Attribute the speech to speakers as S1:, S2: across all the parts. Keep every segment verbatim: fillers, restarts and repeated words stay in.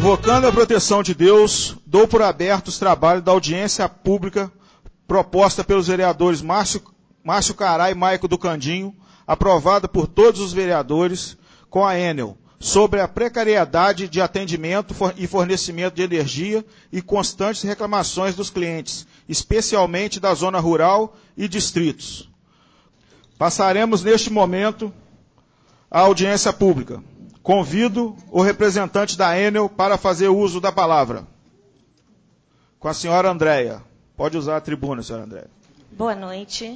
S1: Invocando a proteção de Deus, dou por aberto os trabalhos da audiência pública proposta pelos vereadores Márcio, Márcio Cará e Maico do Candinho, aprovada por todos os vereadores, com a Enel, sobre a precariedade de atendimento e fornecimento de energia e constantes reclamações dos clientes, especialmente da zona rural e distritos. Passaremos neste momento a audiência pública. Convido o representante da Enel para fazer uso da palavra. Com a senhora Andréia. Pode usar a tribuna, senhora Andréia.
S2: Boa noite.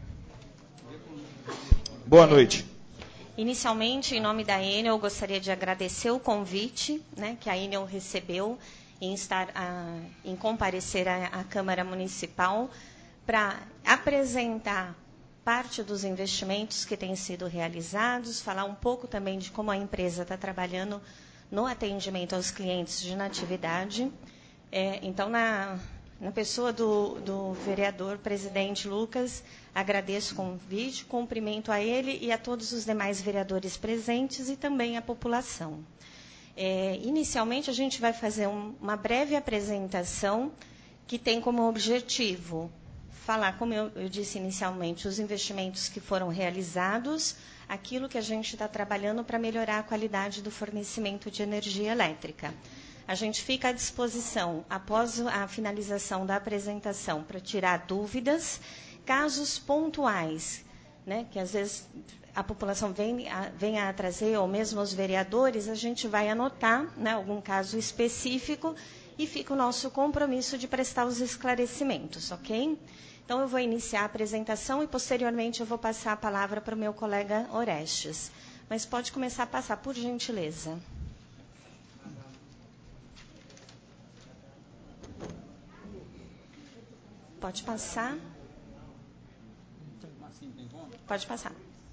S1: Boa noite.
S2: É, inicialmente, em nome da Enel, eu gostaria de agradecer o convite, né, que a Enel recebeu em, estar, a, em comparecer à, à Câmara Municipal para apresentar parte dos investimentos que têm sido realizados, falar um pouco também de como a empresa está trabalhando no atendimento aos clientes de natividade. É, então, na, na pessoa do, do vereador presidente Lucas, agradeço o convite, cumprimento a ele e a todos os demais vereadores presentes e também a população. É, inicialmente, a gente vai fazer um, uma breve apresentação que tem como objetivo falar, como eu, eu disse inicialmente, os investimentos que foram realizados, aquilo que a gente está trabalhando para melhorar a qualidade do fornecimento de energia elétrica. A gente fica à disposição, após a finalização da apresentação, para tirar dúvidas, casos pontuais, né, que às vezes a população vem a, vem a trazer, ou mesmo os vereadores, a gente vai anotar, né, algum caso específico e fica o nosso compromisso de prestar os esclarecimentos, ok? Então, eu vou iniciar a apresentação e, posteriormente, eu vou passar a palavra para o meu colega Orestes. Mas pode começar a passar, por gentileza. Pode passar. Pode passar.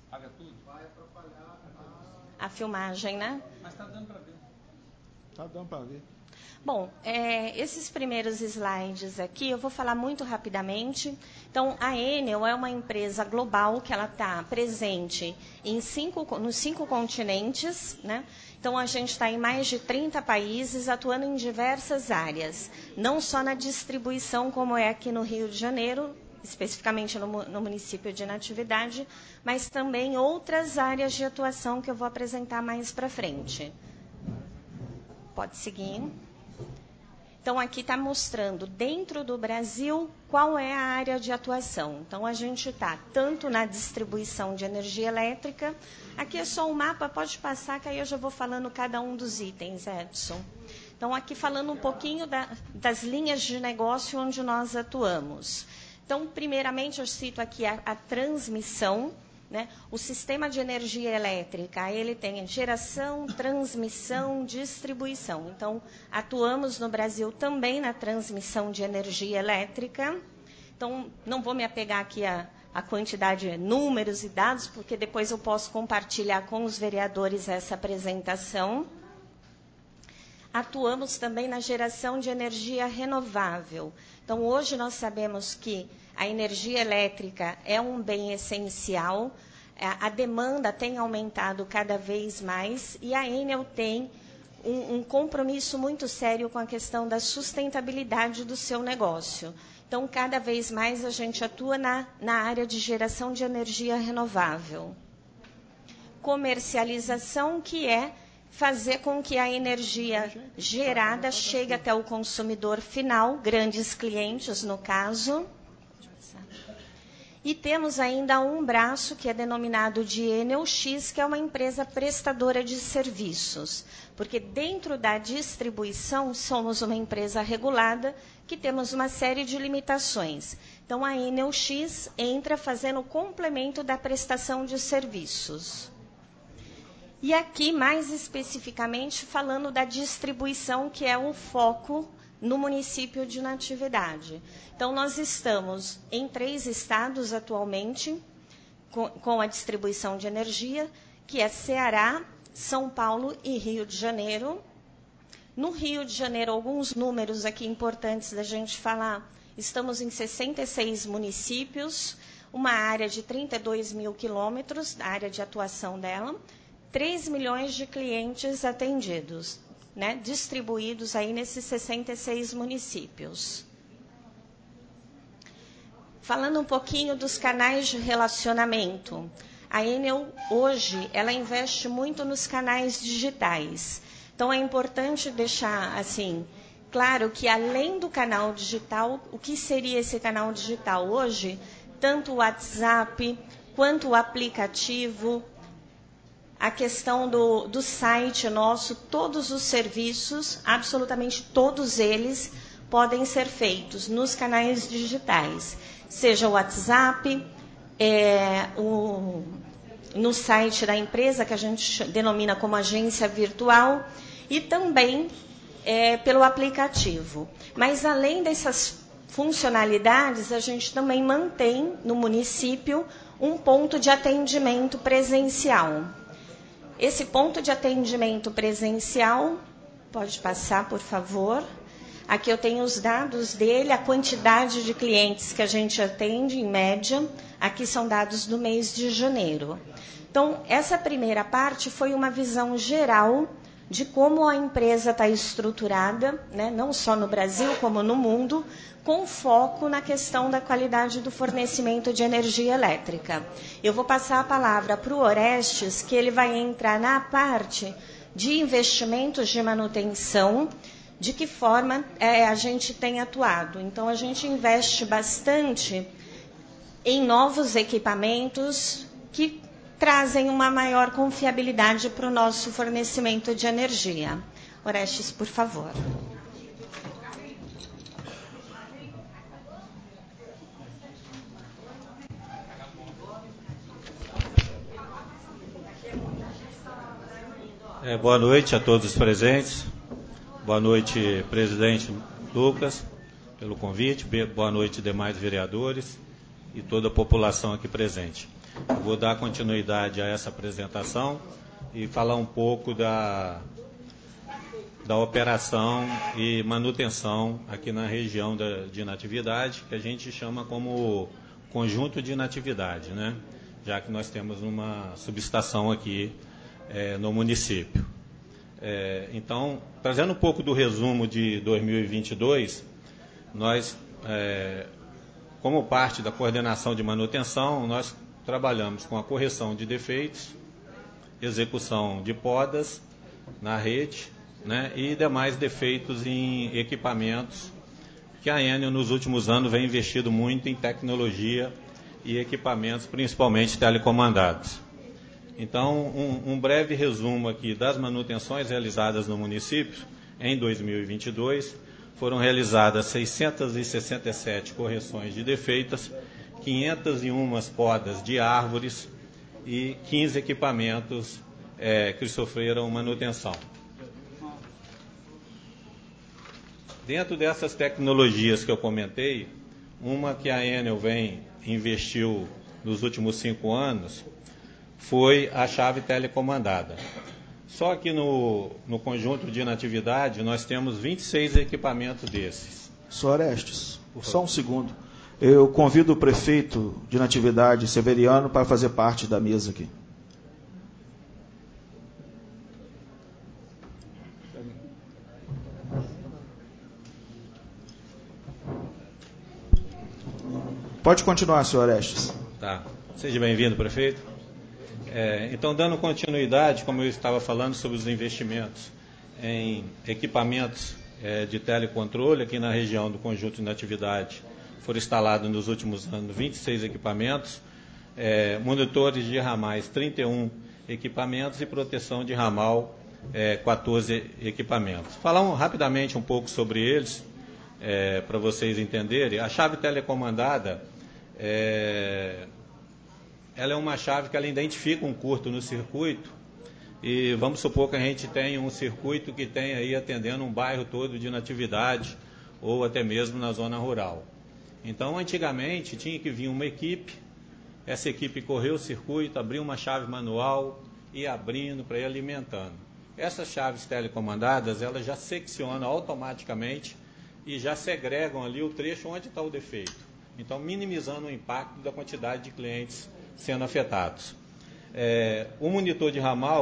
S2: A filmagem, né? Mas está dando para ver.
S1: Está dando para ver.
S2: Bom, é, esses primeiros slides aqui, eu vou falar muito rapidamente. Então, a Enel é uma empresa global que ela está presente em cinco, nos cinco continentes, né? Então, a gente está em mais de trinta países, atuando em diversas áreas. Não só na distribuição, como é aqui no Rio de Janeiro, especificamente no, no município de Natividade, mas também outras áreas de atuação que eu vou apresentar mais para frente. Pode seguir. Então, aqui está mostrando, dentro do Brasil, qual é a área de atuação. Então, a gente está tanto na distribuição de energia elétrica. Aqui é só um mapa, pode passar, que aí eu já vou falando cada um dos itens, Edson. Então, aqui falando um pouquinho da, das linhas de negócio onde nós atuamos. Então, primeiramente, eu cito aqui a, a transmissão. Né? O sistema de energia elétrica, ele tem geração, transmissão, distribuição. Então, atuamos no Brasil também na transmissão de energia elétrica. Então, não vou me apegar aqui a, a quantidade de números e dados, porque depois eu posso compartilhar com os vereadores essa apresentação. Atuamos também na geração de energia renovável. Então, hoje nós sabemos que a energia elétrica é um bem essencial, a demanda tem aumentado cada vez mais e a Enel tem um, um compromisso muito sério com a questão da sustentabilidade do seu negócio. Então, cada vez mais a gente atua na, na área de geração de energia renovável. Comercialização, que é fazer com que a energia gerada chegue até o consumidor final, grandes clientes, no caso. E temos ainda um braço que é denominado de Enel X, que é uma empresa prestadora de serviços. Porque dentro da distribuição, somos uma empresa regulada, que temos uma série de limitações. Então, a Enel X entra fazendo o complemento da prestação de serviços. E aqui, mais especificamente, falando da distribuição, que é o foco no município de Natividade. Então, nós estamos em três estados atualmente, com, com a distribuição de energia, que é Ceará, São Paulo e Rio de Janeiro. No Rio de Janeiro, alguns números aqui importantes da gente falar. Estamos em sessenta e seis municípios, uma área de trinta e dois mil quilômetros, a área de atuação dela, três milhões de clientes atendidos. né, distribuídos aí nesses sessenta e seis municípios. Falando um pouquinho dos canais de relacionamento, a Enel hoje ela investe muito nos canais digitais. Então é importante deixar assim claro que além do canal digital, o que seria esse canal digital hoje? Tanto o WhatsApp quanto o aplicativo, a questão do, do site nosso, todos os serviços, absolutamente todos eles, podem ser feitos nos canais digitais. Seja o WhatsApp, é, o, no site da empresa, que a gente denomina como agência virtual, e também é, pelo aplicativo. Mas, além dessas funcionalidades, a gente também mantém no município um ponto de atendimento presencial. Esse ponto de atendimento presencial, pode passar, por favor. Aqui eu tenho os dados dele, a quantidade de clientes que a gente atende, em média. Aqui são dados do mês de janeiro. Então, essa primeira parte foi uma visão geral de como a empresa está estruturada, né, não só no Brasil, como no mundo, com foco na questão da qualidade do fornecimento de energia elétrica. Eu vou passar a palavra para o Orestes, que ele vai entrar na parte de investimentos de manutenção, de que forma é, a gente tem atuado. Então, a gente investe bastante em novos equipamentos que trazem uma maior confiabilidade para o nosso fornecimento de energia. Orestes, por favor.
S3: É, boa noite a todos os presentes. Boa noite, presidente Lucas, pelo convite. Boa noite, demais vereadores e toda a população aqui presente. Eu vou dar continuidade a essa apresentação e falar um pouco da, da operação e manutenção aqui na região da, de Natividade, que a gente chama como conjunto de Natividade, né? Já que nós temos uma subestação aqui é, no município. É, então, trazendo um pouco do resumo de dois mil e vinte e dois, nós, é, como parte da coordenação de manutenção, nós trabalhamos com a correção de defeitos, execução de podas na rede, né, e demais defeitos em equipamentos, que a Enel nos últimos anos vem investindo muito em tecnologia e equipamentos, principalmente telecomandados. Então, um, um breve resumo aqui das manutenções realizadas no município em dois mil e vinte e dois. Foram realizadas seiscentas e sessenta e sete correções de defeitos, quinhentas e uma podas de árvores e quinze equipamentos é, que sofreram manutenção. Dentro dessas tecnologias que eu comentei, uma que a Enel vem investiu nos últimos cinco anos foi a chave telecomandada. Só que no, no conjunto de Natividade nós temos vinte e seis equipamentos desses.
S1: Só Orestes, só um segundo. Eu convido o prefeito de Natividade, Severiano, para fazer parte da mesa aqui. Pode continuar, senhor Orestes.
S3: Tá. Seja bem-vindo, prefeito. É, então, dando continuidade, como eu estava falando sobre os investimentos em equipamentos é, de telecontrole aqui na região do conjunto de Natividade, foram instalados nos últimos anos vinte e seis equipamentos, é, monitores de ramais, trinta e um equipamentos e proteção de ramal, é, quatorze equipamentos. Falar um, rapidamente um pouco sobre eles, é, para vocês entenderem. A chave telecomandada, é, ela é uma chave que ela identifica um curto no circuito, e vamos supor que a gente tem um circuito que tem aí atendendo um bairro todo de Natividade, ou até mesmo na zona rural. Então, antigamente, tinha que vir uma equipe, essa equipe correu o circuito, abriu uma chave manual e abrindo para ir alimentando. Essas chaves telecomandadas, elas já seccionam automaticamente e já segregam ali o trecho onde está o defeito. Então, minimizando o impacto da quantidade de clientes sendo afetados. É, o monitor de ramal,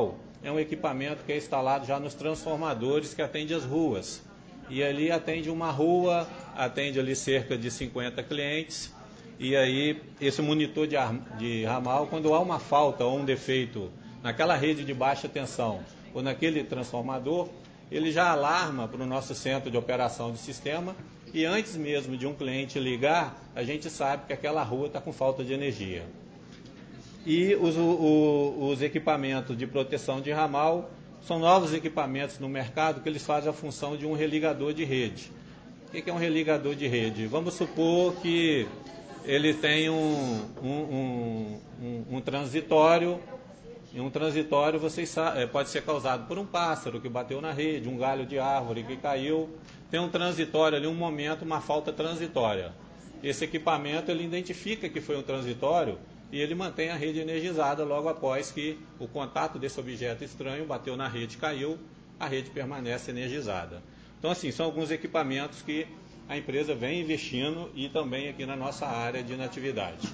S3: é um equipamento que é instalado já nos transformadores que atende as ruas. E ali atende uma rua, atende ali cerca de cinquenta clientes. E aí esse monitor de, de ramal, quando há uma falta ou um defeito naquela rede de baixa tensão ou naquele transformador, ele já alarma para o nosso centro de operação de sistema e antes mesmo de um cliente ligar, a gente sabe que aquela rua está com falta de energia. E os, o, os equipamentos de proteção de ramal são novos equipamentos no mercado que eles fazem a função de um religador de rede. O que é um religador de rede? Vamos supor que ele tem um, um, um, um, um transitório, e um transitório vocês sabem, pode ser causado por um pássaro que bateu na rede, um galho de árvore que caiu. Tem um transitório ali, um momento, uma falta transitória. Esse equipamento ele identifica que foi um transitório e ele mantém a rede energizada logo após que o contato desse objeto estranho bateu na rede, caiu, a rede permanece energizada. Então, assim, são alguns equipamentos que a empresa vem investindo e também aqui na nossa área de natividade.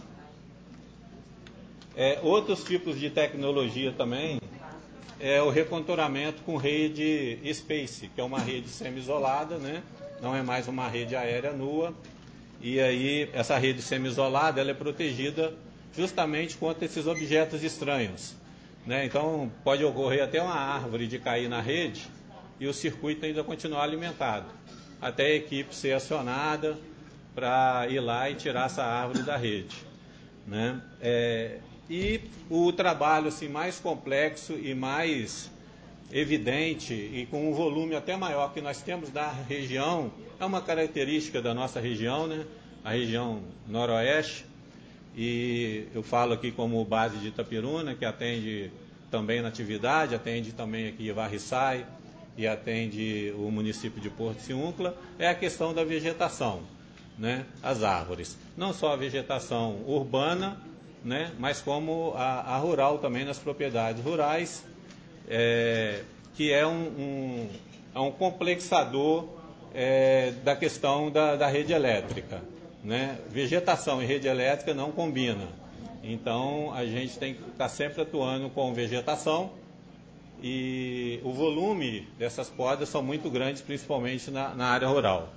S3: É, outros tipos de tecnologia também é o recontoramento com rede Space, que é uma rede semi-isolada, né? Não é mais uma rede aérea nua. E aí essa rede semi-isolada ela é protegida justamente contra esses objetos estranhos, né? Então pode ocorrer até uma árvore de cair na rede e o circuito ainda continuar alimentado, até a equipe ser acionada para ir lá e tirar essa árvore da rede, né? É, e o trabalho assim, mais complexo e mais evidente e com um volume até maior que nós temos da região, é uma característica da nossa região, né? A região noroeste, e eu falo aqui como base de Itapiruna, que atende também Natividade, atende também aqui Varriçai e atende o município de Porto Ciúncula, é a questão da vegetação, né? As árvores. Não só a vegetação urbana, né? Mas como a, a rural também nas propriedades rurais, é, que é um, um, é um complexador é, da questão da, da rede elétrica, né? Vegetação e rede elétrica não combinam. Então a gente tem que estar sempre atuando com vegetação e o volume dessas podas são muito grandes, principalmente na, na área rural.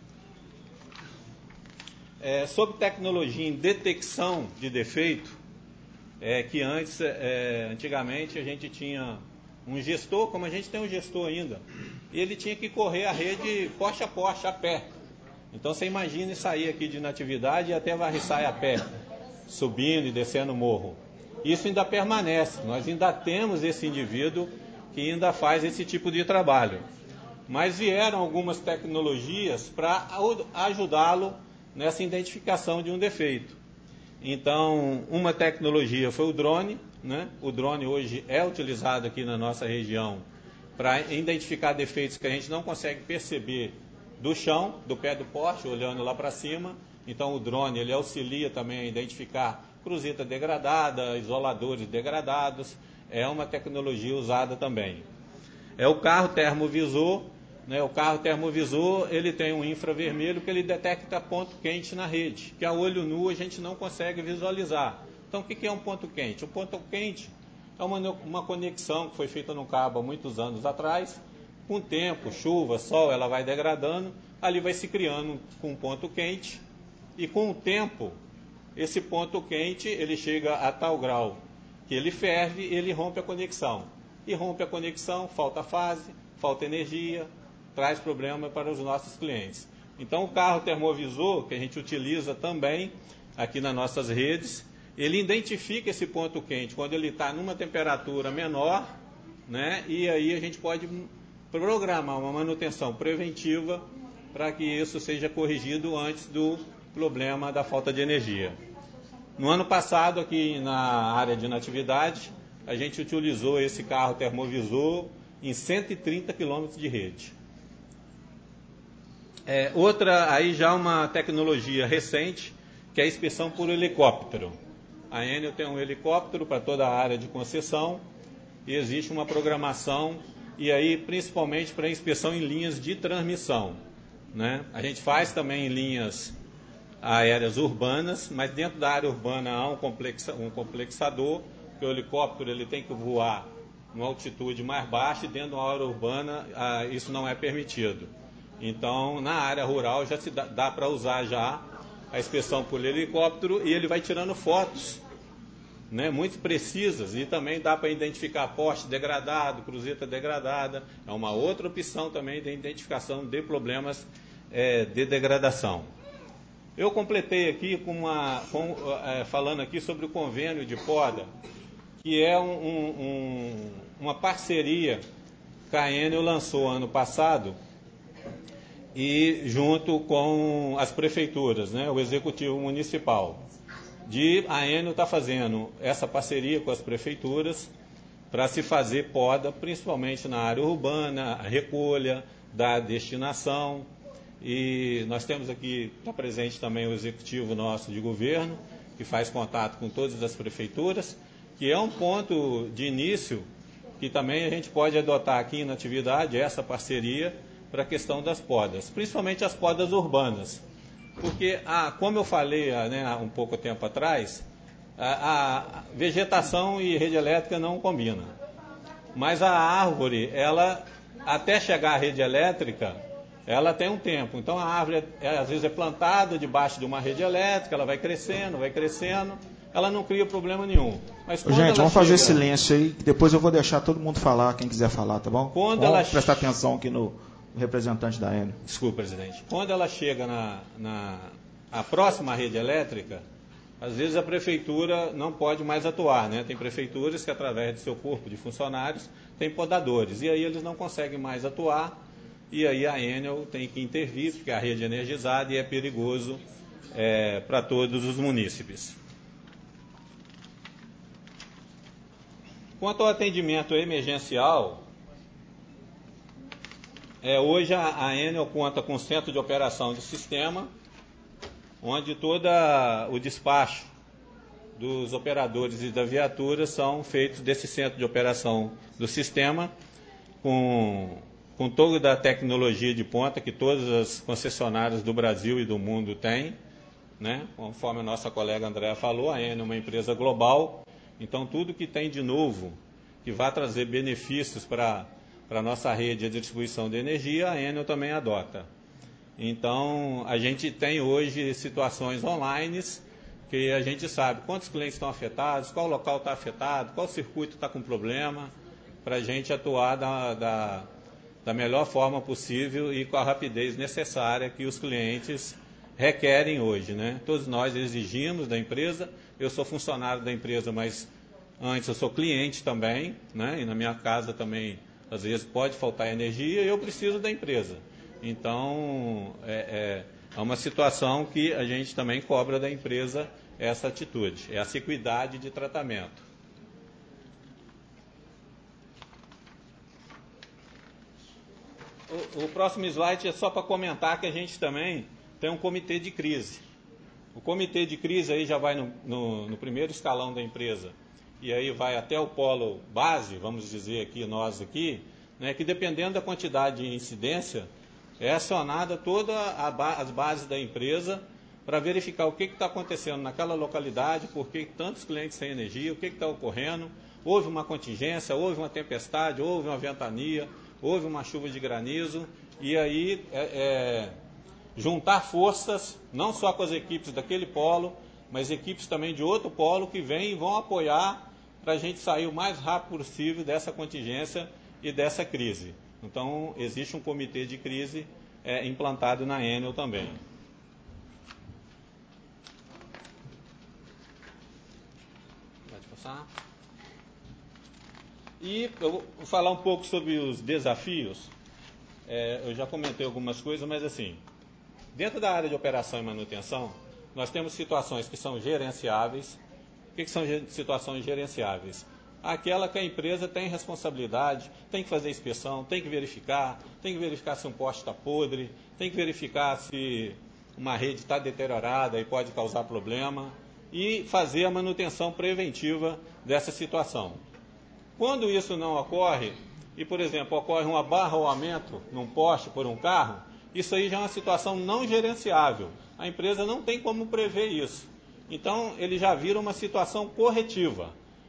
S3: É, sobre tecnologia em detecção de defeito, é que antes, é, antigamente a gente tinha um gestor, como a gente tem um gestor ainda, e ele tinha que correr a rede poste a poste, a pé. Então você imagine sair aqui de Natividade e até Varriçai a pé, subindo e descendo o morro. Isso ainda permanece, nós ainda temos esse indivíduo que ainda faz esse tipo de trabalho. Mas vieram algumas tecnologias para ajudá-lo nessa identificação de um defeito. Então, uma tecnologia foi o drone, né? O drone hoje é utilizado aqui na nossa região para identificar defeitos que a gente não consegue perceber do chão, do pé do poste, olhando lá para cima. Então, o drone ele auxilia também a identificar cruzeta degradada, isoladores degradados. É uma tecnologia usada também. É o carro termovisor. Né, o carro termovisor ele tem um infravermelho que ele detecta ponto quente na rede, que a olho nu a gente não consegue visualizar. Então o que é um ponto quente? Um ponto quente é uma, uma conexão que foi feita no cabo há muitos anos atrás. Com o tempo, chuva, sol, ela vai degradando, ali vai se criando um ponto quente e com o tempo esse ponto quente ele chega a tal grau que ele ferve e ele rompe a conexão. E rompe a conexão, falta fase, falta energia, traz problema para os nossos clientes. Então o carro termovisor, que a gente utiliza também aqui nas nossas redes, ele identifica esse ponto quente quando ele está numa temperatura menor, né? E aí a gente pode programar uma manutenção preventiva para que isso seja corrigido antes do problema da falta de energia. No ano passado, aqui na área de Natividade, a gente utilizou esse carro termovisor em cento e trinta quilômetros de rede. É, outra, aí já uma tecnologia recente, que é a inspeção por helicóptero. A Enel tem um helicóptero para toda a área de concessão e existe uma programação, e aí principalmente para inspeção em linhas de transmissão, né? A gente faz também em linhas aéreas urbanas, mas dentro da área urbana há um, complexa, um complexador, que o helicóptero ele tem que voar numa altitude mais baixa, e dentro de uma área urbana ah, isso não é permitido. Então, na área rural já se dá, dá para usar já a inspeção por helicóptero, e ele vai tirando fotos, né, muito precisas, e também dá para identificar poste degradado, cruzeta degradada. É uma outra opção também de identificação de problemas é, de degradação. Eu completei aqui com uma, com, é, falando aqui sobre o convênio de poda, que é um, um, uma parceria que a Enel lançou ano passado, e junto com as prefeituras, né, o Executivo Municipal. De, a Enel está fazendo essa parceria com as prefeituras para se fazer poda, principalmente na área urbana, a recolha da destinação. E nós temos aqui, está presente também o executivo nosso de governo, que faz contato com todas as prefeituras, que é um ponto de início que também a gente pode adotar aqui na atividade, essa parceria para a questão das podas, principalmente as podas urbanas. Porque, ah, como eu falei né, há um pouco tempo atrás, a, a vegetação e rede elétrica não combinam. Mas a árvore, ela, até chegar à rede elétrica, ela tem um tempo. Então a árvore, é, às vezes, é plantada debaixo de uma rede elétrica, ela vai crescendo, vai crescendo, ela não cria problema nenhum. Mas quando
S1: Gente,
S3: ela
S1: vamos
S3: chega...
S1: fazer silêncio aí, que depois eu vou deixar todo mundo falar, quem quiser falar, tá bom?
S3: Quando
S1: vamos
S3: ela...
S1: prestar atenção aqui no representante da Enel.
S3: Desculpa, presidente. Quando ela chega na, na a próxima rede elétrica, às vezes a prefeitura não pode mais atuar, né? Tem prefeituras que, através do seu corpo de funcionários, tem podadores, e aí eles não conseguem mais atuar, e aí a Enel tem que intervir, porque a rede é energizada e é perigoso é, para todos os munícipes. Quanto ao atendimento emergencial, É, hoje a, a Enel conta com um centro de operação de sistema, onde todo o despacho dos operadores e da viatura são feitos desse centro de operação do sistema, com, com toda a tecnologia de ponta que todas as concessionárias do Brasil e do mundo têm, né? Conforme a nossa colega Andréa falou, a Enel é uma empresa global, então tudo que tem de novo, que vai trazer benefícios para para a nossa rede de distribuição de energia, a Enel também adota. Então, a gente tem hoje situações online que a gente sabe quantos clientes estão afetados, qual local está afetado, qual circuito está com problema, para a gente atuar da, da, da melhor forma possível e com a rapidez necessária que os clientes requerem hoje, né? Todos nós exigimos da empresa, eu sou funcionário da empresa, mas antes eu sou cliente também, né? E na minha casa também às vezes pode faltar energia e eu preciso da empresa. Então, é, é, é uma situação que a gente também cobra da empresa essa atitude, essa equidade de tratamento. O, o próximo slide é só para comentar que a gente também tem um comitê de crise. O comitê de crise aí já vai no, no, no primeiro escalão da empresa, e aí vai até o polo base, vamos dizer aqui, nós aqui, né, que dependendo da quantidade de incidência, é acionada todas as bases da empresa para verificar o que está acontecendo naquela localidade, por que tantos clientes têm energia, o que está ocorrendo, houve uma contingência, houve uma tempestade, houve uma ventania, houve uma chuva de granizo, e aí é, é, juntar forças, não só com as equipes daquele polo, mas equipes também de outro polo que vêm e vão apoiar para a gente sair o mais rápido possível dessa contingência e dessa crise. Então, existe um comitê de crise é, implantado na Enel também. Pode passar. E eu vou falar um pouco sobre os desafios. É, eu já comentei algumas coisas, mas assim, dentro da área de operação e manutenção, nós temos situações que são gerenciáveis. O que, que são situações gerenciáveis? Aquela que a empresa tem responsabilidade, tem que fazer inspeção, tem que verificar, tem que verificar se um poste está podre, tem que verificar se uma rede está deteriorada e pode causar problema, e fazer a manutenção preventiva dessa situação. Quando isso não ocorre, e por exemplo, ocorre um abarroamento num poste por um carro, isso aí já é uma situação não gerenciável. A empresa não tem como prever isso. Então, ele já vira uma situação corretiva.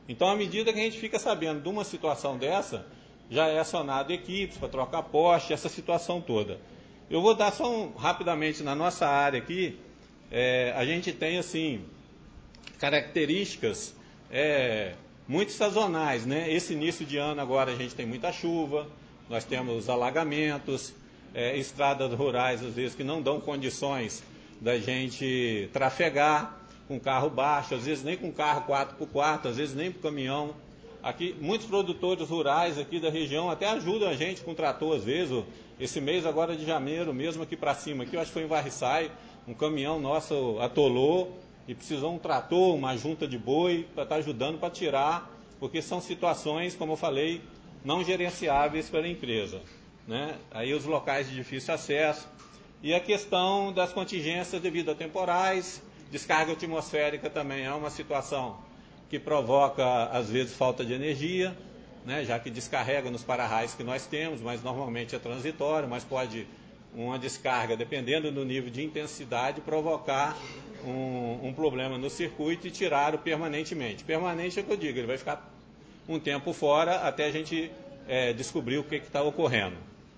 S3: Então, à medida que a gente fica sabendo de uma situação dessa, já é acionado equipes para trocar poste, essa situação toda. Eu vou dar só um, rapidamente na nossa área aqui, é, a gente tem assim características é, muito sazonais, né? Esse início de ano agora a gente tem muita chuva, nós temos alagamentos, é, estradas rurais às vezes que não dão condições da gente trafegar com carro baixo, às vezes nem com carro quatro por quatro, às vezes nem com caminhão. Aqui, muitos produtores rurais aqui da região até ajudam a gente com trator, às vezes. Esse mês agora de janeiro, mesmo aqui para cima, aqui eu acho que foi em Varriçai, um caminhão nosso atolou e precisou um trator, uma junta de boi para estar ajudando para tirar, porque são situações, como eu falei, não gerenciáveis para a empresa, né? Aí os locais de difícil acesso e a questão das contingências devido a temporais, descarga atmosférica também é uma situação que provoca, às vezes, falta de energia, né, já que descarrega nos para-raios que nós temos, mas normalmente é transitório, mas pode uma descarga, dependendo do nível de intensidade, provocar um, um problema no circuito e tirar-o permanentemente. Permanente é o que eu digo, ele vai ficar um tempo fora até a gente é, descobrir o que está ocorrendo.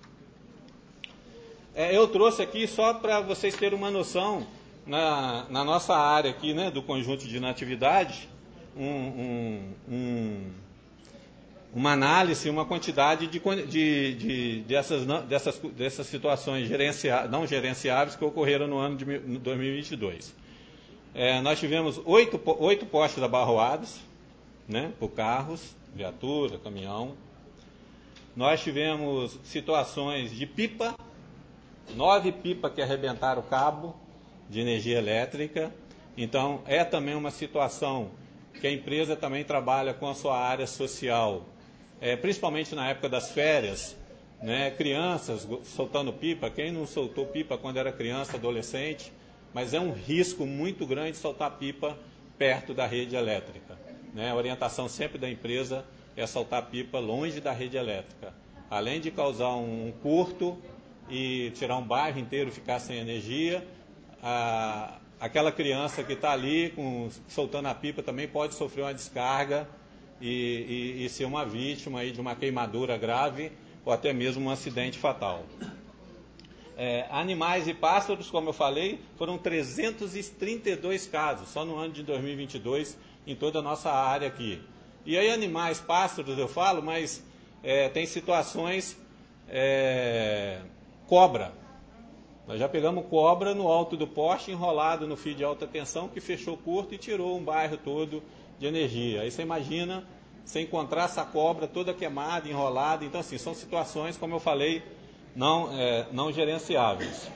S3: É, eu trouxe aqui só para vocês terem uma noção, na, na nossa área aqui, né, do conjunto de inatividade, um, um, um, uma análise, uma quantidade de, de, de, dessas, dessas, dessas situações gerencia, não gerenciáveis que ocorreram no ano de dois mil e vinte e dois. É, nós tivemos oito, oito postes abarroados, né, por carros, viatura, caminhão. Nós tivemos situações de pipa, nove pipas que arrebentaram o cabo de energia elétrica. Então, é também uma situação que a empresa também trabalha com a sua área social, é, principalmente na época das férias, né, crianças soltando pipa. Quem não soltou pipa quando era criança, adolescente, mas é um risco muito grande soltar pipa perto da rede elétrica, né? A orientação sempre da empresa é soltar pipa longe da rede elétrica, além de causar um curto e tirar um bairro inteiro ficar sem energia. A, aquela criança que está ali com, soltando a pipa também pode sofrer uma descarga e, e, e ser uma vítima aí de uma queimadura grave ou até mesmo um acidente fatal. É, animais e pássaros, como eu falei, foram trezentos e trinta e dois casos só no ano de dois mil e vinte e dois em toda a nossa área aqui. E aí animais, pássaros eu falo, mas é, tem situações, é, cobra. Nós já pegamos cobra no alto do poste, enrolado no fio de alta tensão, que fechou curto e tirou um bairro todo de energia. Aí você imagina você encontrar essa cobra toda queimada, enrolada. Então, assim, são situações, como eu falei, não, é, não gerenciáveis.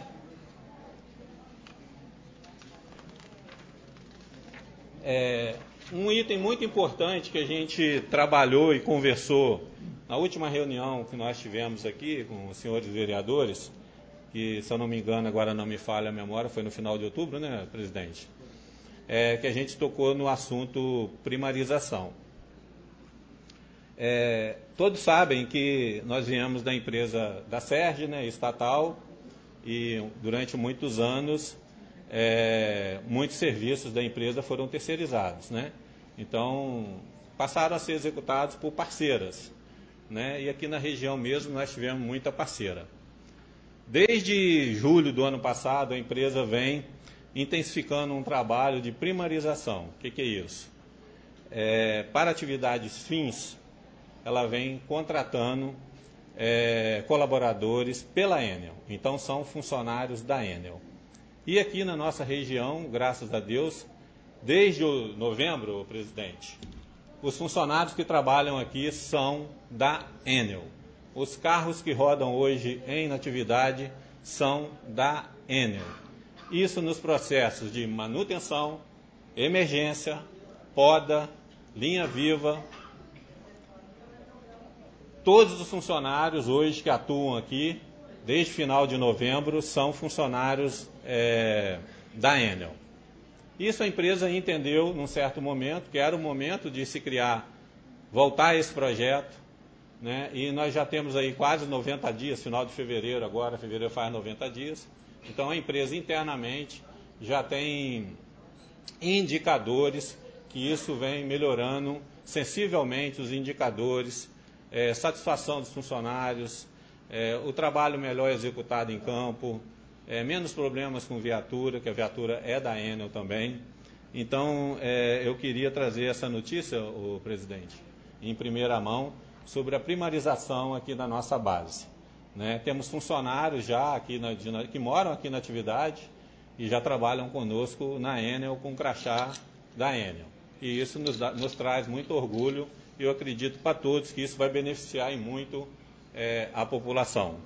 S3: É, um item muito importante que a gente trabalhou e conversou na última reunião que nós tivemos aqui com os senhores vereadores, que, se eu não me engano, agora não me falha a memória, foi no final de outubro, né, presidente? É, que a gente tocou no assunto primarização. É, todos sabem que nós viemos da empresa da Serge, né, estatal, e durante muitos anos é, muitos serviços da empresa foram terceirizados, né? Então passaram a ser executados por parceiras, né? E aqui na região mesmo nós tivemos muita parceira. Desde julho do ano passado a empresa vem intensificando um trabalho de primarização. O que, que é isso? É, para atividades fins, ela vem contratando é, colaboradores pela Enel. Então, são funcionários da Enel. E aqui na nossa região, graças a Deus, desde o novembro, presidente, os funcionários que trabalham aqui são da Enel. Os carros que rodam hoje em atividade são da Enel. Isso nos processos de manutenção, emergência, poda, linha viva. Todos os funcionários hoje que atuam aqui, desde final de novembro, são funcionários é, da Enel. Isso a empresa entendeu num certo momento, que era o momento de se criar, voltar a esse projeto, né? E nós já temos aí quase noventa dias, final de fevereiro agora, fevereiro faz noventa dias. Então a empresa internamente já tem indicadores que isso vem melhorando sensivelmente os indicadores, é, satisfação dos funcionários, é, o trabalho melhor executado em campo, é, menos problemas com viatura, que a viatura é da Enel também. Então, é, eu queria trazer essa notícia, o presidente, em primeira mão, sobre a primarização aqui da nossa base. Né? Temos funcionários já aqui na, de, que moram aqui na atividade e já trabalham conosco na Enel com crachá da Enel. E isso nos, dá, nos traz muito orgulho e eu acredito para todos que isso vai beneficiar em muito é, a população.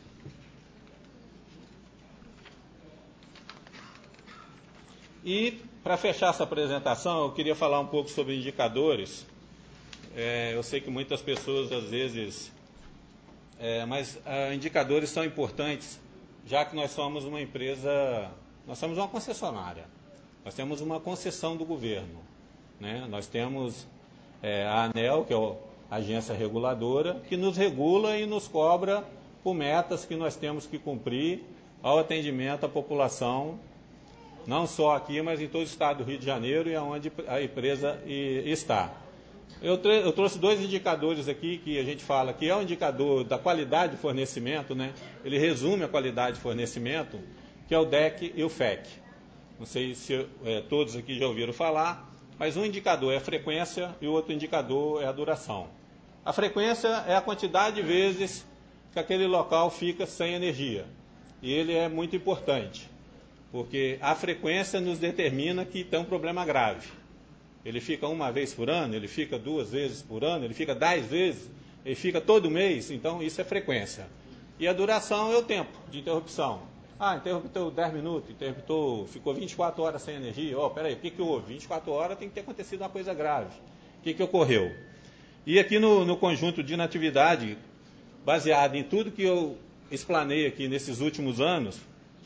S3: E, para fechar essa apresentação, eu queria falar um pouco sobre indicadores. É, eu sei que muitas pessoas, às vezes... É, mas uh, indicadores são importantes, já que nós somos uma empresa... Nós somos uma concessionária. Nós temos uma concessão do governo. Né? Nós temos é, a ANEEL, que é a agência reguladora, que nos regula e nos cobra por metas que nós temos que cumprir ao atendimento à população, não só aqui, mas em todo o estado do Rio de Janeiro e onde a empresa está. Eu, eu trouxe dois indicadores aqui que a gente fala que é o um indicador da qualidade de fornecimento, né? Ele resume a qualidade de fornecimento, que é o D E C e o F E C. Não sei se é, todos aqui já ouviram falar, mas um indicador é a frequência e o outro indicador é a duração. A frequência é a quantidade de vezes que aquele local fica sem energia. E ele é muito importante, porque a frequência nos determina que tem um problema grave. Ele fica uma vez por ano, ele fica duas vezes por ano, ele fica dez vezes, ele fica todo mês, então isso é frequência. E a duração é o tempo de interrupção. Ah, interruptou dez minutos, interruptou, ficou vinte e quatro horas sem energia. Ó, oh, peraí, o que, que houve? vinte e quatro horas tem que ter acontecido uma coisa grave. O que, que ocorreu? E aqui no, no conjunto de inatividade, baseado em tudo que eu explanei aqui nesses últimos anos,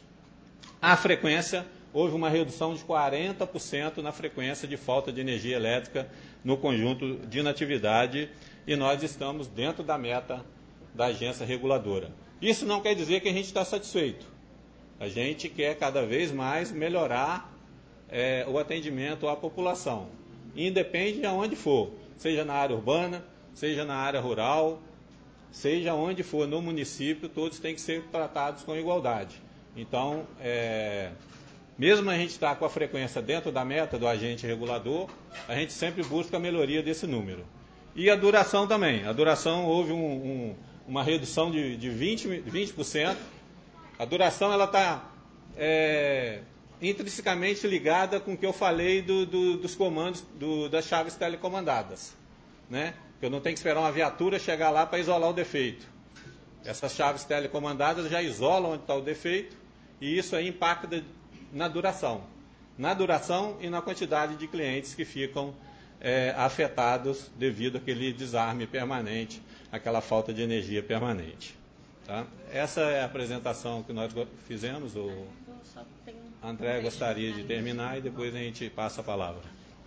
S3: a frequência, houve uma redução de quarenta por cento na frequência de falta de energia elétrica no conjunto de inatividade e nós estamos dentro da meta da agência reguladora. Isso não quer dizer que a gente está satisfeito. A gente quer cada vez mais melhorar é, o atendimento à população. Independe de onde for, seja na área urbana, seja na área rural, seja onde for no município, todos têm que ser tratados com igualdade. Então, é, mesmo a gente estar com a frequência dentro da meta do agente regulador, a gente sempre busca a melhoria desse número. E a duração também. A duração houve um, um, uma redução de, de vinte por cento. A duração ela está é, intrinsecamente ligada com o que eu falei do, do, dos comandos do, das chaves telecomandadas. Né? Eu não tenho que esperar uma viatura chegar lá para isolar o defeito. Essas chaves telecomandadas já isolam onde está o defeito e isso aí impacta na duração. Na duração e na quantidade de clientes que ficam é, afetados devido àquele desarme permanente, aquela falta de energia permanente. Tá? Essa é a apresentação que nós fizemos. O André gostaria de terminar e depois a gente passa a palavra.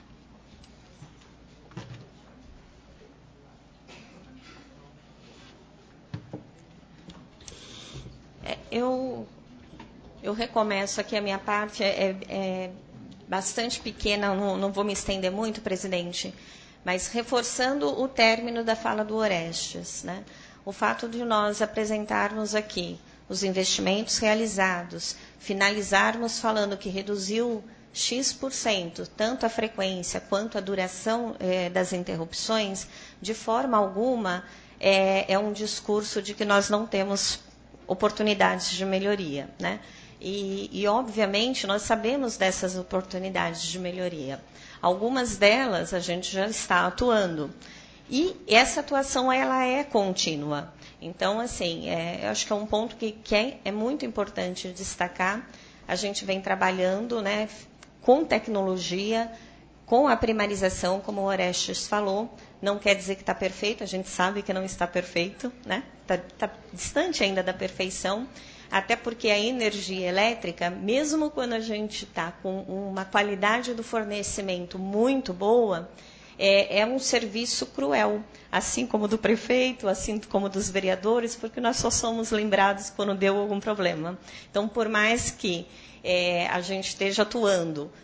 S2: É, eu, eu recomeço aqui a minha parte, é, é bastante pequena, não, não vou me estender muito, presidente, mas reforçando o término da fala do Orestes, né? O fato de nós apresentarmos aqui os investimentos realizados, finalizarmos falando que reduziu X por cento, tanto a frequência quanto a duração eh, das interrupções, de forma alguma é, é um discurso de que nós não temos oportunidades de melhoria, né? E, e, obviamente, nós sabemos dessas oportunidades de melhoria. Algumas delas a gente já está atuando. E essa atuação ela é contínua. Então, assim, é, eu acho que é um ponto que, que é, é muito importante destacar. A gente vem trabalhando, né, com tecnologia, com a primarização, como o Orestes falou. Não quer dizer que está perfeito, a gente sabe que não está perfeito, né? Está tá distante ainda da perfeição, até porque a energia elétrica, mesmo quando a gente está com uma qualidade do fornecimento muito boa, É, é um serviço cruel, assim como do prefeito, assim como dos vereadores, porque nós só somos lembrados quando deu algum problema. Então, por mais que é, a gente esteja atuando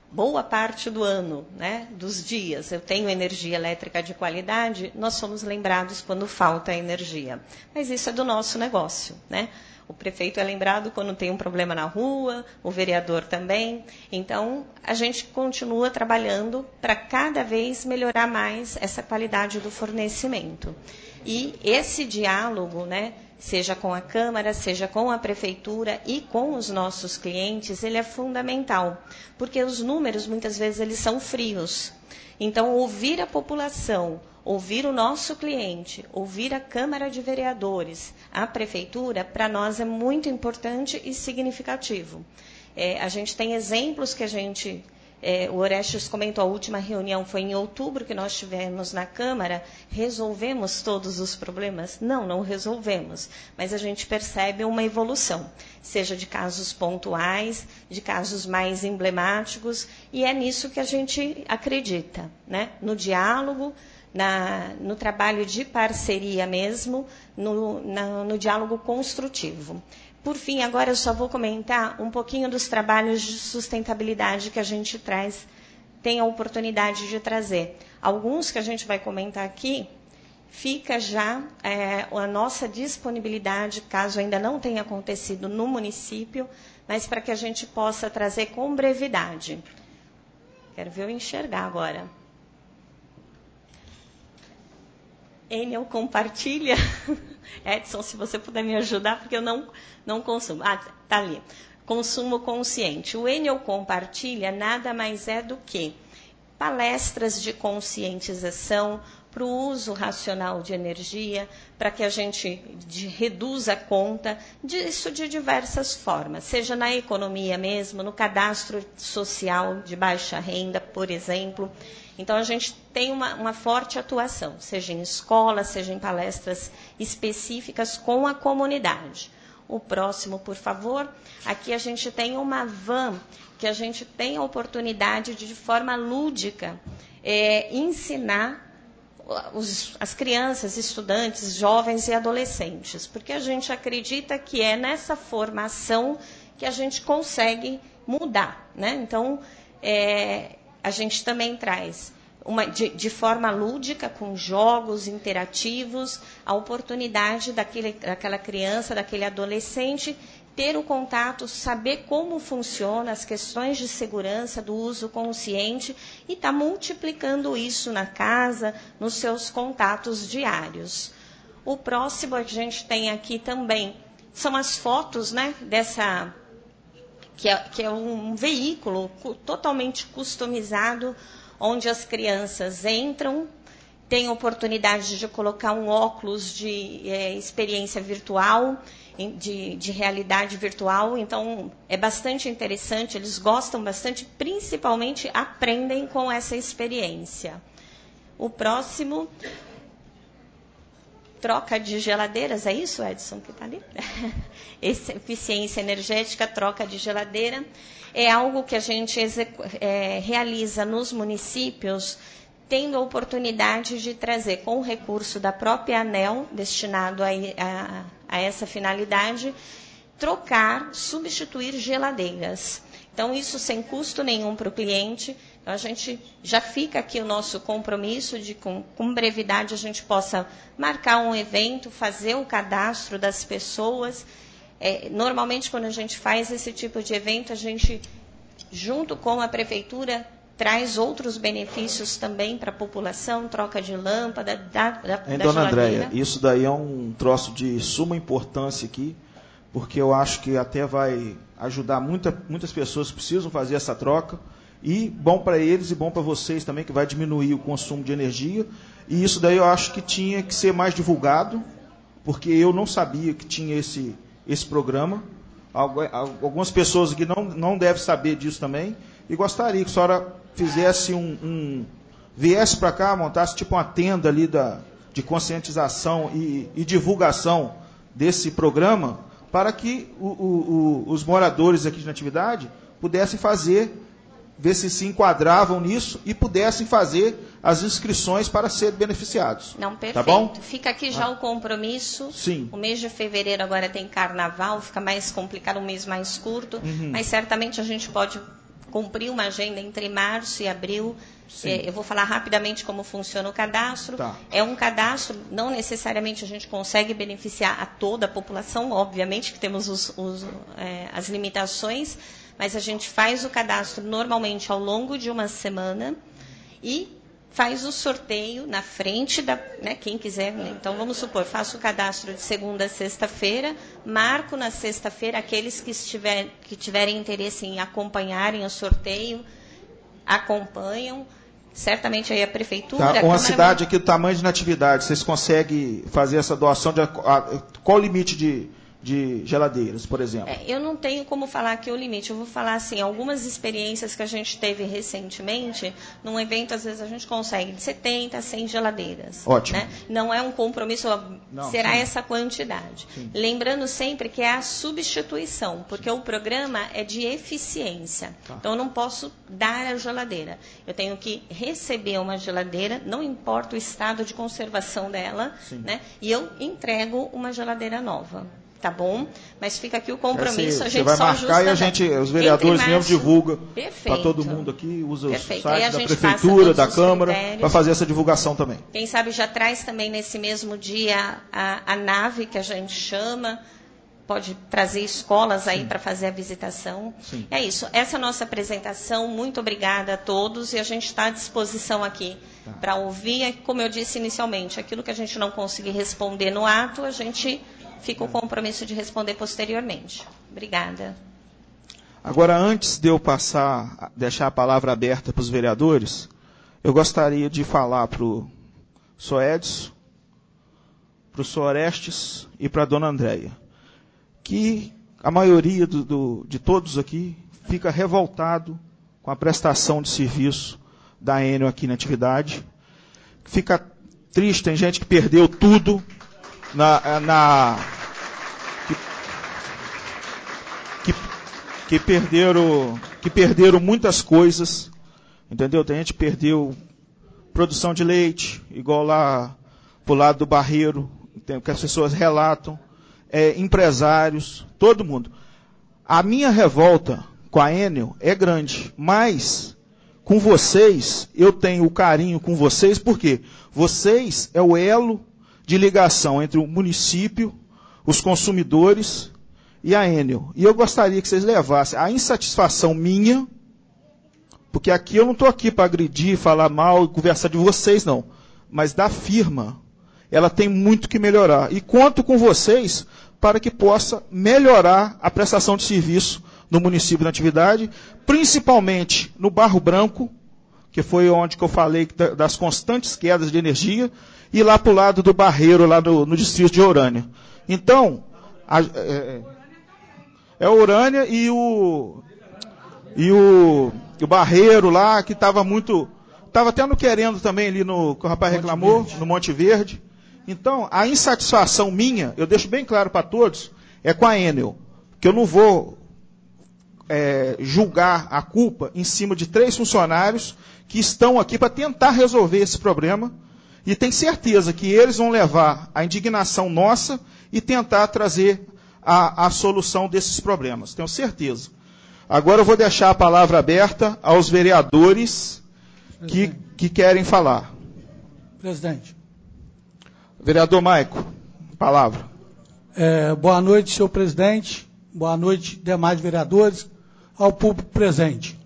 S2: boa parte do ano, né, dos dias, eu tenho energia elétrica de qualidade, nós somos lembrados quando falta energia. Mas isso é do nosso negócio, né? O prefeito é lembrado quando tem um problema na rua, o vereador também. Então, a gente continua trabalhando para cada vez melhorar mais essa qualidade do fornecimento. E esse diálogo, né, seja com a Câmara, seja com a Prefeitura e com os nossos clientes, ele é fundamental, porque os números, muitas vezes, eles são frios. Então, ouvir a população, ouvir o nosso cliente, ouvir a Câmara de Vereadores, a Prefeitura, para nós é muito importante e significativo. É, a gente tem exemplos que a gente... É, o Orestes comentou, a última reunião foi em outubro que nós tivemos na Câmara. Resolvemos todos os problemas? Não, não resolvemos. Mas a gente percebe uma evolução, seja de casos pontuais, de casos mais emblemáticos, e é nisso que a gente acredita, né? No diálogo, na, no trabalho de parceria mesmo, no, na, no diálogo construtivo. Por fim, agora eu só vou comentar um pouquinho dos trabalhos de sustentabilidade que a gente traz, tem a oportunidade de trazer. Alguns que a gente vai comentar aqui, fica já é, a nossa disponibilidade, caso ainda não tenha acontecido no município, mas para que a gente possa trazer com brevidade. Quero ver eu enxergar agora. Enel compartilha. Edson, se você puder me ajudar, porque eu não, não consumo. Ah, está ali. Consumo consciente. O Enel compartilha nada mais é do que palestras de conscientização para o uso racional de energia, para que a gente de, reduza a conta disso de diversas formas, seja na economia mesmo, no cadastro social de baixa renda, por exemplo. Então, a gente tem uma, uma forte atuação, seja em escola, seja em palestras específicas com a comunidade. O próximo, por favor. Aqui a gente tem uma van que a gente tem a oportunidade de, de forma lúdica, é, ensinar os, as crianças, estudantes, jovens e adolescentes, porque a gente acredita que é nessa formação que a gente consegue mudar, né? Então, é, a gente também traz, uma, de, de forma lúdica, com jogos interativos, a oportunidade daquele, daquela criança, daquele adolescente, ter o contato, saber como funciona as questões de segurança do uso consciente e estar tá multiplicando isso na casa, nos seus contatos diários. O próximo a gente tem aqui também são as fotos, né, dessa... Que é, que é um veículo totalmente customizado, onde as crianças entram, têm oportunidade de colocar um óculos de é, experiência virtual, de, de realidade virtual. Então, é bastante interessante, eles gostam bastante, principalmente aprendem com essa experiência. O próximo... Troca de geladeiras, é isso, Edson, que está ali? Esse, eficiência energética, troca de geladeira, é algo que a gente execu- é, realiza nos municípios, tendo a oportunidade de trazer com o recurso da própria ANEEL, destinado a, a, a essa finalidade, trocar, substituir geladeiras. Então, isso sem custo nenhum para o cliente. Então, a gente já fica aqui o nosso compromisso de, com, com brevidade, a gente possa marcar um evento, fazer o cadastro das pessoas. É, normalmente, quando a gente faz esse tipo de evento, a gente, junto com a prefeitura, traz outros benefícios também para a população, troca de lâmpada, da, da,
S1: hein,
S2: da
S1: dona
S2: geladeira.
S1: Andréia, isso daí é um troço de suma importância aqui, porque eu acho que até vai ajudar muita, muitas pessoas que precisam fazer essa troca, e bom para eles e bom para vocês também, que vai diminuir o consumo de energia, e isso daí eu acho que tinha que ser mais divulgado, porque eu não sabia que tinha esse, esse programa. Algumas pessoas aqui não, não devem saber disso também, e gostaria que a senhora fizesse um, um viesse para cá, montasse tipo uma tenda ali da, de conscientização e, e divulgação desse programa, para que o, o, o, os moradores aqui de Natividade pudessem fazer, ver se se enquadravam nisso e pudessem fazer as inscrições para serem beneficiados.
S2: Não, perfeito.
S1: Tá bom?
S2: Fica aqui já ah. o compromisso.
S1: Sim.
S2: O mês de fevereiro agora tem carnaval, fica mais complicado, um mês mais curto, uhum. mas certamente a gente pode cumprir uma agenda entre março e abril. É, eu vou falar rapidamente como funciona o cadastro.
S1: Tá.
S2: É um cadastro, não necessariamente a gente consegue beneficiar a toda a população, obviamente que temos os, os, é, as limitações, mas a gente faz o cadastro normalmente ao longo de uma semana e faz o sorteio na frente da, né, quem quiser, né? Então vamos supor, faço o cadastro de segunda a sexta-feira, marco na sexta-feira aqueles que, estiver, que tiverem interesse em acompanharem o sorteio, acompanham, certamente aí a prefeitura...
S1: Tá,
S2: a
S1: uma
S2: Câmara...
S1: cidade aqui do tamanho de Natividade, vocês conseguem fazer essa doação? De, a, qual o limite de, de geladeiras, por exemplo?
S2: É, eu não tenho como falar aqui o limite, eu vou falar assim, algumas experiências que a gente teve recentemente, num evento às vezes a gente consegue de setenta a cem geladeiras.
S1: Ótimo.
S2: Né? Não é um compromisso, não, será sim. essa quantidade. Sim. Lembrando sempre que é a substituição, porque sim. o programa é de eficiência. Tá. Então eu não posso dar a geladeira. Eu tenho que receber uma geladeira, não importa o estado de conservação dela, né? E eu entrego uma geladeira nova. Tá bom? Mas fica aqui o compromisso,
S1: é,
S2: a gente
S1: vai
S2: só
S1: marcar e a gente, os vereadores mesmo divulgam para todo mundo aqui, usa Perfeito. o site da prefeitura, da Câmara, para fazer essa divulgação também.
S2: Quem sabe já traz também nesse mesmo dia a, a nave que a gente chama, pode trazer escolas aí para fazer a visitação. Sim. É isso, essa é a nossa apresentação, muito obrigada a todos e a gente está à disposição aqui tá. para ouvir, como eu disse inicialmente, aquilo que a gente não conseguir responder no ato, a gente... fica o compromisso de responder posteriormente. Obrigada.
S1: Agora, antes de eu passar, deixar a palavra aberta para os vereadores, eu gostaria de falar para o senhor Edson, para o senhor Orestes e para a dona Andréia, que a maioria do, do, de todos aqui fica revoltado com a prestação de serviço da Enel aqui na atividade, fica triste, tem gente que perdeu tudo, Na, na, que, que, que, perderam, que perderam muitas coisas, entendeu? Tem gente que perdeu produção de leite, igual lá pro lado do Barreiro, tem, que as pessoas relatam, é, empresários, todo mundo. A minha revolta com a Enel é grande, mas com vocês, eu tenho o carinho com vocês, porque vocês é o elo de ligação entre o município, os consumidores e a Enel. E eu gostaria que vocês levassem a insatisfação minha, porque aqui eu não estou aqui para agredir, falar mal e conversar de vocês, não. Mas da firma, ela tem muito que melhorar. E conto com vocês para que possa melhorar a prestação de serviço no município da atividade, principalmente no Barro Branco, que foi onde que eu falei das constantes quedas de energia, e lá para o lado do Barreiro, lá no, no distrito de Orânia. Então, a, é, é Orânia e o, e o, e o Barreiro lá, que estava muito... Estava até no querendo também ali, no, que o rapaz reclamou, no Monte Verde. Então, a insatisfação minha, eu deixo bem claro para todos, é com a Enel, que eu não vou é, julgar a culpa em cima de três funcionários que estão aqui para tentar resolver esse problema, e tenho certeza que eles vão levar a indignação nossa e tentar trazer a, a solução desses problemas. Tenho certeza. Agora eu vou deixar a palavra aberta aos vereadores que, que querem falar.
S4: Presidente.
S1: Vereador Maico, palavra.
S4: É, boa noite, senhor presidente. Boa noite, demais vereadores, ao público presente.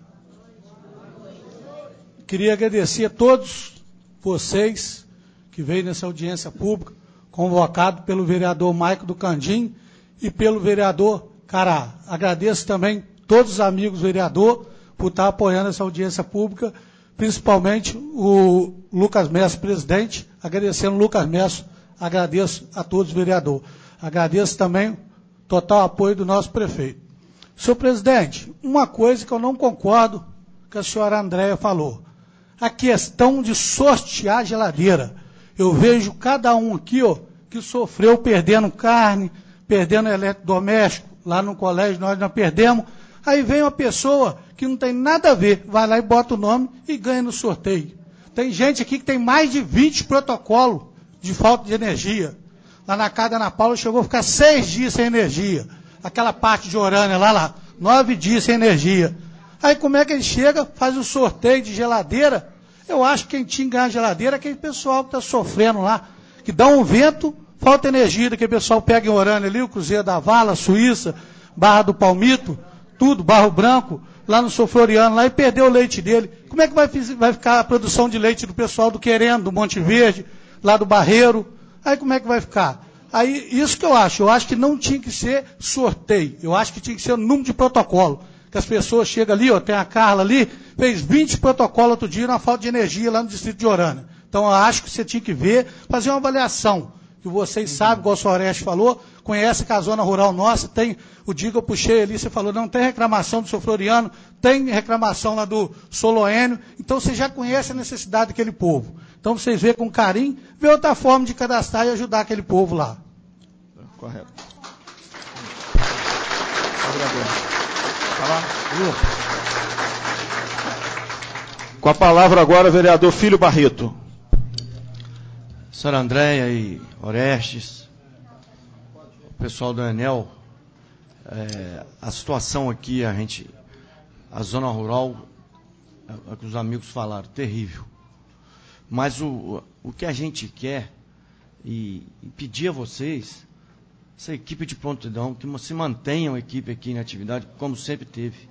S4: Queria agradecer a todos vocês que veio nessa audiência pública, convocado pelo vereador Maico do Candim e pelo vereador Cará. Agradeço também todos os amigos vereador por estar apoiando essa audiência pública, principalmente o Lucas Messo, presidente, agradecendo o Lucas Messo, agradeço a todos os vereadores. Agradeço também o total apoio do nosso prefeito. Senhor presidente, uma coisa que eu não concordo que a senhora Andréia falou, a questão de sortear geladeira. Eu vejo cada um aqui, ó, que sofreu perdendo carne, perdendo eletrodoméstico, lá no colégio nós não perdemos. Aí vem uma pessoa que não tem nada a ver, vai lá e bota o nome e ganha no sorteio. Tem gente aqui que tem mais de vinte protocolos de falta de energia. Lá na casa da Ana Paula chegou a ficar seis dias sem energia. Aquela parte de Orânia lá, lá, nove dias sem energia. Aí como é que ele chega, faz o sorteio de geladeira? Eu acho que quem tinha que ganhar geladeira é aquele pessoal que está sofrendo lá, que dá um vento, falta energia, daquele pessoal pega em Orânia ali, o Cruzeiro da Vala, Suíça, Barra do Palmito, tudo, Barro Branco, lá no São Floriano, lá, e perdeu o leite dele. Como é que vai, vai ficar a produção de leite do pessoal do Querendo, do Monte Verde, lá do Barreiro? Aí como é que vai ficar? Aí, isso que eu acho, eu acho que não tinha que ser sorteio, eu acho que tinha que ser o número de protocolo. Que as pessoas chegam ali, ó, tem a Carla ali, fez vinte protocolos outro dia na falta de energia lá no distrito de Orânia. Então eu acho que você tinha que ver, fazer uma avaliação. Que vocês uhum. sabem, igual o Soares falou, conhece que a zona rural nossa, tem, o dia que eu puxei ali, você falou, não tem reclamação do São Floriano, tem reclamação lá do Soloênio, então você já conhece a necessidade daquele povo. Então vocês vê com carinho, vê outra forma de cadastrar e ajudar aquele povo lá.
S1: Correto. Com a palavra agora, vereador Filho Barreto.
S5: Senhora Andréia e Orestes, o pessoal do Enel, é, a situação aqui, a gente, a zona rural, é, é que os amigos falaram, terrível. Mas o, o que a gente quer e, e pedir a vocês, essa equipe de prontidão, que se mantenham a equipe aqui em atividade, como sempre teve.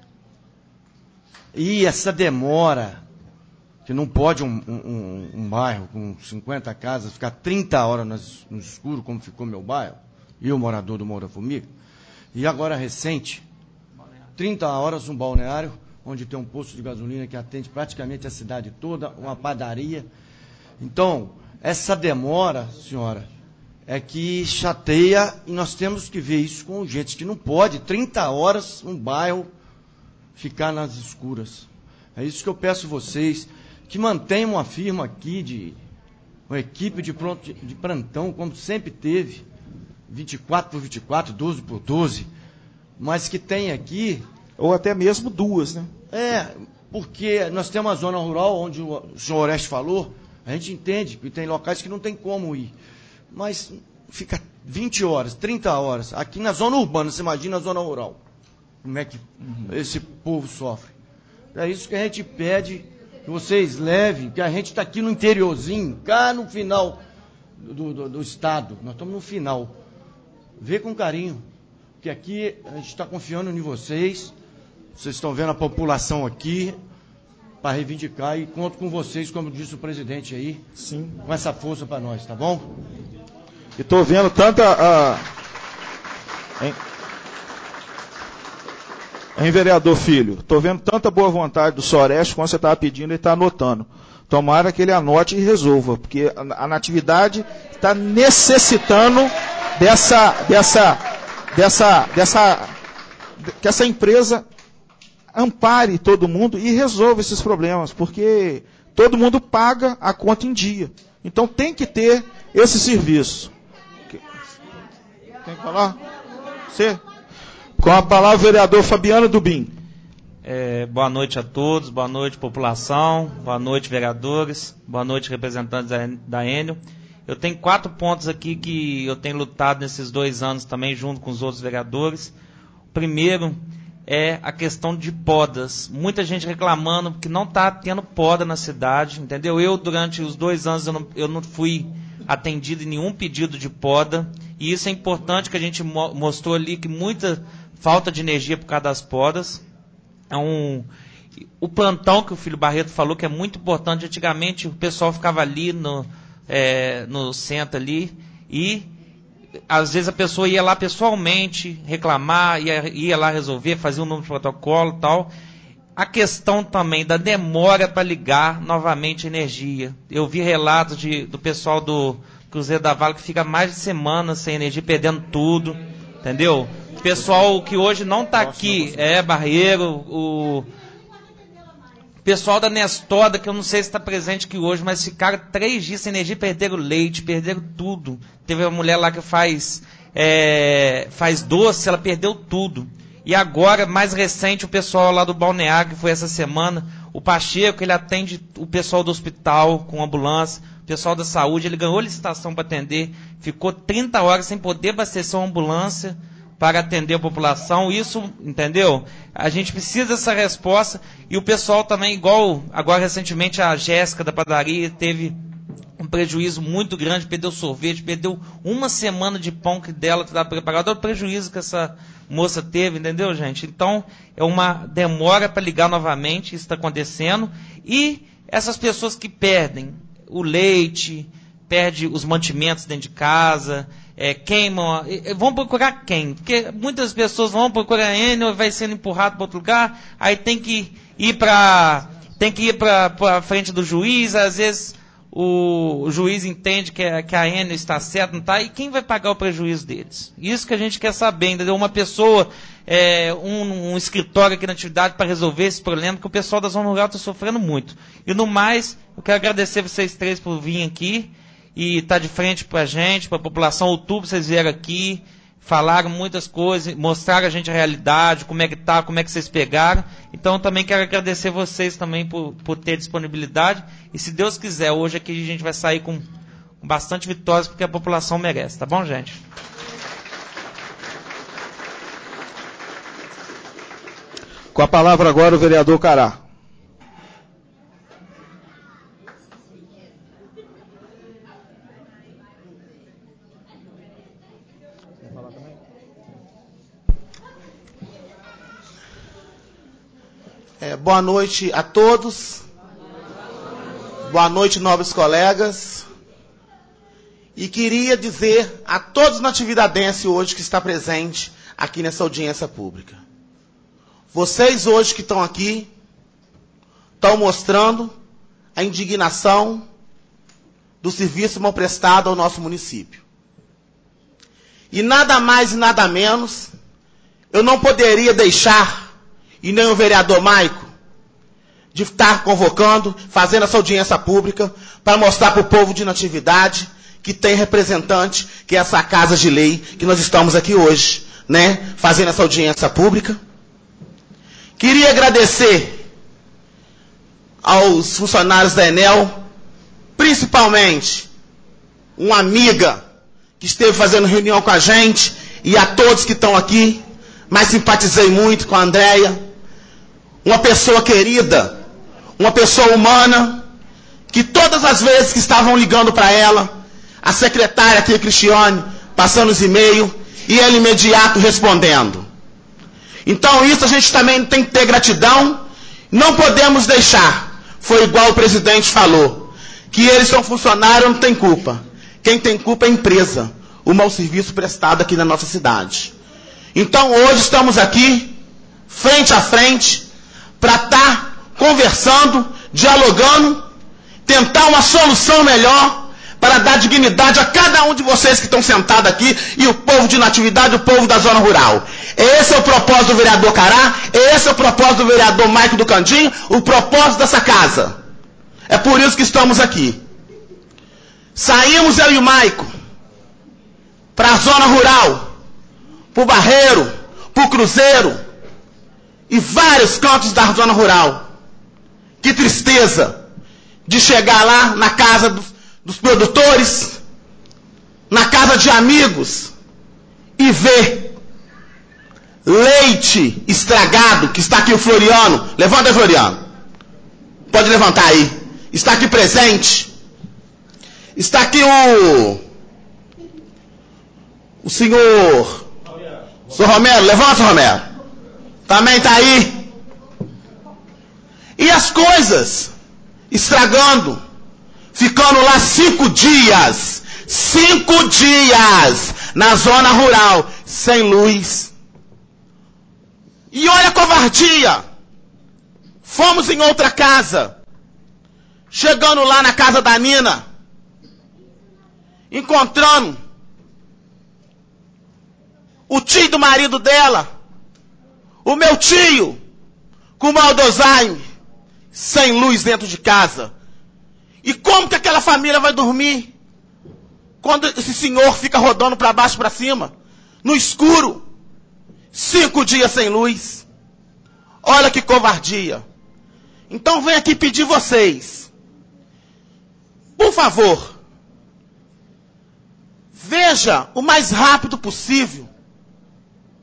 S5: E essa demora, que não pode um, um, um bairro com cinquenta casas ficar trinta horas no escuro, como ficou meu bairro, e o morador do Morro da Formiga. E agora recente, trinta horas um balneário, onde tem um posto de gasolina que atende praticamente a cidade toda, uma padaria. Então, essa demora, senhora, é que chateia, e nós temos que ver isso com gente que não pode, trinta horas um bairro ficar nas escuras. É isso que eu peço a vocês, que mantenham uma firma aqui, de uma equipe de, pronto, de plantão, como sempre teve, vinte e quatro por vinte e quatro, doze por doze, mas que tem aqui...
S1: Ou até mesmo duas, né?
S5: É, porque nós temos uma zona rural, onde o senhor Orestes falou, a gente entende que tem locais que não tem como ir, mas fica vinte horas, trinta horas, aqui na zona urbana, você imagina a zona rural, como é que uhum. esse povo sofre. É isso que a gente pede, que vocês levem, que a gente está aqui no interiorzinho, cá no final do, do, do estado, nós estamos no final. Vê com carinho, que aqui a gente está confiando em vocês, vocês estão vendo a população aqui, para reivindicar, e conto com vocês, como disse o presidente aí, sim, com essa força para nós, tá bom?
S1: E estou vendo tanta... Uh... Hein? Hein, vereador Filho? Estou vendo tanta boa vontade do Soares, quando você estava pedindo, ele está anotando. Tomara que ele anote e resolva, porque a Natividade está necessitando dessa, dessa, dessa, dessa, que essa empresa ampare todo mundo e resolva esses problemas, porque todo mundo paga a conta em dia. Então tem que ter esse serviço. Tem que falar? Você? Com a palavra, o vereador Fabiano Dubim.
S6: É, boa noite a todos, boa noite, população, boa noite, vereadores, boa noite, representantes da, da Enel. Eu tenho quatro pontos aqui que eu tenho lutado nesses dois anos também, junto com os outros vereadores. O primeiro é a questão de podas. Muita gente reclamando que não está tendo poda na cidade, entendeu? Eu, durante os dois anos, eu não, eu não fui atendido em nenhum pedido de poda, e isso é importante, que a gente mo- mostrou ali que muita falta de energia por causa das podas. É um, o plantão que o Filho Barreto falou que é muito importante. Antigamente o pessoal ficava ali no, é, no centro ali, e às vezes a pessoa ia lá pessoalmente reclamar, ia, ia lá resolver, fazia um novo protocolo e tal. A questão também da demora para ligar novamente a energia. Eu vi relatos de, do pessoal do Cruzeiro da Vala que fica mais de semana sem energia, perdendo tudo, entendeu? O pessoal que hoje não está aqui, é Barreiro, o pessoal da Nestoda, que eu não sei se está presente aqui hoje, mas ficaram três dias sem energia, perderam leite, perderam tudo. Teve uma mulher lá que faz, é, faz doce, ela perdeu tudo. E agora, mais recente, o pessoal lá do Balneário, que foi essa semana, o Pacheco, ele atende o pessoal do hospital com ambulância, o pessoal da saúde, ele ganhou licitação para atender, ficou trinta horas sem poder abastecer uma ambulância para atender a população. Isso, entendeu? A gente precisa dessa resposta. E o pessoal também, igual agora recentemente a Jéssica da padaria teve um prejuízo muito grande, perdeu sorvete, perdeu uma semana de pão que dela estava preparado. Olha o prejuízo que essa moça teve, entendeu, gente? Então, é uma demora para ligar novamente, isso está acontecendo. E essas pessoas que perdem o leite, perde os mantimentos dentro de casa, é, queimam, é, vão procurar quem? Porque muitas pessoas vão procurar a Enel, vai sendo empurrado para outro lugar, aí tem que ir para tem que ir para a frente do juiz, às vezes o, o juiz entende que, é, que a Enel está certa, não está, e quem vai pagar o prejuízo deles? Isso que a gente quer saber, entendeu? Uma pessoa, é, um, um escritório aqui na atividade para resolver esse problema, que o pessoal da Zona Rural está sofrendo muito. E no mais, eu quero agradecer vocês três por virem aqui e estar tá de frente para a gente, para a população. Outubro vocês vieram aqui, falaram muitas coisas, mostraram a gente a realidade, como é que está, como é que vocês pegaram. Então, eu também quero agradecer vocês também por, por ter disponibilidade. E se Deus quiser, hoje aqui a gente vai sair com, com bastante vitórias, porque a população merece. Tá bom, gente?
S1: Com a palavra agora o vereador Cará.
S7: É, boa noite a todos. Boa noite, nobres colegas. E queria dizer a todos na Natividadense hoje que está presente aqui nessa audiência pública. Vocês hoje que estão aqui estão mostrando a indignação do serviço mal prestado ao nosso município. E nada mais e nada menos, eu não poderia deixar, e nem o vereador Maico, de estar convocando, fazendo essa audiência pública, para mostrar para o povo de Natividade que tem representante, que é essa casa de lei, que nós estamos aqui hoje, né, fazendo essa audiência pública. Queria agradecer aos funcionários da Enel, principalmente uma amiga que esteve fazendo reunião com a gente, e a todos que estão aqui, mas simpatizei muito com a Andréia, uma pessoa querida, uma pessoa humana, que todas as vezes que estavam ligando para ela, a secretária aqui, a Cristiane, passando os e-mails, e ela imediato respondendo. Então isso a gente também tem que ter gratidão, não podemos deixar, foi igual o presidente falou, que eles são funcionários, não tem culpa. Quem tem culpa é a empresa, o mau serviço prestado aqui na nossa cidade. Então hoje estamos aqui, frente a frente, para estar conversando, dialogando, tentar uma solução melhor, para dar dignidade a cada um de vocês que estão sentados aqui, e o povo de Natividade, o povo da zona rural. Esse é o propósito do vereador Cará, esse é o propósito do vereador Maico do Candinho, o propósito dessa casa. É por isso que estamos aqui. Saímos eu e o Maico para a zona rural, para o Barreiro, para o Cruzeiro, e vários cantos da zona rural. Que tristeza de chegar lá na casa dos, dos produtores, na casa de amigos, e ver leite estragado, que está aqui o Floriano. Levanta aí, Floriano. Pode levantar aí. Está aqui presente. Está aqui o o senhor senhor Romero. Levanta, senhor Romero. Também está aí. E as coisas estragando, ficando lá cinco dias, cinco dias na zona rural, sem luz. E olha a covardia. Fomos em outra casa, chegando lá na casa da Nina, encontrando o tio do marido dela, o meu tio, com mal do Alzheimer, sem luz dentro de casa. E como que aquela família vai dormir quando esse senhor fica rodando para baixo e para cima, no escuro, cinco dias sem luz? Olha que covardia. Então venho aqui pedir vocês, por favor, veja o mais rápido possível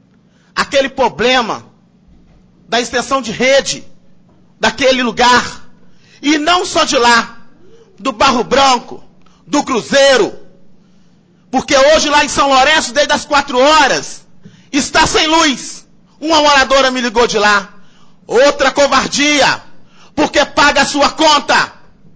S7: aquele problema da extensão de rede daquele lugar. E não só de lá, do Barro Branco, do Cruzeiro. Porque hoje lá em São Lourenço, desde as quatro horas, está sem luz. Uma moradora me ligou de lá. Outra covardia, porque paga a sua conta.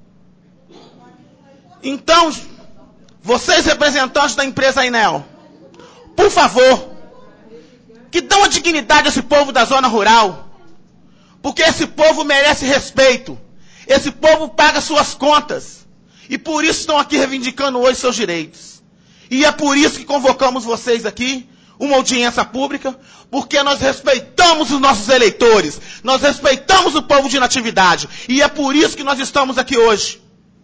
S7: Então, vocês representantes da empresa Enel, por favor, que dão a dignidade a esse povo da zona rural. Porque esse povo merece respeito. Esse povo paga suas contas. E por isso estão aqui reivindicando hoje seus direitos. E é por isso que convocamos vocês aqui, uma audiência pública, porque nós respeitamos os nossos eleitores. Nós respeitamos o povo de Natividade. E é por isso que nós estamos aqui hoje.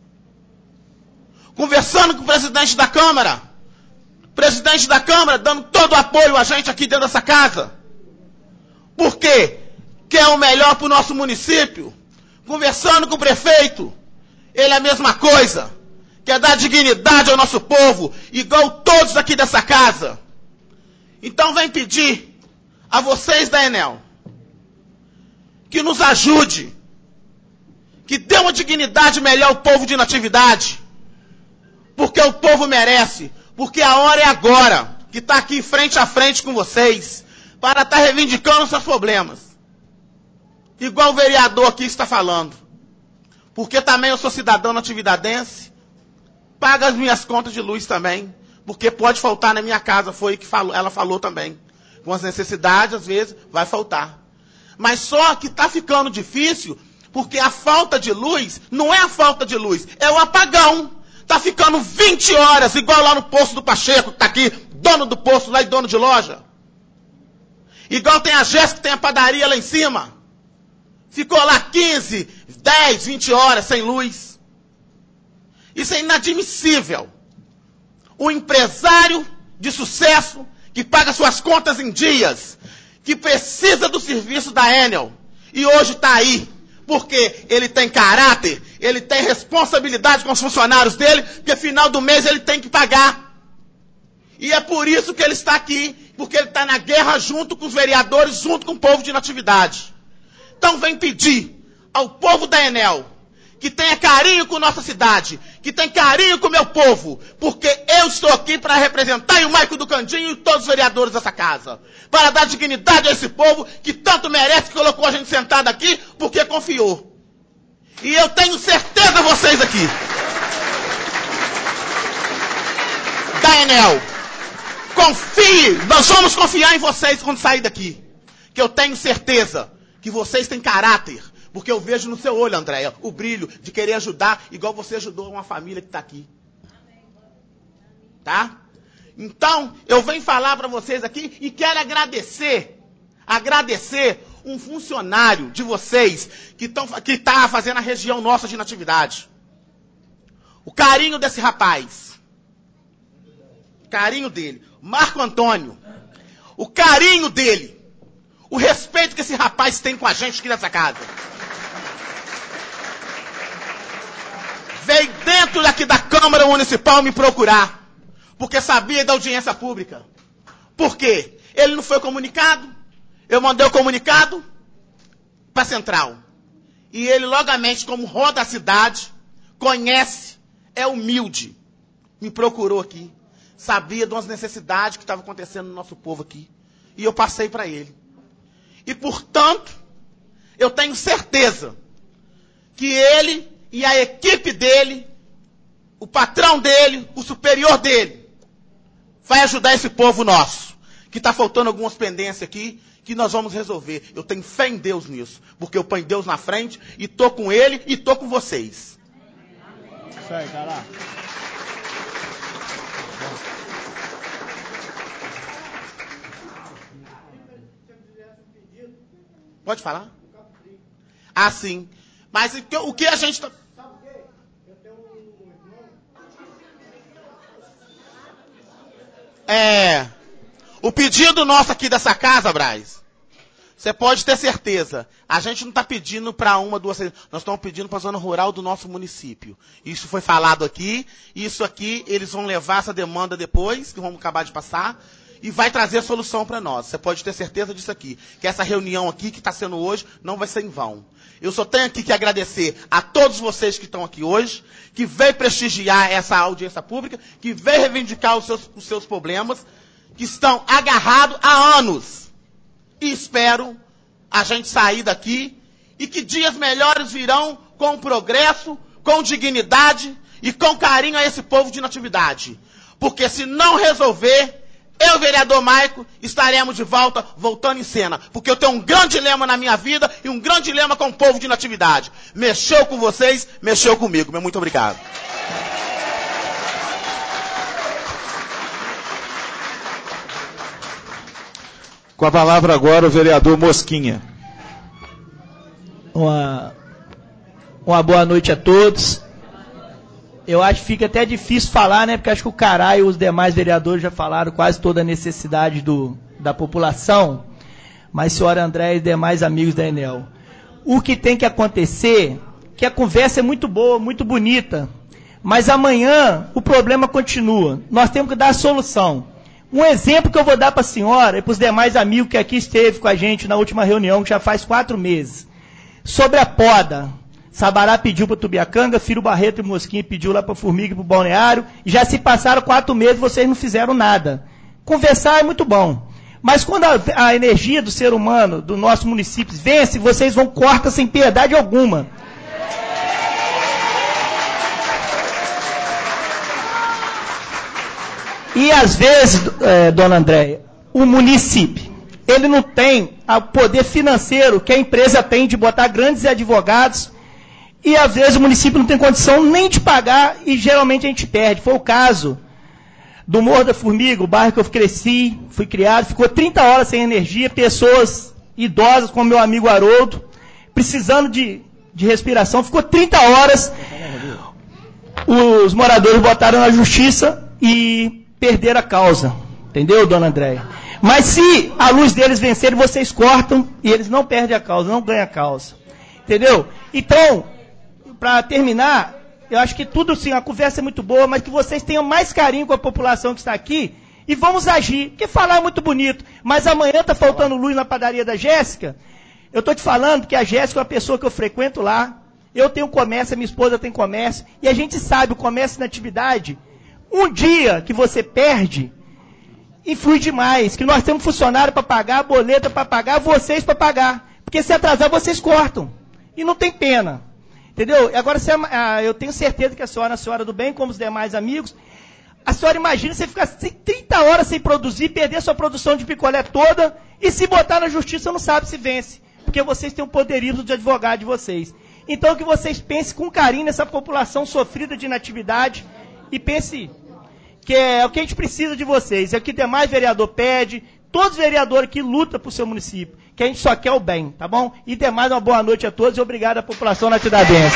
S7: Conversando com o presidente da Câmara. Presidente da Câmara dando todo o apoio a gente aqui dentro dessa casa. Por quê? Quer o melhor para o nosso município. Conversando com o prefeito. Ele é a mesma coisa. Quer dar dignidade ao nosso povo. Igual todos aqui dessa casa. Então vem pedir a vocês da Enel que nos ajude. Que dê uma dignidade melhor ao povo de Natividade. Porque o povo merece. Porque a hora é agora. Que está aqui frente a frente com vocês. Para estar tá reivindicando seus problemas. Igual o vereador aqui está falando. Porque também eu sou cidadão natividadense. Pago as minhas contas de luz também. Porque pode faltar na minha casa. Foi o que falou, ela falou também. Com as necessidades, às vezes, vai faltar. Mas só que está ficando difícil. Porque a falta de luz não é a falta de luz. É o apagão. Está ficando vinte horas, igual lá no posto do Pacheco, que está aqui, dono do posto lá e dono de loja. Igual tem a Jéssica, que tem a padaria lá em cima. Ficou lá quinze, dez, vinte horas sem luz. Isso é inadmissível. Um empresário de sucesso, que paga suas contas em dias, que precisa do serviço da Enel, e hoje está aí. Porque ele tem caráter, ele tem responsabilidade com os funcionários dele, porque final do mês ele tem que pagar. E é por isso que ele está aqui, porque ele está na guerra junto com os vereadores, junto com o povo de Natividade. Então vem pedir ao povo da Enel, que tenha carinho com nossa cidade, que tenha carinho com o meu povo, porque eu estou aqui para representar o Maico do Candinho e todos os vereadores dessa casa. Para dar dignidade a esse povo que tanto merece, que colocou a gente sentado aqui, porque confiou. E eu tenho certeza, vocês aqui, da Enel, confie, nós vamos confiar em vocês quando sair daqui. Que eu tenho certeza que vocês têm caráter. Porque eu vejo no seu olho, Andréia, o brilho de querer ajudar, igual você ajudou uma família que está aqui. Tá? Então, eu venho falar para vocês aqui e quero agradecer, agradecer um funcionário de vocês que estão que tá fazendo a região nossa de Natividade. O carinho desse rapaz. Carinho dele. Marco Antônio. O carinho dele. O respeito que esse rapaz tem com a gente aqui nessa casa. Veio dentro daqui da Câmara Municipal me procurar. Porque sabia da audiência pública. Por quê? Ele não foi comunicado. Eu mandei o comunicado para a Central. E ele, logamente, como roda a cidade, conhece, é humilde. Me procurou aqui. Sabia de umas necessidades que estavam acontecendo no nosso povo aqui. E eu passei para ele. E, portanto, eu tenho certeza que ele e a equipe dele, o patrão dele, o superior dele, vai ajudar esse povo nosso, que está faltando algumas pendências aqui, que nós vamos resolver. Eu tenho fé em Deus nisso, porque eu ponho Deus na frente, e estou com ele, e estou com vocês. Isso aí, cara. Pode falar? Ah, sim. Mas o que a gente está... É... O pedido nosso aqui dessa casa, Braz, você pode ter certeza, a gente não está pedindo para uma, duas... Nós estamos pedindo para a zona rural do nosso município. Isso foi falado aqui, isso aqui, eles vão levar essa demanda depois, que vamos acabar de passar, e vai trazer solução para nós. Você pode ter certeza disso aqui, que essa reunião aqui que está sendo hoje não vai ser em vão. Eu só tenho aqui que agradecer a todos vocês que estão aqui hoje, que veio prestigiar essa audiência pública, que veio reivindicar os seus, os seus problemas, que estão agarrados há anos. E espero a gente sair daqui e que dias melhores virão com progresso, com dignidade e com carinho a esse povo de Natividade. Porque se não resolver, eu, vereador Maico, estaremos de volta, voltando em cena. Porque eu tenho um grande dilema na minha vida e um grande dilema com o povo de Natividade. Mexeu com vocês, mexeu comigo. Muito obrigado.
S1: Com a palavra agora o vereador Mosquinha.
S8: Uma, uma boa noite a todos. Eu acho que fica até difícil falar, né? Porque acho que o Cará e os demais vereadores já falaram quase toda a necessidade do, da população. Mas, senhora André e demais amigos da Enel, o que tem que acontecer, que a conversa é muito boa, muito bonita, mas amanhã o problema continua. Nós temos que dar a solução. Um exemplo que eu vou dar para a senhora e para os demais amigos que aqui esteve com a gente na última reunião, que já faz quatro meses, sobre a poda. Sabará pediu para Tubiacanga, Filho Barreto e Mosquinha pediu lá para Formiga e para o Balneário, e já se passaram quatro meses e vocês não fizeram nada. Conversar é muito bom, mas quando a, a energia do ser humano, do nosso município, vence, vocês vão cortar sem piedade alguma. E às vezes, é, dona Andréia, o município, ele não tem o poder financeiro que a empresa tem de botar grandes advogados, e às vezes o município não tem condição nem de pagar, e geralmente a gente perde. Foi o caso do Morro da Formiga, o bairro que eu cresci, fui criado, ficou trinta horas sem energia, pessoas idosas, como meu amigo Haroldo, precisando de, de respiração, ficou trinta horas, os moradores botaram na justiça e perderam a causa, entendeu, dona Andréia? Mas se a luz deles vencer, vocês cortam e eles não perdem a causa, não ganham a causa, entendeu? Então, para terminar, eu acho que tudo assim, a conversa é muito boa, mas que vocês tenham mais carinho com a população que está aqui e vamos agir, porque falar é muito bonito, mas amanhã está faltando luz na padaria da Jéssica. Eu estou te falando que a Jéssica é uma pessoa que eu frequento lá, eu tenho comércio, a minha esposa tem comércio, e a gente sabe, o comércio na atividade, um dia que você perde, influi demais, que nós temos funcionário para pagar, boleta para pagar, vocês para pagar, porque se atrasar vocês cortam, e não tem pena. Entendeu? Agora, se a, eu tenho certeza que a senhora, a senhora do bem, como os demais amigos, a senhora imagina você ficar trinta horas sem produzir, perder sua produção de picolé toda, e se botar na justiça não sabe se vence, porque vocês têm o poderismo de advogado de vocês. Então, que vocês pensem com carinho nessa população sofrida de inatividade, e pense que é o que a gente precisa de vocês, é o que demais vereador pede, todos os vereadores que lutam para o seu município, que a gente só quer o bem, tá bom? E demais, uma boa noite a todos e obrigado à população natividense.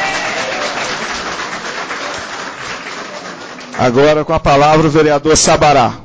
S1: Agora com a palavra o vereador Sabará.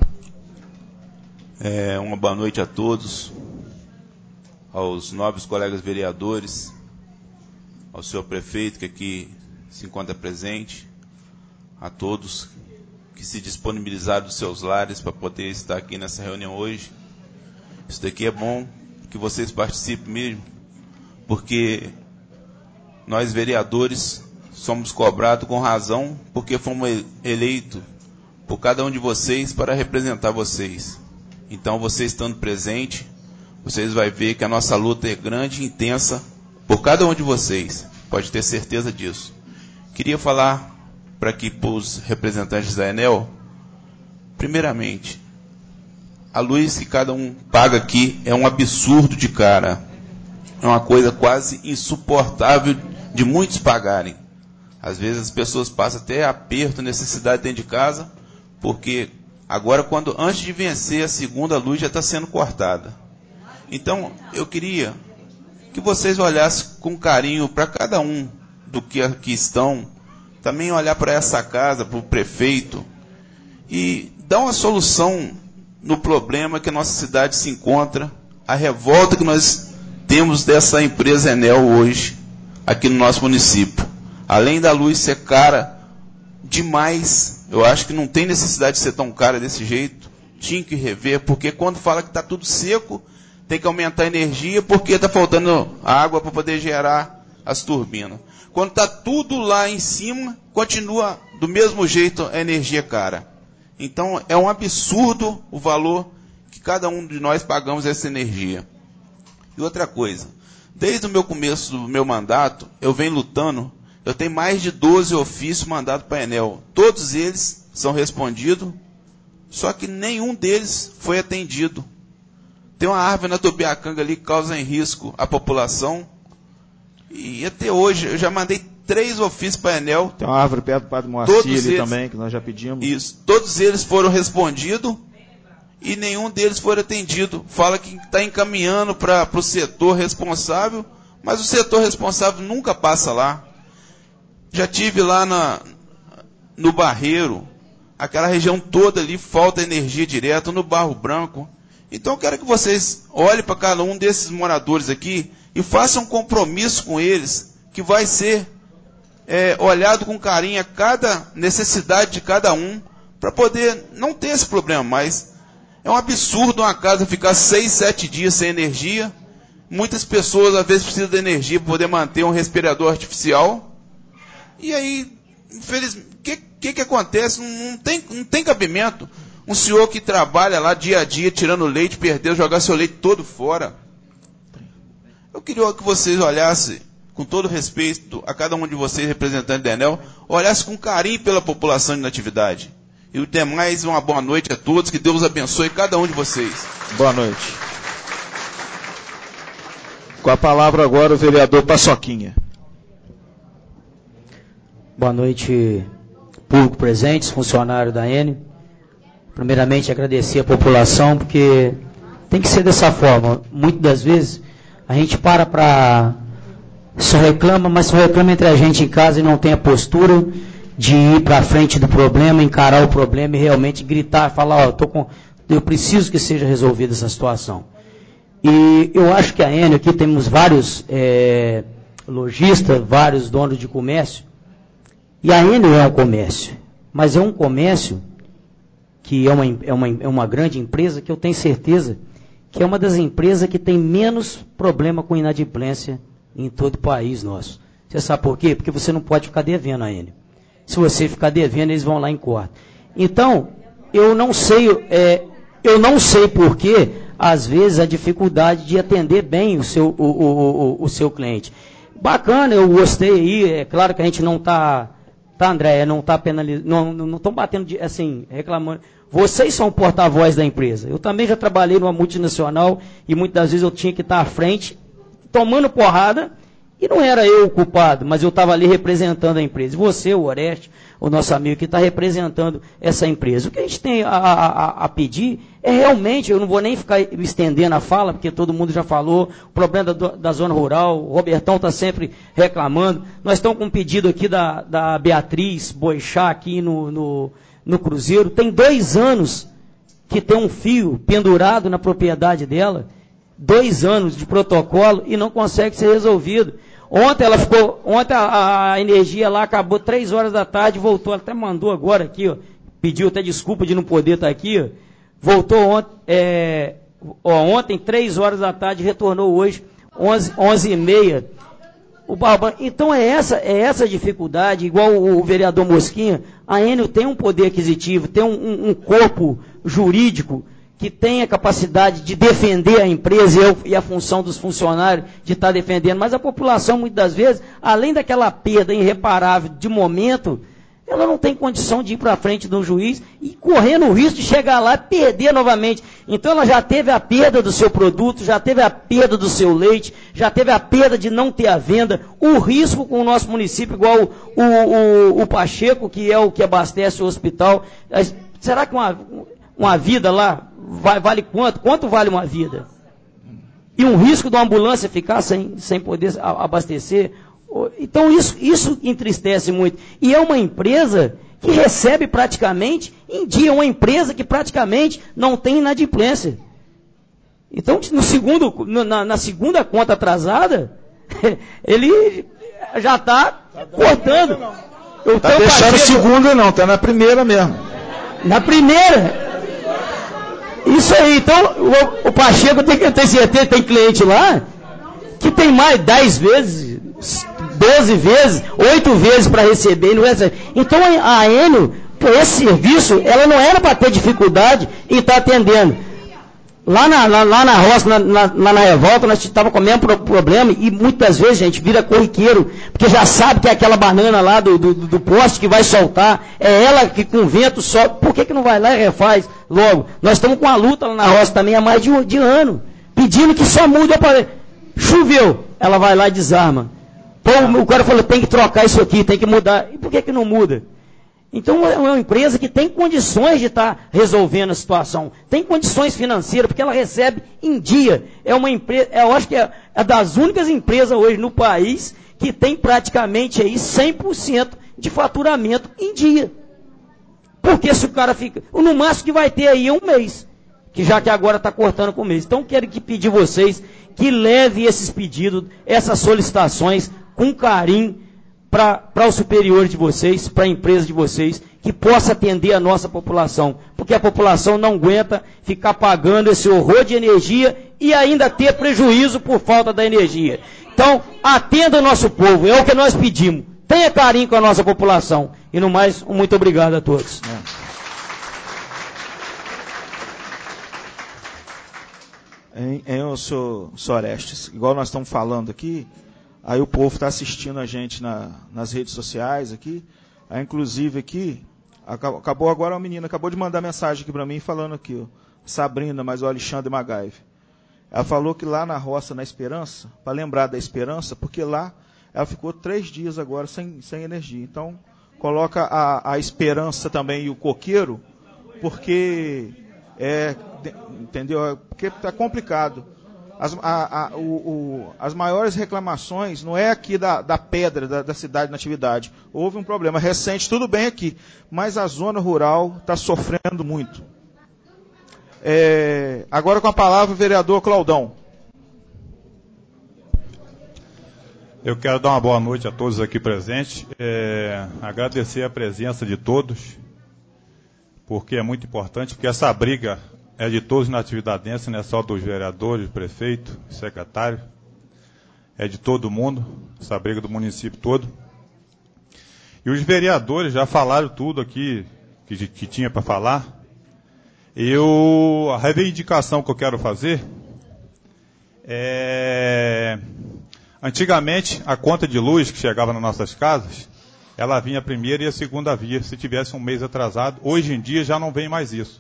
S9: É, uma boa noite a todos, aos nobres colegas vereadores, ao senhor prefeito que aqui se encontra presente, a todos que se disponibilizaram dos seus lares para poder estar aqui nessa reunião hoje. Isso daqui é bom que vocês participem mesmo, porque nós vereadores somos cobrados com razão, porque fomos eleitos por cada um de vocês para representar vocês. Então, vocês estando presentes, vocês vão ver que a nossa luta é grande e intensa por cada um de vocês. Pode ter certeza disso. Queria falar para aqui para os representantes da Enel, primeiramente, a luz que cada um paga aqui é um absurdo de cara. É uma coisa quase insuportável de muitos pagarem. Às vezes as pessoas passam até aperto, necessidade dentro de casa, porque agora, quando antes de vencer, a segunda luz já está sendo cortada. Então, eu queria que vocês olhassem com carinho para cada um do que aqui estão, também olhar para essa casa, para o prefeito, e dar uma solução no problema que a nossa cidade se encontra, a revolta que nós temos dessa empresa Enel hoje, aqui no nosso município. Além da luz ser cara demais, eu acho que não tem necessidade de ser tão cara desse jeito, tinha que rever, porque quando fala que está tudo seco, tem que aumentar a energia, porque está faltando água para poder gerar as turbinas. Quando está tudo lá em cima, continua do mesmo jeito a energia cara. Então, é um absurdo o valor que cada um de nós pagamos essa energia. E outra coisa, desde o meu começo do meu mandato, eu venho lutando, eu tenho mais de doze ofícios mandados para a Enel. Todos eles são respondidos, só que nenhum deles foi atendido. Tem uma árvore na Tubiacanga ali que causa em risco a população. E até hoje, eu já mandei três ofícios para a Enel.
S1: Tem uma árvore perto do Padre Moacir ali eles, também, que nós já pedimos.
S9: Isso. Todos eles foram respondidos e nenhum deles foi atendido. Fala que está encaminhando para o setor responsável, mas o setor responsável nunca passa lá. Já tive lá na, no Barreiro, aquela região toda ali, falta energia direto, no Barro Branco. Então eu quero que vocês olhem para cada um desses moradores aqui e façam um compromisso com eles, que vai ser é, olhado com carinho a cada necessidade de cada um, para poder não ter esse problema mais. É um absurdo uma casa ficar seis, sete dias sem energia. Muitas pessoas às vezes precisam de energia para poder manter um respirador artificial. E aí, infelizmente, o que, que, que acontece? Não, não, tem, não tem cabimento. Um senhor que trabalha lá dia a dia, tirando leite, perdeu, jogar seu leite todo fora. Eu queria que vocês olhassem, com todo respeito a cada um de vocês, representantes da Enel, olhassem com carinho pela população de Natividade. E o demais, uma boa noite a todos, que Deus abençoe cada um de vocês.
S1: Boa noite. Com a palavra agora o vereador Paçoquinha.
S10: Boa noite, público presente, funcionário da Enel. Primeiramente, agradecer a população, porque tem que ser dessa forma. Muitas das vezes, a gente para para... só reclama, mas só reclama entre a gente em casa e não tem a postura de ir para frente do problema, encarar o problema e realmente gritar, falar, ó, eu, tô com, eu preciso que seja resolvida essa situação. E eu acho que a Enel, aqui temos vários é, lojistas, vários donos de comércio, e a Enel é um comércio, mas é um comércio que é uma, é uma, é uma grande empresa que eu tenho certeza que é uma das empresas que tem menos problema com inadimplência em todo o país nosso. Você sabe por quê? Porque você não pode ficar devendo a Enel. Se você ficar devendo, eles vão lá em corte. Então, eu não sei, é, eu não sei por que, às vezes, a dificuldade de atender bem o seu, o, o, o, o seu cliente. Bacana, eu gostei aí, é claro que a gente não está, tá, André, não está penalizando, não estão não, não batendo, de, assim, reclamando. Vocês são porta-voz da empresa. Eu também já trabalhei numa multinacional e muitas das vezes eu tinha que estar à frente, tomando porrada, e não era eu o culpado, mas eu estava ali representando a empresa. Você, o Oreste, o nosso amigo que está representando essa empresa. O que a gente tem a, a, a pedir é realmente, eu não vou nem ficar estendendo a fala, porque todo mundo já falou, o problema da, da zona rural, o Robertão está sempre reclamando. Nós estamos com um pedido aqui da, da Beatriz Boixá, aqui no, no, no Cruzeiro. Tem dois anos que tem um fio pendurado na propriedade dela, dois anos de protocolo e não consegue ser resolvido. Ontem ela ficou, ontem a, a energia lá acabou três horas da tarde, voltou, ela até mandou agora aqui, ó, pediu até desculpa de não poder estar aqui, ó, voltou ontem, é, ó, ontem três horas da tarde, retornou hoje onze, onze e meia. O Barba, então é essa, é essa dificuldade, igual o, o vereador Mosquinha, a Enel tem um poder aquisitivo, tem um, um, um corpo jurídico que tem a capacidade de defender a empresa e, eu, e a função dos funcionários de estar defendendo, mas a população, muitas das vezes, além daquela perda irreparável de momento, ela não tem condição de ir para frente de um juiz e correndo o risco de chegar lá e perder novamente. Então ela já teve a perda do seu produto, já teve a perda do seu leite, já teve a perda de não ter a venda, o risco com o nosso município, igual o, o, o, o Pacheco, que é o que abastece o hospital. Será que uma, uma vida lá vai, vale quanto? Quanto vale uma vida? E um risco de uma ambulância ficar sem, sem poder abastecer? Então isso, isso entristece muito. E é uma empresa que recebe praticamente em dia, uma empresa que praticamente não tem inadimplência. Então, no segundo, na, na segunda conta atrasada, ele já está cortando.
S1: Está deixando a segunda não, está na primeira mesmo.
S10: Na primeira. Isso aí, então, o, o Pacheco tem que ter certeza, tem cliente lá, que tem mais dez vezes, doze vezes, oito vezes para receber, e não recebe. Então a Enel, esse serviço, ela não era para ter dificuldade em estar atendendo. Lá na, lá, lá na roça, na, na, na revolta, nós estávamos com o mesmo problema, e muitas vezes, gente, vira corriqueiro, porque já sabe que é aquela banana lá do, do, do poste que vai soltar, é ela que com vento solta. Por que, que não vai lá e refaz logo? Nós estamos com a luta lá na roça também há mais de, de ano, pedindo que só mude o aparelho. Choveu, ela vai lá e desarma. Pô, o cara falou, tem que trocar isso aqui, tem que mudar. E por que, que não muda? Então é uma empresa que tem condições de estar resolvendo a situação, tem condições financeiras, porque ela recebe em dia. É uma empresa, eu acho que é, é das únicas empresas hoje no país que tem praticamente aí cem por cento de faturamento em dia. Porque se o cara fica, no máximo que vai ter aí é um mês, que já que agora está cortando com o mês. Então quero que pedir vocês que leve esses pedidos, essas solicitações com carinho, para os superiores de vocês, para a empresa de vocês, que possa atender a nossa população. Porque a população não aguenta ficar pagando esse horror de energia e ainda ter prejuízo por falta da energia. Então, atenda o nosso povo, é o que nós pedimos. Tenha carinho com a nossa população. E no mais, muito obrigado a todos.
S1: Em, em o senhor, senhor Orestes, igual nós estamos falando aqui, aí o povo está assistindo a gente na, nas redes sociais aqui. Aí, inclusive aqui, acabou agora uma menina, acabou de mandar mensagem aqui para mim falando aqui, ó, Sabrina, mas o Alexandre Magaive. Ela falou que lá na roça, na Esperança, para lembrar da Esperança, porque lá ela ficou três dias agora sem, sem energia. Então, coloca a, a Esperança também e o coqueiro, porque é, entendeu? Porque está complicado. As, a, a, o, o, as maiores reclamações não é aqui da, da pedra, da, da cidade na atividade. Houve um problema recente, tudo bem aqui, mas a zona rural está sofrendo muito. É, agora com a palavra o vereador Claudão.
S11: Eu quero dar uma boa noite a todos aqui presentes, é, agradecer a presença de todos, porque é muito importante, porque essa briga é de todos na atividadense, não é só dos vereadores, prefeito, secretário, é de todo mundo, essa briga do município todo. E os vereadores já falaram tudo aqui que, que tinha para falar. Eu, a reivindicação que eu quero fazer é... Antigamente, a conta de luz que chegava nas nossas casas, ela vinha a primeira e a segunda via, se tivesse um mês atrasado. Hoje em dia já não vem mais isso.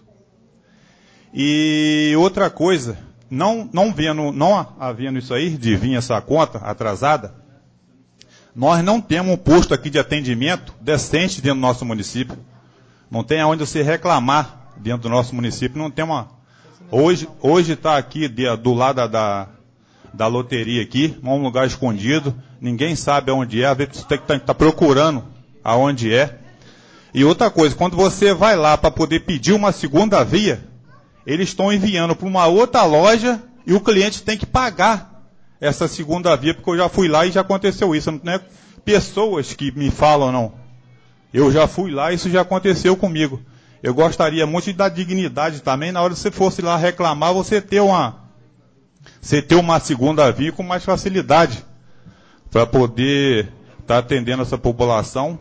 S11: E outra coisa, não, não, vendo, não havendo isso aí, de vir essa conta atrasada, nós não temos um posto aqui de atendimento decente dentro do nosso município. Não tem aonde você reclamar dentro do nosso município. Não tem uma... Hoje hoje está aqui de, do lado da, da loteria aqui, um lugar escondido, ninguém sabe aonde é, às vezes você tem que estar tá procurando aonde é. E outra coisa, quando você vai lá para poder pedir uma segunda via, eles estão enviando para uma outra loja e o cliente tem que pagar essa segunda via, porque eu já fui lá e já aconteceu isso. Não é pessoas que me falam, não. Eu já fui lá e isso já aconteceu comigo. Eu gostaria muito de dar dignidade também, na hora que você fosse lá reclamar, você ter uma, você ter uma segunda via com mais facilidade, para poder estar tá atendendo essa população.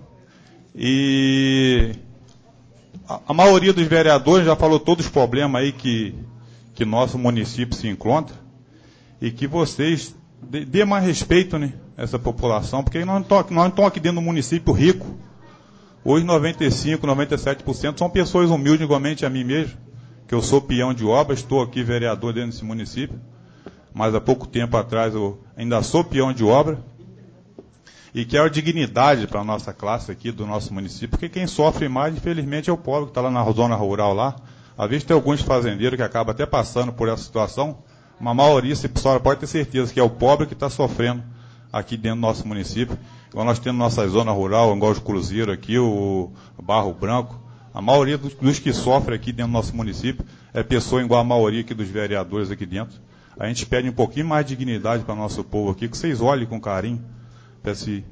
S11: E a, a maioria dos vereadores já falou todos os problemas aí que, que nosso município se encontra, e que vocês dê, dê mais respeito, né, a essa população, porque nós não estamos aqui dentro do município rico. Hoje noventa e cinco por cento, noventa e sete por cento são pessoas humildes, igualmente a mim mesmo, que eu sou peão de obra, estou aqui vereador dentro desse município, mas há pouco tempo atrás eu ainda sou peão de obra, e quero dignidade para a nossa classe aqui do nosso município, porque quem sofre mais, infelizmente, é o pobre que está lá na zona rural lá. Às vezes tem alguns fazendeiros que acabam até passando por essa situação, uma maioria, a pessoa pode ter certeza que é o pobre que está sofrendo aqui dentro do nosso município. Igual nós temos nossa zona rural, igual os Cruzeiros aqui, o Barro Branco, a maioria dos, dos que sofrem aqui dentro do nosso município é pessoa igual a maioria aqui dos vereadores aqui dentro. A gente pede um pouquinho mais de dignidade para o nosso povo aqui, que vocês olhem com carinho para esse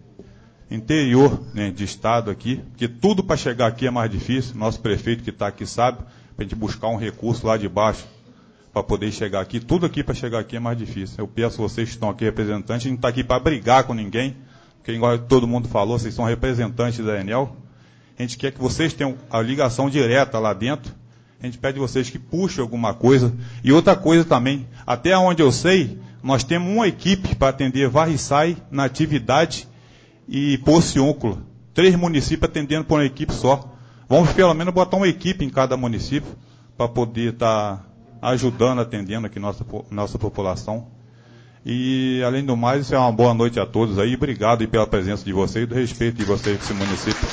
S11: interior, né, de estado aqui, porque tudo para chegar aqui é mais difícil, nosso prefeito que está aqui sabe, para a gente buscar um recurso lá de baixo para poder chegar aqui. Tudo aqui para chegar aqui é mais difícil. Eu peço a vocês que estão aqui representantes, a gente não está aqui para brigar com ninguém, porque igual todo mundo falou, vocês são representantes da Enel. A gente quer que vocês tenham a ligação direta lá dentro. A gente pede a vocês que puxem alguma coisa. E outra coisa também, até onde eu sei, nós temos uma equipe para atender varre e sai na atividade e Pociúncula. Três municípios atendendo por uma equipe só. Vamos pelo menos botar uma equipe em cada município para poder estar tá ajudando, atendendo aqui nossa, nossa população. E, além do mais, isso é uma boa noite a todos aí. Obrigado aí pela presença de vocês e do respeito de vocês com esse município.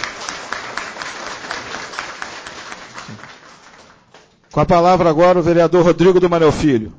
S1: Com a palavra agora o vereador Rodrigo do Manel Filho.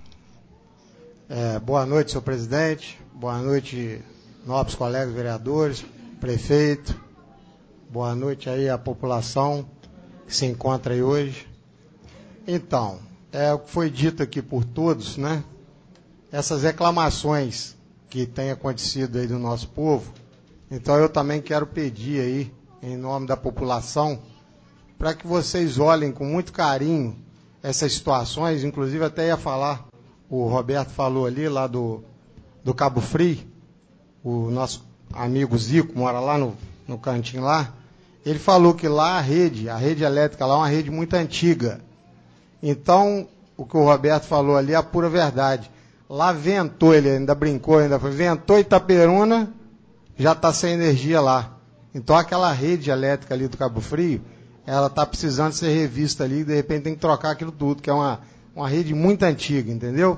S12: É, boa noite, senhor presidente. Boa noite, nobres colegas vereadores, prefeito. Boa noite aí à população que se encontra aí hoje. Então, é o que foi dito aqui por todos, né? Essas reclamações que têm acontecido aí do nosso povo. Então, eu também quero pedir aí, em nome da população, para que vocês olhem com muito carinho essas situações. Inclusive, até ia falar, o Roberto falou ali, lá do, do Cabo Frio, o nosso amigo Zico, mora lá no, no cantinho lá, ele falou que lá a rede, a rede elétrica lá é uma rede muito antiga. Então, o que o Roberto falou ali é a pura verdade. Lá ventou, ele ainda brincou, ainda foi, ventou Itaperuna, já está sem energia lá. Então, aquela rede elétrica ali do Cabo Frio, ela está precisando ser revista ali, de repente tem que trocar aquilo tudo, que é uma, uma rede muito antiga, entendeu?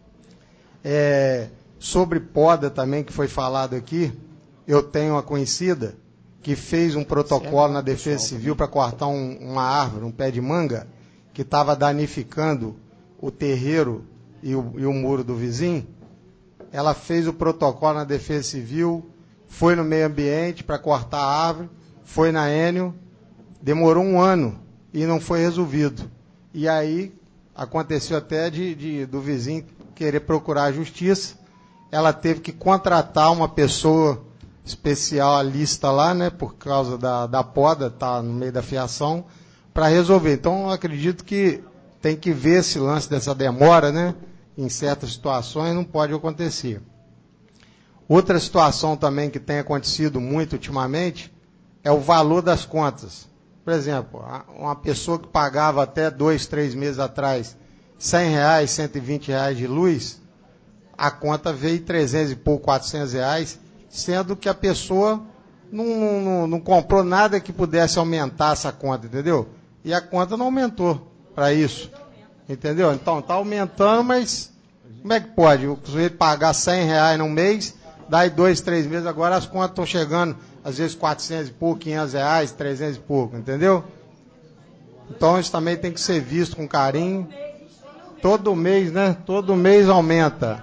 S12: É, sobre poda também, que foi falado aqui, eu tenho uma conhecida que fez um protocolo na Defesa Civil para cortar um, uma árvore, um pé de manga, que estava danificando o terreiro e o, e o muro do vizinho. Ela fez o protocolo na Defesa Civil, foi no meio ambiente para cortar a árvore, foi na Enel, demorou um ano e não foi resolvido. E aí aconteceu até de, de, do vizinho querer procurar a justiça. Ela teve que contratar uma pessoa especial, a lista lá, né, por causa da, da poda, tá no meio da fiação, para resolver. Então, eu acredito que tem que ver esse lance dessa demora, né, em certas situações, não pode acontecer. Outra situação também que tem acontecido muito ultimamente é o valor das contas. Por exemplo, uma pessoa que pagava até dois, três meses atrás cem reais, cento e vinte reais de luz, a conta veio trezentos e pouco, quatrocentos reais, sendo que a pessoa não, não, não comprou nada que pudesse aumentar essa conta, entendeu? E a conta não aumentou para isso, entendeu? Então, está aumentando, mas como é que pode? O sujeito pagar cem reais num mês, daí dois, três meses, agora as contas estão chegando, às vezes quatrocentos e pouco, quinhentos reais, trezentos e pouco, entendeu? Então, isso também tem que ser visto com carinho. Todo mês, né? Todo mês aumenta.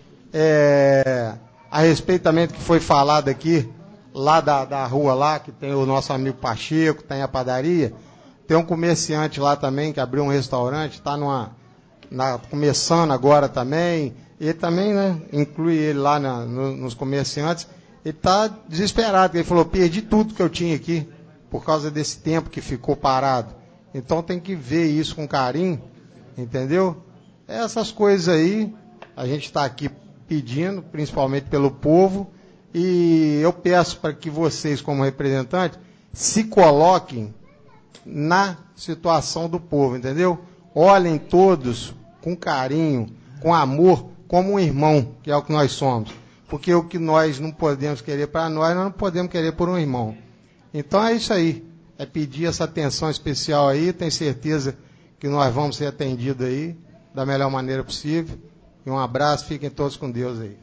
S12: É... A respeito também do que foi falado aqui, lá da, da rua lá, que tem o nosso amigo Pacheco, tem a padaria, tem um comerciante lá também, que abriu um restaurante, está numa, na, começando agora também, ele também, né, inclui ele lá na, no, nos comerciantes, ele está desesperado, ele falou, perdi tudo que eu tinha aqui, por causa desse tempo que ficou parado. Então tem que ver isso com carinho, entendeu? Essas coisas aí, a gente está aqui pedindo, principalmente pelo povo, e eu peço para que vocês, como representantes, se coloquem na situação do povo, entendeu? Olhem todos com carinho, com amor, como um irmão, que é o que nós somos. Porque o que nós não podemos querer para nós, nós não podemos querer por um irmão. Então é isso aí, é pedir essa atenção especial aí, tenho certeza que nós vamos ser atendidos aí, da melhor maneira possível. E um abraço, fiquem todos com Deus aí.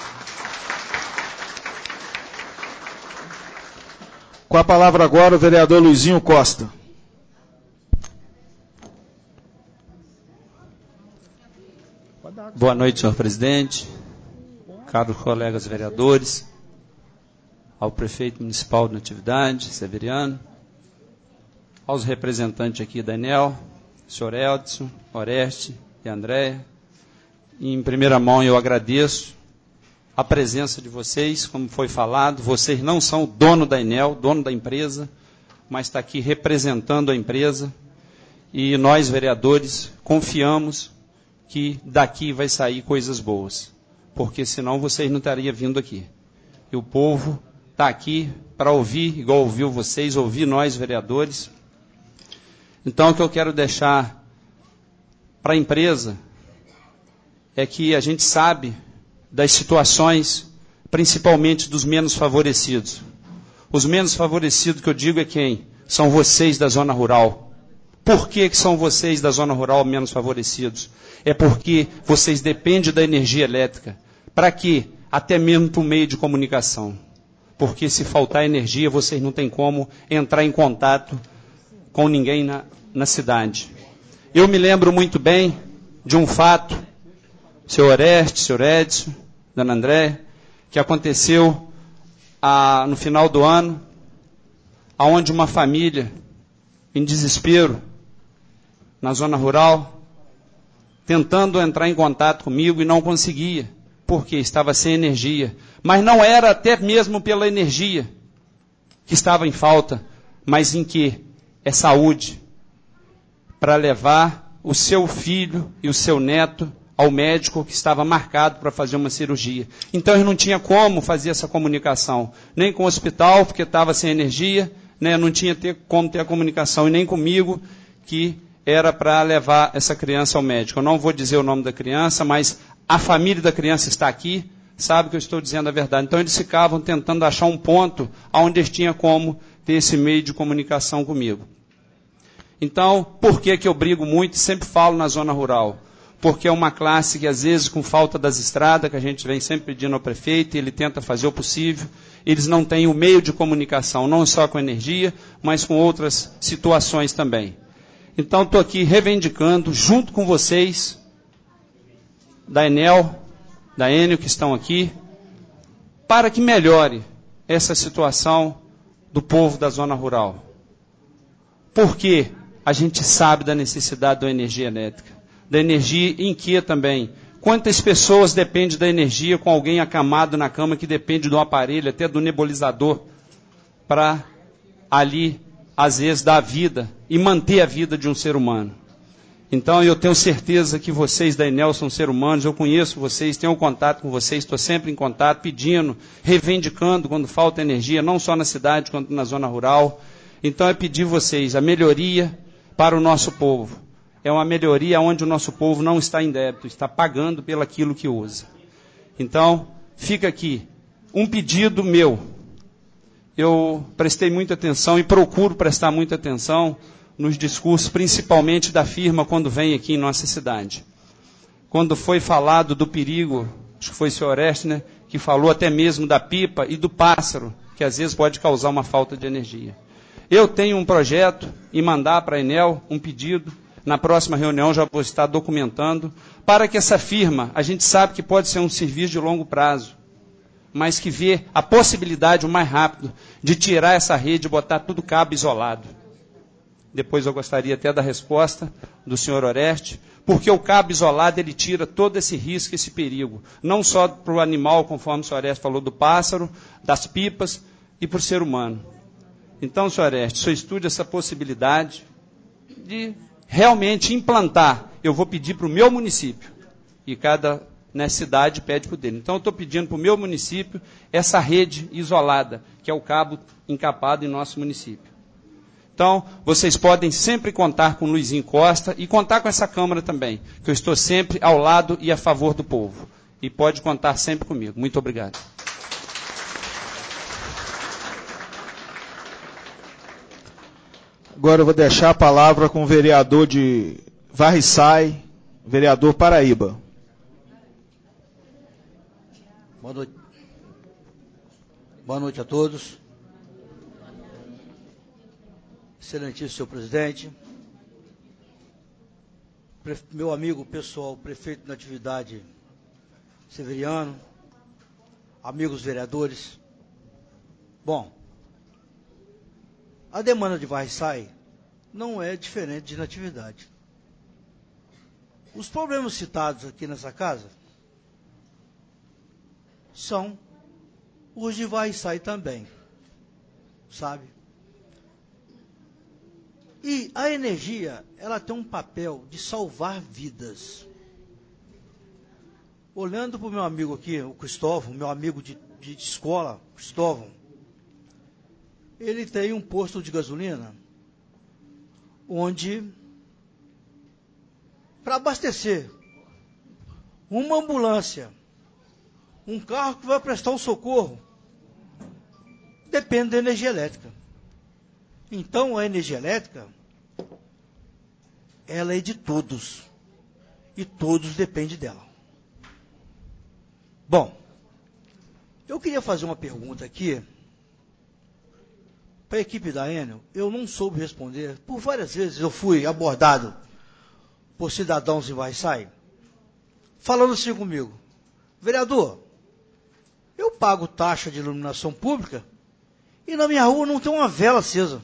S1: Com a palavra agora o vereador Luizinho Costa.
S13: Boa noite, senhor presidente, caros colegas vereadores, ao prefeito municipal de Natividade, Severiano, aos representantes aqui da Enel, senhor Edson, Oreste e Andréia. Em primeira mão, eu agradeço a presença de vocês, como foi falado, vocês não são o dono da Enel, dono da empresa, mas está aqui representando a empresa. E nós, vereadores, confiamos que daqui vai sair coisas boas, porque senão vocês não estariam vindo aqui. E o povo está aqui para ouvir, igual ouviu vocês, ouvir nós, vereadores. Então, o que eu quero deixar para a empresa é que a gente sabe das situações, principalmente dos menos favorecidos. Os menos favorecidos que eu digo é quem? São vocês da zona rural. Por que, que são vocês da zona rural menos favorecidos? É porque vocês dependem da energia elétrica. Para quê? Até mesmo para o meio de comunicação. Porque se faltar energia, vocês não têm como entrar em contato com ninguém na, na cidade. Eu me lembro muito bem de um fato, senhor Oreste, senhor Edson, dona Andréia, que aconteceu ah, no final do ano, onde uma família, em desespero, na zona rural, tentando entrar em contato comigo e não conseguia, porque estava sem energia. Mas não era até mesmo pela energia que estava em falta, mas em que? É saúde, para levar o seu filho e o seu neto ao médico que estava marcado para fazer uma cirurgia. Então ele não tinha como fazer essa comunicação, nem com o hospital, porque estava sem energia, né, não tinha ter, como ter a comunicação, e nem comigo, que era para levar essa criança ao médico. Eu não vou dizer o nome da criança, mas a família da criança está aqui, sabe que eu estou dizendo a verdade. Então eles ficavam tentando achar um ponto onde eles tinham como ter esse meio de comunicação comigo. Então, por que que eu brigo muito e sempre falo na zona rural? Porque é uma classe que, às vezes, com falta das estradas, que a gente vem sempre pedindo ao prefeito, e ele tenta fazer o possível, eles não têm o meio de comunicação, não só com energia, mas com outras situações também. Então, estou aqui reivindicando, junto com vocês, da Enel, da Enel, que estão aqui, para que melhore essa situação do povo da zona rural. Porque a gente sabe da necessidade da energia elétrica, da energia em que também. Quantas pessoas dependem da energia com alguém acamado na cama que depende do aparelho, até do nebulizador, para ali, às vezes, dar vida e manter a vida de um ser humano. Então, eu tenho certeza que vocês da Enel são seres humanos, eu conheço vocês, tenho contato com vocês, estou sempre em contato, pedindo, reivindicando quando falta energia, não só na cidade, quanto na zona rural. Então, é pedir vocês a melhoria para o nosso povo. É uma melhoria onde o nosso povo não está em débito, está pagando pelo aquilo que usa. Então, fica aqui um pedido meu. Eu prestei muita atenção e procuro prestar muita atenção nos discursos, principalmente da firma, quando vem aqui em nossa cidade. Quando foi falado do perigo, acho que foi o senhor Oreste, né, que falou até mesmo da pipa e do pássaro, que às vezes pode causar uma falta de energia. Eu tenho um projeto e mandar para a Enel um pedido. Na próxima reunião já vou estar documentando, para que essa firma, a gente sabe que pode ser um serviço de longo prazo, mas que vê a possibilidade o mais rápido de tirar essa rede e botar tudo cabo isolado. Depois eu gostaria até da resposta do senhor Oreste, porque o cabo isolado ele tira todo esse risco, esse perigo, não só para o animal, conforme o senhor Oreste falou, do pássaro, das pipas e para o ser humano. Então, senhor Oreste, o senhor estude essa possibilidade de realmente implantar. Eu vou pedir para o meu município, e cada né, cidade pede para o dele. Então, eu estou pedindo para o meu município essa rede isolada, que é o cabo encapado em nosso município. Então, vocês podem sempre contar com o Luizinho Costa e contar com essa Câmara também, que eu estou sempre ao lado e a favor do povo. E pode contar sempre comigo. Muito obrigado.
S1: Agora eu vou deixar a palavra com o vereador de Varriçai, vereador Paraíba.
S14: Boa noite. Boa noite a todos. Excelentíssimo senhor presidente, meu amigo pessoal, prefeito da atividade Severiano, amigos vereadores. Bom, a demanda de Varriçai não é diferente de Natividade. Os problemas citados aqui nessa casa são os de Varriçai também, sabe? E a energia, ela tem um papel de salvar vidas. Olhando para o meu amigo aqui, o Cristóvão, meu amigo de, de, de escola, Cristóvão, ele tem um posto de gasolina onde, para abastecer uma ambulância, um carro que vai prestar um socorro, depende da energia elétrica. Então, a energia elétrica, ela é de todos. E todos dependem dela. Bom, eu queria fazer uma pergunta aqui para a equipe da Enel. Eu não soube responder. Por várias vezes eu fui abordado por cidadãos em Vai-Sai, falando assim comigo: vereador, eu pago taxa de iluminação pública e na minha rua não tem uma vela acesa.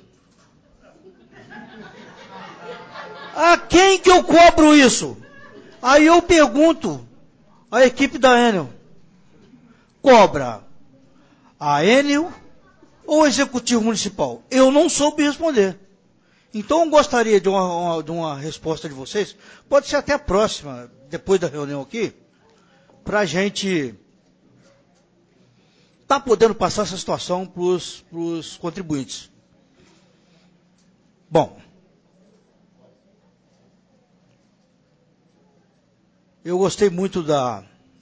S14: A quem que eu cobro isso? Aí eu pergunto à equipe da Enel: cobra a Enel ou o Executivo Municipal? Eu não soube responder. Então eu gostaria de uma, uma, de uma resposta de vocês, pode ser até a próxima, depois da reunião aqui, para a gente estar tá podendo passar essa situação para os contribuintes. Bom, eu gostei muito da,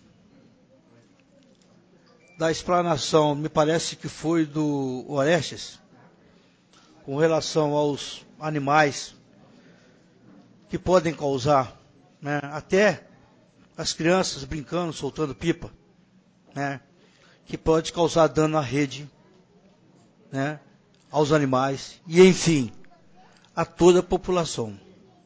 S14: da explanação, me parece que foi do Orestes, com relação aos animais que podem causar, né, até as crianças brincando, soltando pipa, né, que pode causar dano à rede, né, aos animais e, enfim, a toda a população.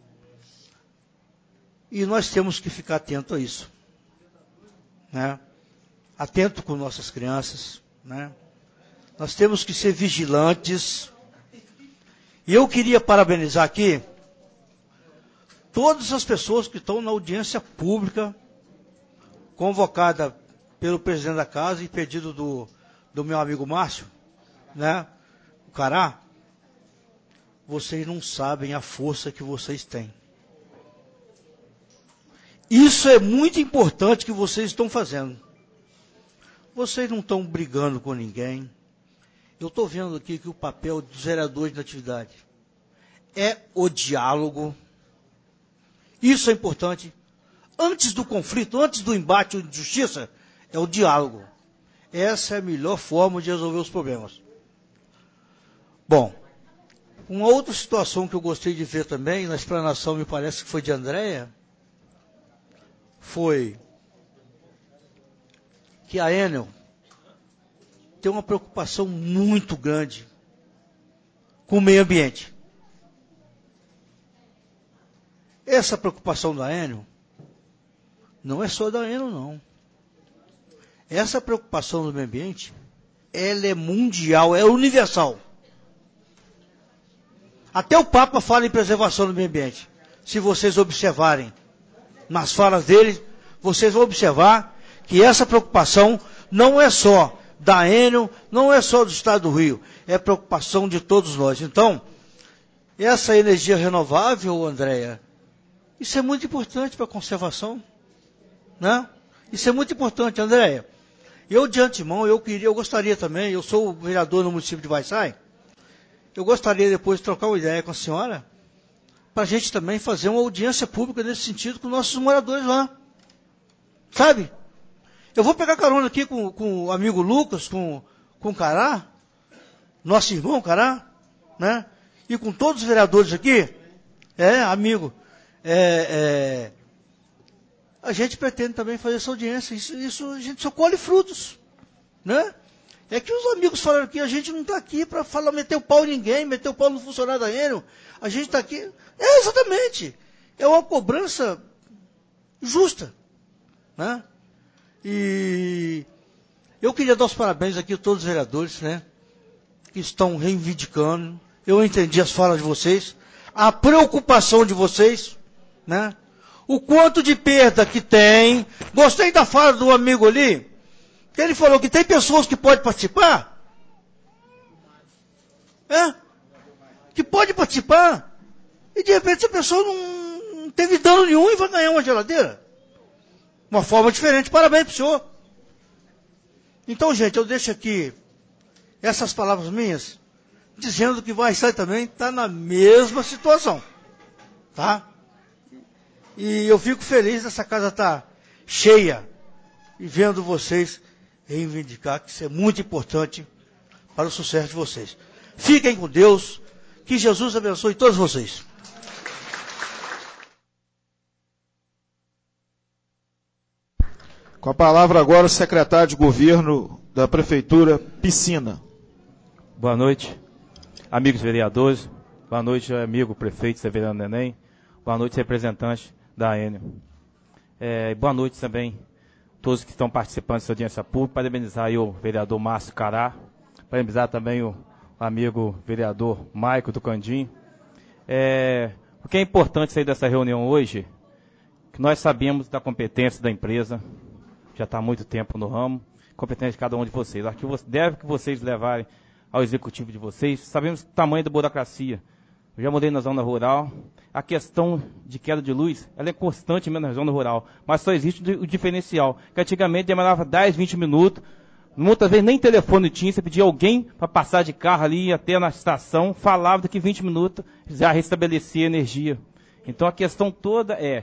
S14: E nós temos que ficar atento a isso, né? Atento com nossas crianças, né? Nós temos que ser vigilantes. E eu queria parabenizar aqui todas as pessoas que estão na audiência pública convocada pelo presidente da casa e pedido do, do meu amigo Márcio, né? O Cará. Vocês não sabem a força que vocês têm. Isso é muito importante que vocês estão fazendo. Vocês não estão brigando com ninguém. Eu estou vendo aqui que o papel dos vereadores na atividade é o diálogo. Isso é importante. Antes do conflito, antes do embate de justiça, é o diálogo. Essa é a melhor forma de resolver os problemas. Bom, uma outra situação que eu gostei de ver também, na explanação me parece que foi de Andréia, foi que a Enel tem uma preocupação muito grande com o meio ambiente. Essa preocupação da Enel não é só da Enel, não. Essa preocupação do meio ambiente, ela é mundial, é universal. Até o Papa fala em preservação do meio ambiente. Se vocês observarem nas falas dele, vocês vão observar que essa preocupação não é só da Enel, não é só do Estado do Rio, é preocupação de todos nós. Então, essa energia renovável, Andréia, isso é muito importante para a conservação, né? Isso é muito importante, Andréia. Eu, de antemão, eu queria, eu gostaria também, eu sou vereador no município de Vai-Sai, eu gostaria depois de trocar uma ideia com a senhora, para a gente também fazer uma audiência pública nesse sentido com nossos moradores lá. Sabe? Eu vou pegar carona aqui com, com o amigo Lucas, com, com o Cará, nosso irmão Cará, né? E com todos os vereadores aqui, é, amigo, é, é, a gente pretende também fazer essa audiência. Isso, isso a gente só colhe frutos, né? É que os amigos falaram que a gente não está aqui para falar, meter o pau em ninguém, meter o pau no funcionário da Enel. A gente está aqui... É, exatamente. É uma cobrança justa, né? E eu queria dar os parabéns aqui a todos os vereadores, né? Que estão reivindicando. Eu entendi as falas de vocês. A preocupação de vocês, né? O quanto de perda que tem. Gostei da fala do amigo ali. Que ele falou que tem pessoas que podem participar. É? Que pode participar. e de repente a pessoa não, não teve dano nenhum e vai ganhar uma geladeira. Uma forma diferente. Parabéns para o senhor. Então, gente, eu deixo aqui essas palavras minhas, dizendo que vai sair também está na mesma situação. Tá? E eu fico feliz dessa casa estar cheia e vendo vocês reivindicar que isso é muito importante para o sucesso de vocês. Fiquem com Deus, que Jesus abençoe todos vocês.
S1: Com a palavra agora o secretário de governo da Prefeitura, Piscina.
S15: Boa noite, amigos vereadores. Boa noite, amigo prefeito Severiano Neném. Boa noite, representante da Enel. É, boa noite também todos que estão participando dessa audiência pública. Parabenizar aí o vereador Márcio Cará. Parabenizar também o amigo vereador Maico do Candim. É, o que é importante sair dessa reunião hoje, que nós sabemos da competência da empresa, já está há muito tempo no ramo, competência de cada um de vocês. Acho que deve que vocês levarem ao executivo de vocês. Sabemos o tamanho da burocracia. Eu já morei na zona rural. A questão de queda de luz, ela é constante mesmo na zona rural, mas só existe o diferencial, que antigamente demorava dez, vinte minutos, muitas vezes nem telefone tinha, você pedia alguém para passar de carro ali até na estação, falava daqui vinte minutos, já restabelecia a energia. Então a questão toda é,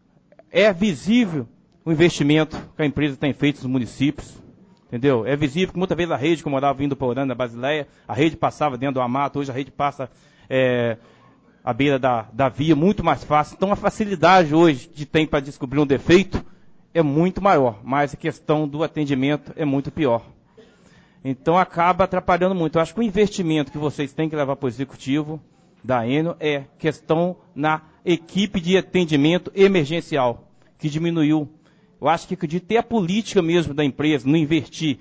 S15: é visível o investimento que a empresa tem feito nos municípios, entendeu? É visível que muitas vezes a rede, como eu morava vindo para Orlando, na Basileia, a rede passava dentro do Amato, hoje a rede passa é, à beira da, da via, muito mais fácil. Então a facilidade hoje de tem para descobrir um defeito é muito maior, mas a questão do atendimento é muito pior. Então acaba atrapalhando muito. Eu acho que o investimento que vocês têm que levar para o executivo da Enel é questão na equipe de atendimento emergencial, que diminuiu. Eu acho que de ter a política mesmo da empresa, não investir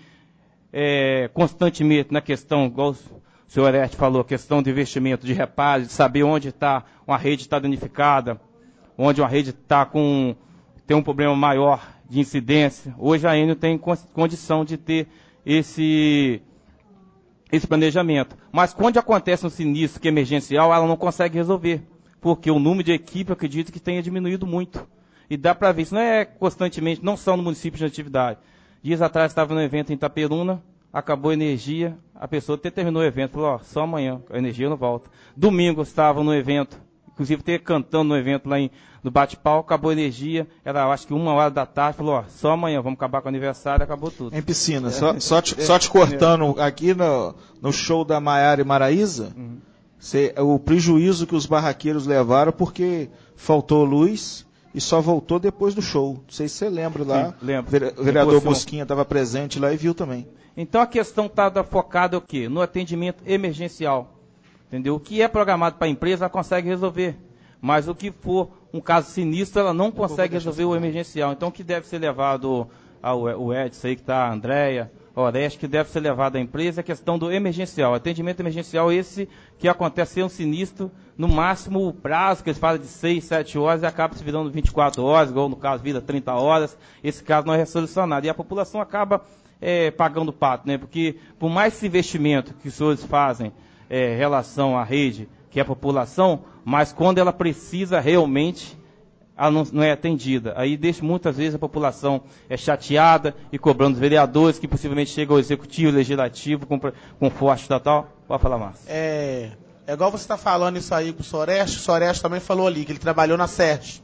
S15: é, constantemente na questão, igual o senhor Oreste falou, a questão de investimento, de reparo, de saber onde está uma rede está danificada, onde uma rede está com tem um problema maior de incidência. Hoje a Enel tem condição de ter esse, esse planejamento. Mas quando acontece um sinistro que é emergencial, ela não consegue resolver, porque o número de equipe, eu acredito que tenha diminuído muito. E dá para ver, isso não é constantemente, não são no município de atividade. Dias atrás estava no evento em Itaperuna, acabou a energia, a pessoa até terminou o evento, falou, ó, só amanhã, a energia não volta. Domingo estava no evento, inclusive até cantando no evento lá em, no bate-pau, acabou a energia, era acho que uma hora da tarde, falou, ó, só amanhã, vamos acabar com o aniversário, acabou tudo.
S1: Em Piscina, é, só, só, te, é, só te cortando, é. aqui no, no show da Maiara e Maraíza, uhum. cê, o prejuízo que os barraqueiros levaram porque faltou luz, e só voltou depois do show. Não sei se você lembra lá. Sim, lembro. O vereador Mosquinha estava presente lá e viu também.
S15: Então a questão está focada o quê? No atendimento emergencial. Entendeu? O que é programado para a empresa, ela consegue resolver. Mas o que for um caso sinistro, ela não consegue resolver o emergencial. Então o que deve ser levado ao Edson aí, que está a Andréia, Oreste, que deve ser levado à empresa, é a questão do emergencial. Atendimento emergencial esse que acontece ser um sinistro, no máximo o prazo que eles falam de seis, sete horas e acaba se virando vinte e quatro horas, igual no caso vira trinta horas, esse caso não é resolucionado. E a população acaba é, pagando o pato, né? Porque por mais esse investimento que os senhores fazem é, em relação à rede, que é a população, mas quando ela precisa realmente, ela não, não é atendida. Aí deixa muitas vezes a população é chateada e cobrando os vereadores, que possivelmente chegam ao executivo, legislativo, com, com forte total. Pode falar, Márcio.
S7: É, é igual você está falando isso aí com o Soreste, o Soreste também falou ali, que ele trabalhou na Sérgio.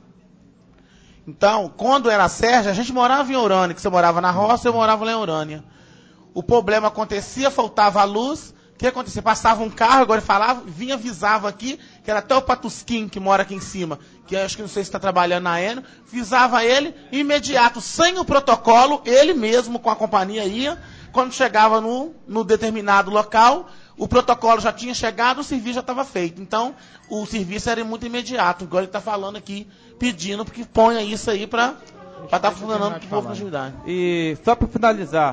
S7: Então, quando era a Sérgio, a gente morava em Urânia, que você morava na roça, eu morava lá em Urânia. O problema acontecia, faltava a luz. O que acontecia? Passava um carro, agora ele falava, vinha, avisava aqui, que era até o Patusquim, que mora aqui em cima, que eu acho que não sei se está trabalhando na Enel, avisava ele, imediato, sem o protocolo, ele mesmo com a companhia ia, quando chegava no, no determinado local, o protocolo já tinha chegado, o serviço já estava feito. Então, o serviço era muito imediato. Agora ele está falando aqui, pedindo, porque ponha isso aí para estar tá funcionando para o povo da atividade.
S15: E só para finalizar,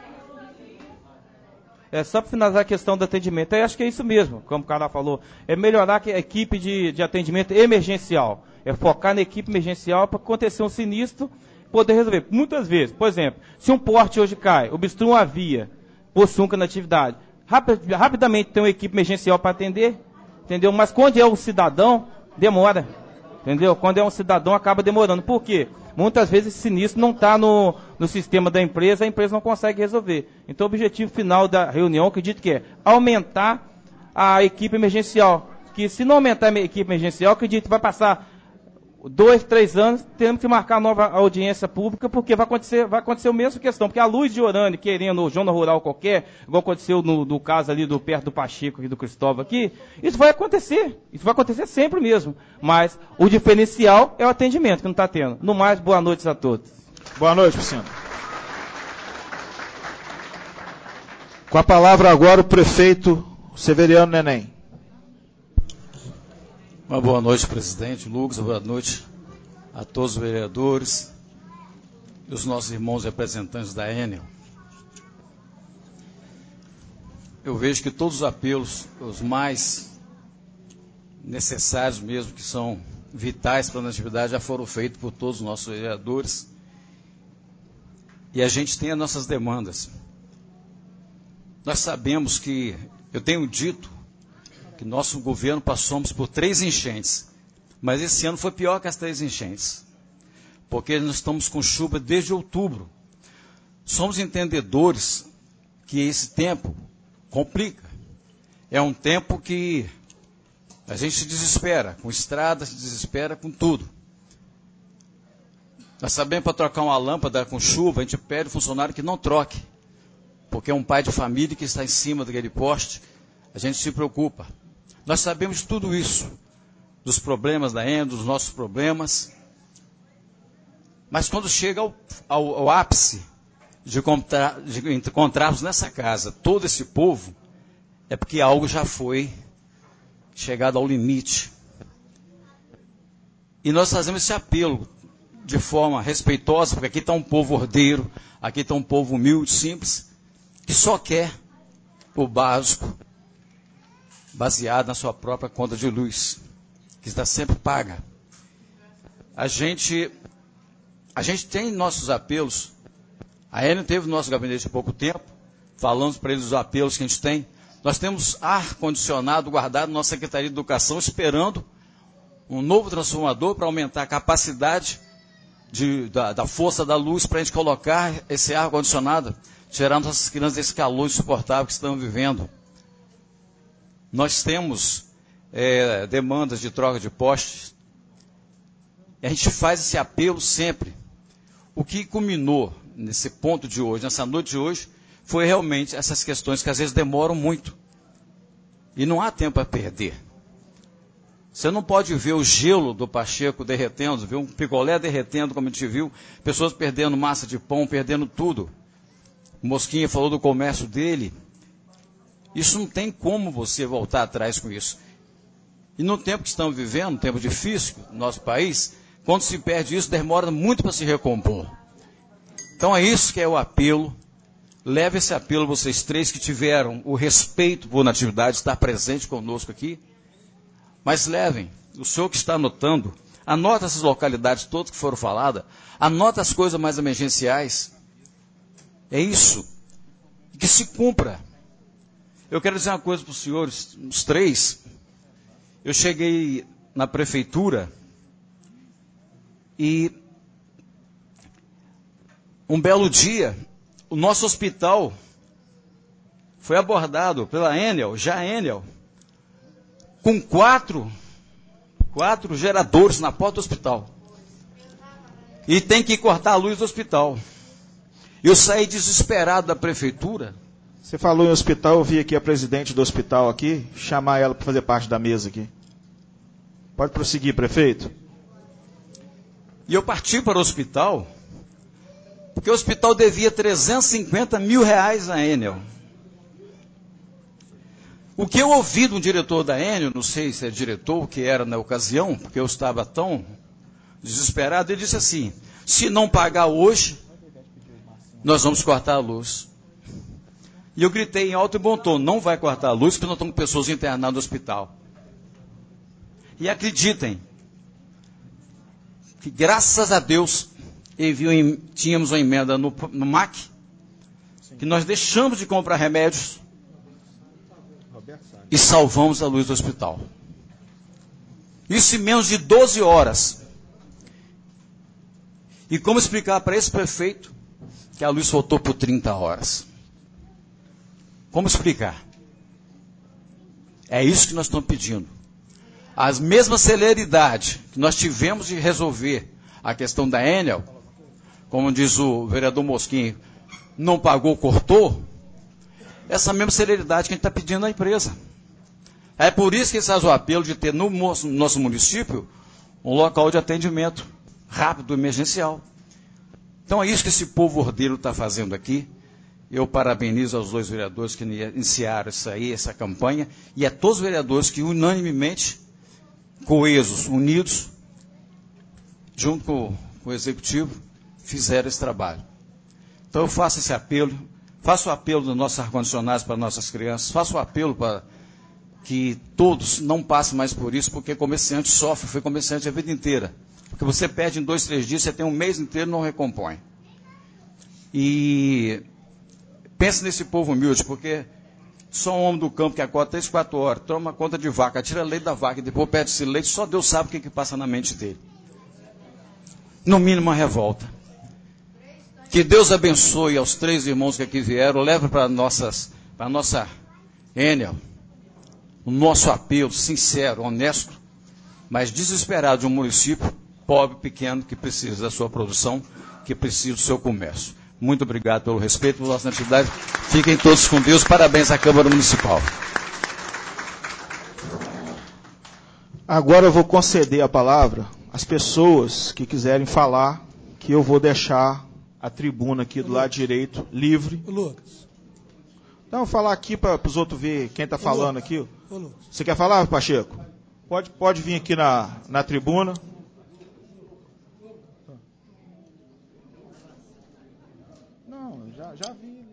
S15: É só para finalizar a questão do atendimento. Eu acho que é isso mesmo, como o cara falou. É melhorar a equipe de, de atendimento emergencial. É focar na equipe emergencial para acontecer um sinistro, poder resolver. Muitas vezes, por exemplo, se um porte hoje cai, obstrui uma via, possui uma atividade, rapid, rapidamente tem uma equipe emergencial para atender, entendeu? Mas quando é o cidadão, demora. Entendeu? Quando é um cidadão, acaba demorando. Por quê? Muitas vezes esse sinistro não está no, no sistema da empresa, a empresa não consegue resolver. Então o objetivo final da reunião, acredito que é aumentar a equipe emergencial. Que se não aumentar a equipe emergencial, acredito que vai passar dois, três anos, temos que marcar nova audiência pública, porque vai acontecer, vai acontecer a mesma questão. Porque a Luz de Orane, querendo zona rural qualquer, igual aconteceu no, no caso ali do perto do Pacheco e do Cristóvão aqui, isso vai acontecer. Isso vai acontecer sempre mesmo. Mas o diferencial é o atendimento que não está tendo. No mais, boa noite a todos.
S1: Boa noite, Piscina. Com a palavra agora o prefeito Severiano Neném.
S16: Uma boa noite, presidente Lucas, boa noite a todos os vereadores e os nossos irmãos representantes da Enel. Eu vejo que todos os apelos, os mais necessários mesmo, que são vitais para a atividade, já foram feitos por todos os nossos vereadores. E a gente tem as nossas demandas. Nós sabemos que, eu tenho dito, que nosso governo passamos por três enchentes, mas esse ano foi pior que as três enchentes, porque nós estamos com chuva desde outubro. Somos entendedores que esse tempo complica. É um tempo que a gente se desespera com estradas, se desespera com tudo. Nós sabemos, para trocar uma lâmpada com chuva, a gente pede ao funcionário que não troque, porque é um pai de família que está em cima daquele poste, a gente se preocupa. Nós sabemos de tudo isso, dos problemas da Enel, dos nossos problemas, mas quando chega ao, ao, ao ápice de, contra, de encontrarmos nessa casa todo esse povo, é porque algo já foi chegado ao limite. E nós fazemos esse apelo de forma respeitosa, porque aqui está um povo ordeiro, aqui está um povo humilde, simples, que só quer o básico, baseado na sua própria conta de luz, que está sempre paga. A gente, a gente tem nossos apelos. A Enel teve no nosso gabinete há pouco tempo, falamos para eles os apelos que a gente tem. Nós temos ar-condicionado guardado na nossa Secretaria de Educação, esperando um novo transformador para aumentar a capacidade de, da, da força da luz, para a gente colocar esse ar-condicionado, tirar nossas crianças desse calor insuportável que estão vivendo. Nós temos é, demandas de troca de postes. A gente faz esse apelo sempre. O que culminou nesse ponto de hoje, nessa noite de hoje, foi realmente essas questões que às vezes demoram muito. E não há tempo a perder. Você não pode ver o gelo do Pacheco derretendo, ver um picolé derretendo, como a gente viu, pessoas perdendo massa de pão, perdendo tudo. O Mosquinha falou do comércio dele. Isso não tem como você voltar atrás com isso. E no tempo que estamos vivendo, um tempo difícil no nosso país, quando se perde isso, demora muito para se recompor. Então é isso que é o apelo. Leve esse apelo, vocês três que tiveram o respeito por Natividade, estar presente conosco aqui. Mas levem, o senhor que está anotando, anota essas localidades todas que foram faladas, anota as coisas mais emergenciais. É isso. Que se cumpra. Eu quero dizer uma coisa para os senhores, os três. Eu cheguei na prefeitura e um belo dia, o nosso hospital foi abordado pela Enel, já Enel, com quatro, quatro geradores na porta do hospital. E tem que cortar a luz do hospital. Eu saí desesperado da prefeitura.
S1: Você falou em hospital, eu vi aqui a presidente do hospital aqui, chamar ela para fazer parte da mesa aqui. Pode prosseguir, prefeito.
S16: E eu parti para o hospital, porque o hospital devia trezentos e cinquenta mil reais à Enel. O que eu ouvi de um diretor da Enel, não sei se é diretor, que era na ocasião, porque eu estava tão desesperado, ele disse assim, se não pagar hoje, nós vamos cortar a luz. E eu gritei em alto e bom tom, não vai cortar a luz, porque nós estamos com pessoas internadas no hospital. E acreditem, que graças a Deus, enviou, tínhamos uma emenda no, no M A C, que nós deixamos de comprar remédios e salvamos a luz do hospital. Isso em menos de doze horas. E como explicar para esse prefeito que a luz faltou por trinta horas? Como explicar? É isso que nós estamos pedindo. A mesma celeridade que nós tivemos de resolver a questão da Enel, como diz o vereador Mosquinho, não pagou, cortou, essa mesma celeridade que a gente está pedindo à empresa. É por isso que esse faz o apelo de ter no nosso município um local de atendimento rápido, emergencial. Então é isso que esse povo ordeiro está fazendo aqui. Eu parabenizo aos dois vereadores que iniciaram isso aí, essa campanha, e a todos os vereadores que unanimemente, coesos, unidos, junto com, com o Executivo, fizeram esse trabalho. Então eu faço esse apelo, faço o apelo dos nossos ar-condicionados para nossas crianças, faço o apelo para que todos não passem mais por isso, porque comerciante sofre, foi comerciante a vida inteira. Porque você perde em dois, três dias, você tem um mês inteiro e não recompõe. E pense nesse povo humilde, porque só um homem do campo que acorda três, quatro horas, toma conta de vaca, tira leite da vaca e depois perde esse leite, só Deus sabe o que, que passa na mente dele. No mínimo uma revolta. Que Deus abençoe aos três irmãos que aqui vieram, leve para nossas, para a nossa Enel, o nosso apelo sincero, honesto, mas desesperado de um município pobre, pequeno, que precisa da sua produção, que precisa do seu comércio. Muito obrigado pelo respeito pela nossa atividade. Fiquem todos com Deus. Parabéns à Câmara Municipal.
S1: Agora eu vou conceder a palavra às pessoas que quiserem falar, que eu vou deixar a tribuna aqui do lado direito livre.
S4: Lucas.
S1: Então, eu vou falar aqui para os outros ver quem está falando
S4: Lucas.
S1: aqui.
S4: Ô, Lucas.
S1: Você quer falar, Pacheco? Pode, pode vir aqui na, na tribuna. Não, já, já vi.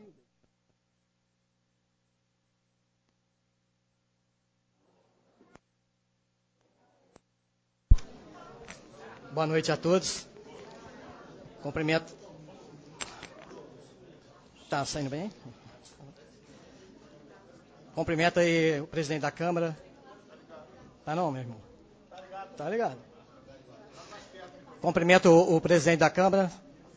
S8: Boa noite a todos. Cumprimento. Está saindo bem? Cumprimento aí o presidente da Câmara. Tá não, meu irmão? Tá ligado? Tá ligado. Cumprimento o, o presidente da Câmara,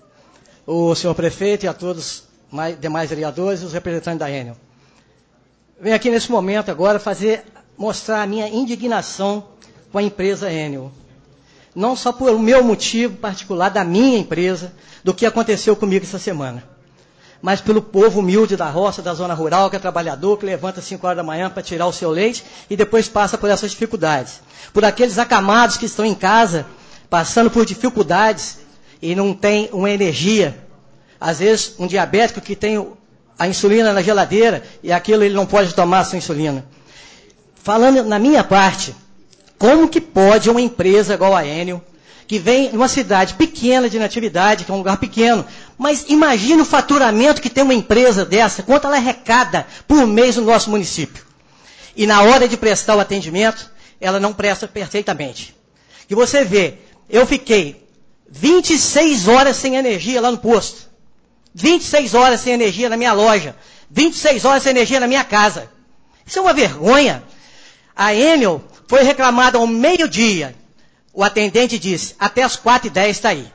S8: o senhor prefeito e a todos os demais vereadores e os representantes da Enel. Venho aqui nesse momento agora fazer, mostrar a minha indignação com a empresa Enel. Não só por o meu motivo particular da minha empresa, do que aconteceu comigo essa semana, mas pelo povo humilde da roça, da zona rural, que é trabalhador, que levanta às cinco horas da manhã para tirar o seu leite e depois passa por essas dificuldades. Por aqueles acamados que estão em casa, passando por dificuldades e não tem uma energia. Às vezes, um diabético que tem a insulina na geladeira e aquilo ele não pode tomar a sua insulina. Falando na minha parte, como que pode uma empresa igual a Enel, que vem numa cidade pequena de natividade, que é um lugar pequeno, mas imagine o faturamento que tem uma empresa dessa, quanto ela arrecada por mês no nosso município. E na hora de prestar o atendimento, ela não presta perfeitamente. E você vê, eu fiquei vinte e seis horas sem energia lá no posto, vinte e seis horas sem energia na minha loja, vinte e seis horas sem energia na minha casa. Isso é uma vergonha. A Enel foi reclamada ao meio-dia. O atendente disse, até as quatro e dez está aí.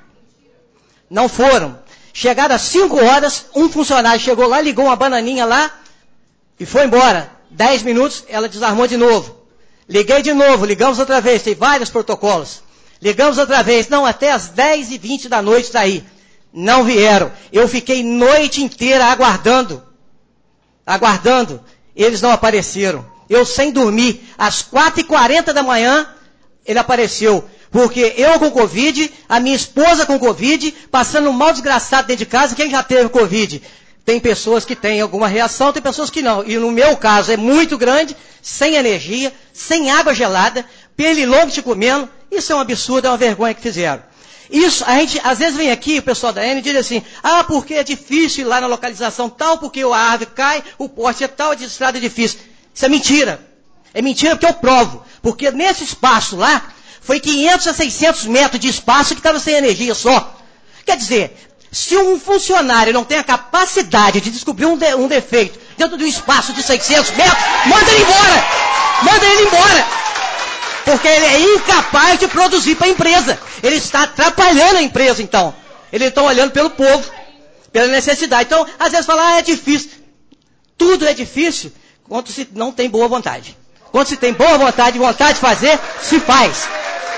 S8: Não foram. Chegaram às cinco horas, um funcionário chegou lá, ligou uma bananinha lá e foi embora. Dez minutos, ela desarmou de novo. Liguei de novo, ligamos outra vez, tem vários protocolos. Ligamos outra vez, não, até as dez e vinte da noite está aí. Não vieram. Eu fiquei noite inteira aguardando. Aguardando. Eles não apareceram. Eu sem dormir, às quatro e quarenta da manhã, ele apareceu. Porque eu com Covid, a minha esposa com Covid, passando um mal desgraçado dentro de casa, quem já teve Covid? Tem pessoas que têm alguma reação, tem pessoas que não. E no meu caso é muito grande, sem energia, sem água gelada, pernilongo te comendo. Isso é um absurdo, é uma vergonha que fizeram. Isso, a gente, às vezes vem aqui, o pessoal da Enel diz assim, ah, porque é difícil ir lá na localização tal, porque a árvore cai, o poste é tal, a estrada é difícil. Isso é mentira. É mentira porque eu provo. Porque nesse espaço lá, foi quinhentos a seiscentos metros de espaço que estava sem energia só. Quer dizer, se um funcionário não tem a capacidade de descobrir um, de, um defeito dentro de um espaço de seiscentos metros, manda ele embora! Manda ele embora!
S17: Porque ele é incapaz de produzir para a empresa. Ele está atrapalhando a empresa, então. Eles estão olhando pelo povo, pela necessidade. Então, às vezes fala, ah, é difícil. Tudo é difícil quando se não tem boa vontade. Quando se tem boa vontade, vontade de fazer, se faz.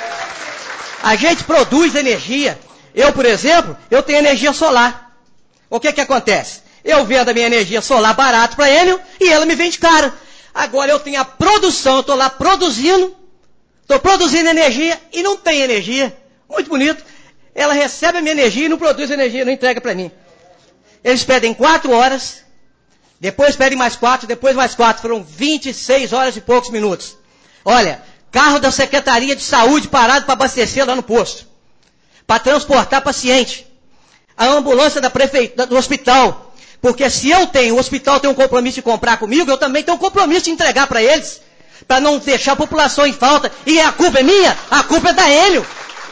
S17: A gente produz energia. Eu, por exemplo, eu tenho energia solar. O que que acontece? Eu vendo a minha energia solar barato para ele e ela me vende caro. Agora eu tenho a produção, eu estou lá produzindo, estou produzindo energia e não tem energia. Muito bonito. Ela recebe a minha energia e não produz energia, não entrega para mim. Eles pedem quatro horas, depois pedem mais quatro, depois mais quatro. Foram vinte e seis horas e poucos minutos. Olha, carro da Secretaria de Saúde parado para abastecer lá no posto, para transportar paciente. A ambulância da prefeitura, do hospital. Porque se eu tenho, o hospital tem um compromisso de comprar comigo, eu também tenho um compromisso de entregar para eles, para não deixar a população em falta. E a culpa é minha, a culpa é da Enel.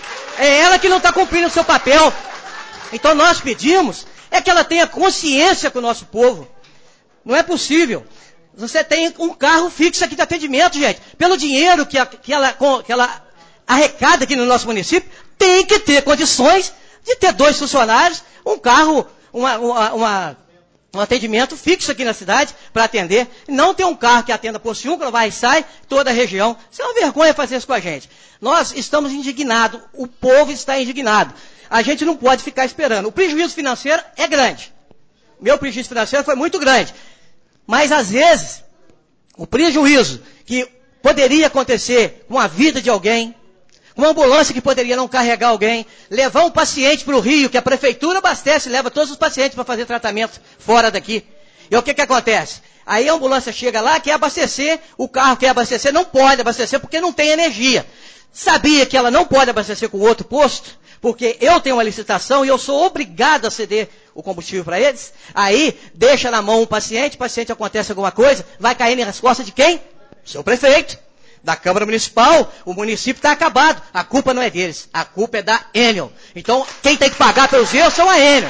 S17: É ela que não está cumprindo o seu papel. Então nós pedimos é que ela tenha consciência com o nosso povo. Não é possível. Você tem um carro fixo aqui de atendimento, gente. Pelo dinheiro que, a, que, ela, que ela arrecada aqui no nosso município, tem que ter condições de ter dois funcionários, um carro, uma, uma, uma, um atendimento fixo aqui na cidade para atender. Não ter um carro que atenda por Ciúncula, vai e sai, toda a região. Isso é uma vergonha fazer isso com a gente. Nós estamos indignados, o povo está indignado. A gente não pode ficar esperando. O prejuízo financeiro é grande. Meu prejuízo financeiro foi muito grande. Mas, às vezes, o prejuízo que poderia acontecer com a vida de alguém, uma ambulância que poderia não carregar alguém, levar um paciente para o Rio, que a prefeitura abastece, leva todos os pacientes para fazer tratamento fora daqui. E o que que acontece? Aí a ambulância chega lá, quer abastecer, o carro quer abastecer, não pode abastecer porque não tem energia. Sabia que ela não pode abastecer com outro posto? Porque eu tenho uma licitação e eu sou obrigado a ceder o combustível para eles. Aí, deixa na mão um paciente, o paciente acontece alguma coisa, vai cair nas costas de quem? Seu prefeito, da Câmara Municipal. O município está acabado. A culpa não é deles, a culpa é da Enel. Então, quem tem que pagar pelos erros são a Enel.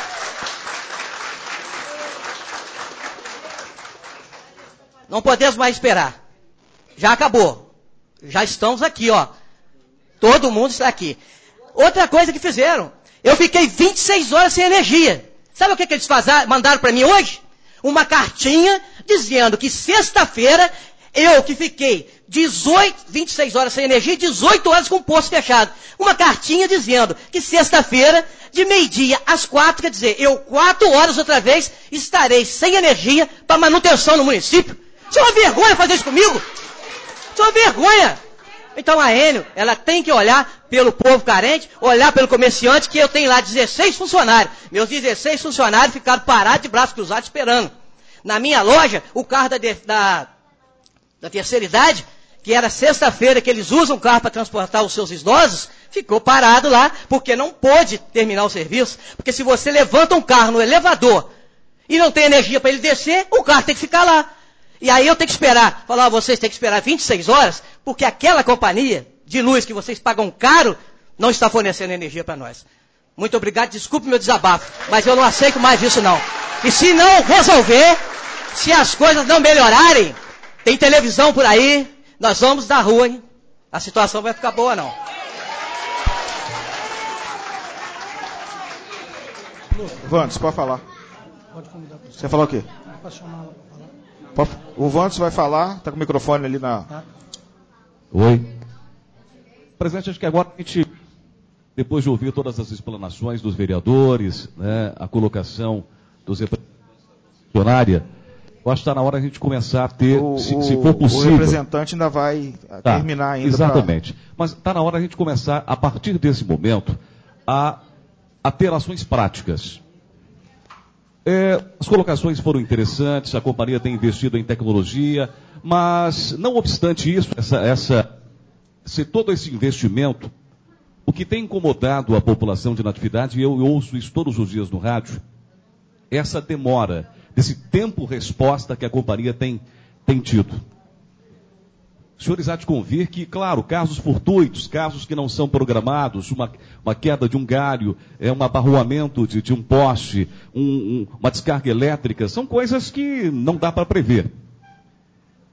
S17: Não podemos mais esperar. Já acabou. Já estamos aqui, ó. Todo mundo está aqui. Outra coisa que fizeram, eu fiquei vinte e seis horas sem energia. Sabe o que, que eles fazaram, mandaram para mim hoje? Uma cartinha dizendo que sexta-feira, eu que fiquei dezoito, vinte e seis horas sem energia e dezoito horas com o posto fechado. Uma cartinha dizendo que sexta-feira, de meio-dia às quatro, quer dizer, eu quatro horas outra vez estarei sem energia para manutenção no município. Isso é uma vergonha fazer isso comigo. Isso é uma vergonha. Então a Enel, ela tem que olhar pelo povo carente, olhar pelo comerciante, que eu tenho lá dezesseis funcionários. Meus dezesseis funcionários ficaram parados de braços cruzados esperando. Na minha loja, o carro da, da, da terceira idade, que era sexta-feira que eles usam o carro para transportar os seus idosos, ficou parado lá, porque não pôde terminar o serviço. Porque se você levanta um carro no elevador e não tem energia para ele descer, o carro tem que ficar lá. E aí eu tenho que esperar, falar, oh, vocês têm que esperar vinte e seis horas, porque aquela companhia de luz que vocês pagam caro, não está fornecendo energia para nós. Muito obrigado, desculpe meu desabafo, mas eu não aceito mais isso não. E se não resolver, se as coisas não melhorarem, tem televisão por aí, nós vamos da rua, hein? A situação vai ficar boa não.
S1: Vandes, pode falar. Você falou o quê? O Vandes vai falar, está com o microfone ali na...
S18: Oi. Presidente, acho que agora a gente, depois de ouvir todas as explanações dos vereadores, né, a colocação dos representantes, eu acho que está na hora a gente começar a ter,
S1: o,
S18: se, se for possível...
S1: O representante ainda vai
S18: tá,
S1: terminar ainda.
S18: Exatamente.
S1: Pra...
S18: Mas está na hora a gente começar, a partir desse momento, a, a ter ações práticas. É, as colocações foram interessantes, a companhia tem investido em tecnologia, mas, não obstante isso, essa, essa, se todo esse investimento, o que tem incomodado a população de Natividade, e eu, eu ouço isso todos os dias no rádio, é essa demora, desse tempo-resposta que a companhia tem, tem tido. Os senhores há de convir que, claro, casos fortuitos, casos que não são programados, uma, uma queda de um galho, é, um abarroamento de, de um poste, um, um, uma descarga elétrica, são coisas que não dá para prever.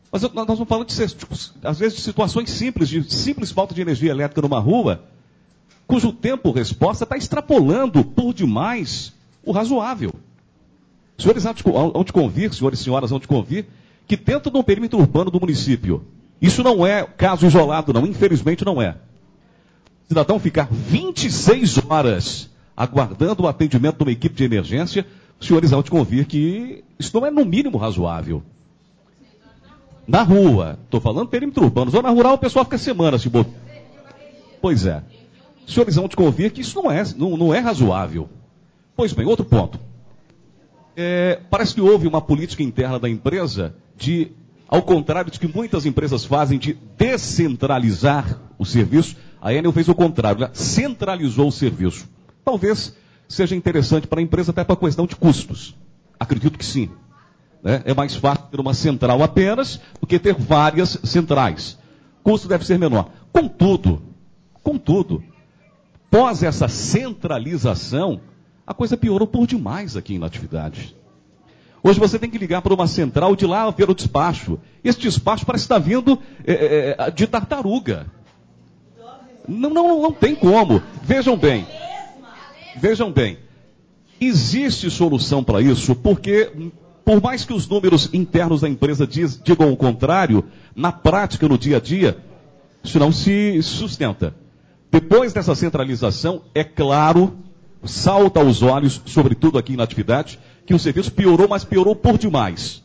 S18: Mas nós estamos falando, de, às vezes, de situações simples, de simples falta de energia elétrica numa rua, cujo tempo-resposta está extrapolando por demais o razoável. Senhores hão de convir, senhores e senhoras hão de convir, que dentro de um perímetro urbano do município, isso não é caso isolado, não, infelizmente não é. O cidadão ficar vinte e seis horas aguardando o atendimento de uma equipe de emergência, os senhores hão de convir que isso não é no mínimo razoável. Na rua, estou falando perímetro urbano, zona rural o pessoal fica semanas se botar. Pois é. Os senhores vão te convir que isso não é, não, não é razoável. Pois bem, outro ponto. É, parece que houve uma política interna da empresa de, ao contrário do que muitas empresas fazem, de descentralizar o serviço, a Enel fez o contrário, ela centralizou o serviço. Talvez seja interessante para a empresa até para a questão de custos. Acredito que sim. Né? É mais fácil ter uma central apenas do que ter várias centrais. O custo deve ser menor. Contudo, contudo, pós essa centralização, a coisa piorou por demais aqui em Natividade. Hoje você tem que ligar para uma central de lá ver o despacho. Esse despacho parece estar vindo é, é, de tartaruga. Não, não, não tem como. Vejam bem. Vejam bem. Existe solução para isso, porque, por mais que os números internos da empresa diz, digam o contrário, na prática, no dia a dia, isso não se sustenta. Depois dessa centralização, é claro, salta aos olhos, sobretudo aqui em Natividade, que o serviço piorou, mas piorou por demais.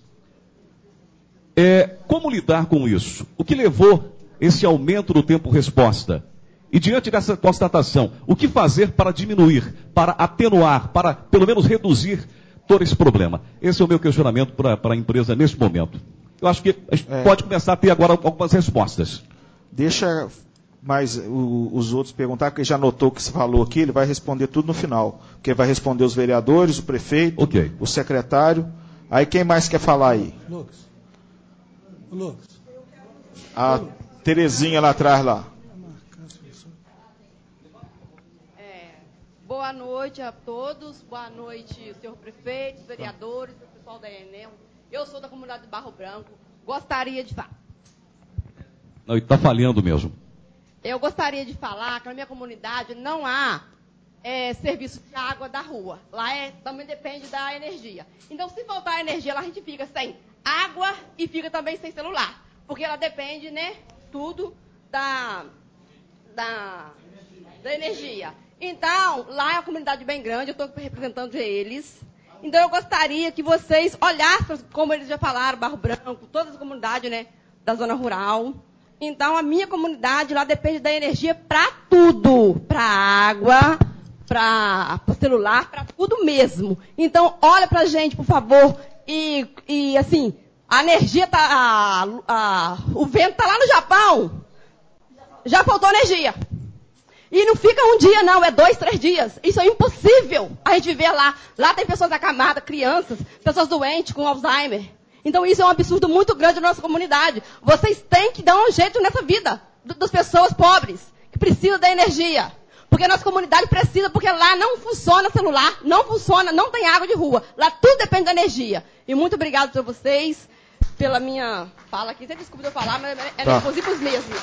S18: É, como lidar com isso? O que levou esse aumento do tempo-resposta? E diante dessa constatação, o que fazer para diminuir, para atenuar, para pelo menos reduzir todo esse problema? Esse é o meu questionamento para a empresa nesse momento. Eu acho que a gente é. pode começar a ter agora algumas respostas.
S1: Deixa mais o, os outros perguntar, porque já notou o que se falou aqui, ele vai responder tudo no final. Porque vai responder os vereadores, o prefeito, okay. o secretário. Aí quem mais quer falar aí?
S4: Lucas. Lucas.
S1: A Terezinha lá atrás lá.
S19: Boa noite a todos, boa noite, senhor prefeito, vereadores, pessoal da Enel. Eu sou da comunidade de Barro Branco, gostaria de falar.
S18: Não, está falhando mesmo.
S19: Eu gostaria de falar que na minha comunidade não há é, serviço de água da rua. Lá é, também depende da energia. Então, se faltar energia, lá a gente fica sem água e fica também sem celular. Porque ela depende, né, tudo da, da, da energia. Então, lá é uma comunidade bem grande, eu estou representando eles. Então, eu gostaria que vocês olhassem, como eles já falaram, Barro Branco, todas as comunidades, né, da zona rural. Então, a minha comunidade lá depende da energia para tudo. Para água, para celular, para tudo mesmo. Então, olha para a gente, por favor. E, e assim, a energia tá... A, a, o vento está lá no Japão. Já faltou energia. E não fica um dia, não, é dois, três dias. Isso é impossível a gente ver lá. Lá tem pessoas acamadas, crianças, pessoas doentes com Alzheimer. Então isso é um absurdo muito grande na nossa comunidade. Vocês têm que dar um jeito nessa vida das pessoas pobres, que precisam da energia. Porque a nossa comunidade precisa, porque lá não funciona celular, não funciona, não tem água de rua. Lá tudo depende da energia. E muito obrigado para vocês, pela minha fala aqui. Você desculpa eu falar, mas é tá. Nervosismo mesmo.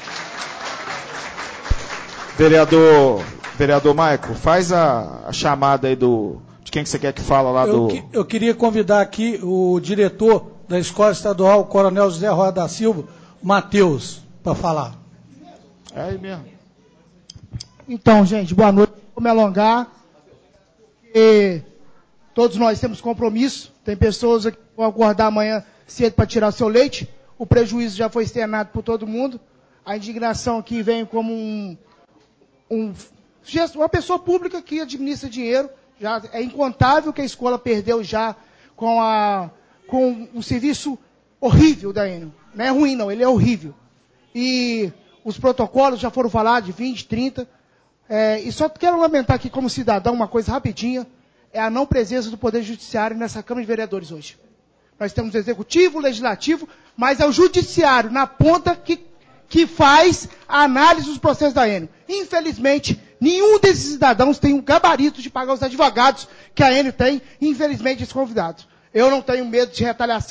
S1: Vereador, vereador Maico, faz a, a chamada aí do, de quem que você quer que fala lá
S4: eu
S1: do...
S4: Que, eu queria convidar aqui o diretor da Escola Estadual, o Coronel José Roa da Silva, Matheus, para falar.
S1: É aí mesmo.
S20: Então, gente, boa noite. Vou me alongar. E todos nós temos compromisso. Tem pessoas que vão acordar amanhã cedo para tirar o seu leite. O prejuízo já foi externado por todo mundo. A indignação aqui vem como um... Um, uma pessoa pública que administra dinheiro, já é incontável que a escola perdeu já com, a, com um serviço horrível da Enel. Não é ruim não, ele é horrível. E os protocolos já foram falados de vinte, trinta. É, e só quero lamentar aqui como cidadão uma coisa rapidinha, é a não presença do Poder Judiciário nessa Câmara de Vereadores hoje. Nós temos o Executivo, o Legislativo, mas é o Judiciário na ponta que que faz a análise dos processos da Enel. Infelizmente, nenhum desses cidadãos tem um gabarito de pagar os advogados que a Enel tem, infelizmente, esses convidados. Eu não tenho medo de retaliação,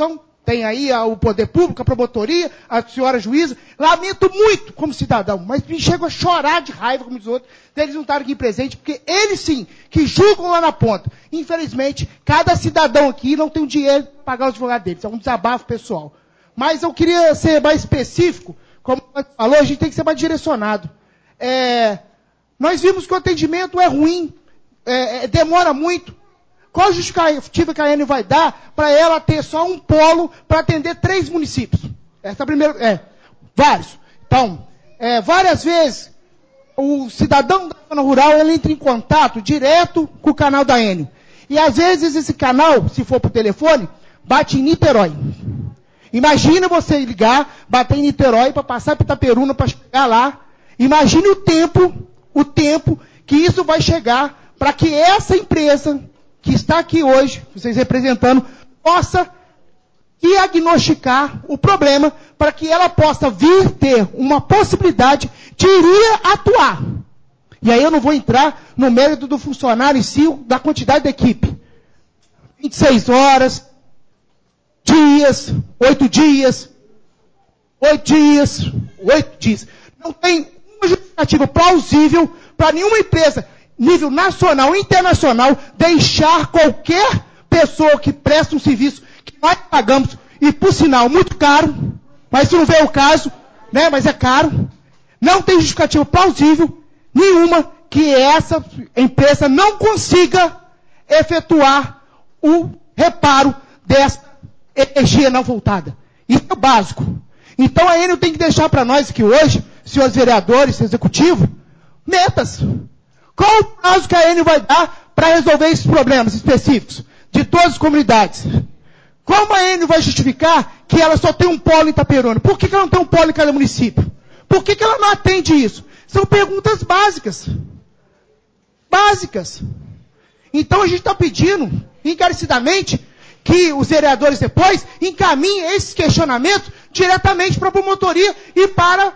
S20: tem aí a, o poder público, a promotoria, a senhora juíza. Lamento muito como cidadão, mas me chego a chorar de raiva, como diz outros, deles não estarem aqui presentes, porque eles sim, que julgam lá na ponta. Infelizmente, cada cidadão aqui não tem o dinheiro para pagar os advogados deles. É um desabafo pessoal. Mas eu queria ser mais específico, como você falou, a gente tem que ser mais direcionado. É, nós vimos que o atendimento é ruim, é, é, demora muito. Qual a justificativa que a Enel vai dar para ela ter só um polo para atender três municípios? Essa é a primeira. É, vários. Então, é, várias vezes, o cidadão da zona rural ele entra em contato direto com o canal da Enel. E às vezes esse canal, se for por telefone, bate em Niterói. Imagina você ligar, bater em Niterói para passar para Itaperuna para chegar lá. Imagine o tempo, o tempo que isso vai chegar para que essa empresa que está aqui hoje, vocês representando, possa diagnosticar o problema para que ela possa vir ter uma possibilidade de ir atuar. E aí eu não vou entrar no mérito do funcionário em si, da quantidade da equipe. vinte e seis horas, dias, oito dias, oito dias, oito dias. Não tem uma justificativa plausível para nenhuma empresa nível nacional e internacional, deixar qualquer pessoa que presta um serviço que nós pagamos, e por sinal, muito caro, mas se não vê o caso, né, mas é caro, não tem justificativa plausível nenhuma que essa empresa não consiga efetuar o reparo dessa energia não voltada. Isso é o básico. Então a Enel tem que deixar para nós aqui hoje, senhores vereadores, executivo, metas. Qual o prazo que a Enel vai dar para resolver esses problemas específicos de todas as comunidades? Como a Enel vai justificar que ela só tem um polo em Itaperuna? Por que, que ela não tem um polo em cada município? Por que, que ela não atende isso? São perguntas básicas. Básicas. Então a gente está pedindo, encarecidamente, que os vereadores depois encaminhem esses questionamentos diretamente para a promotoria e para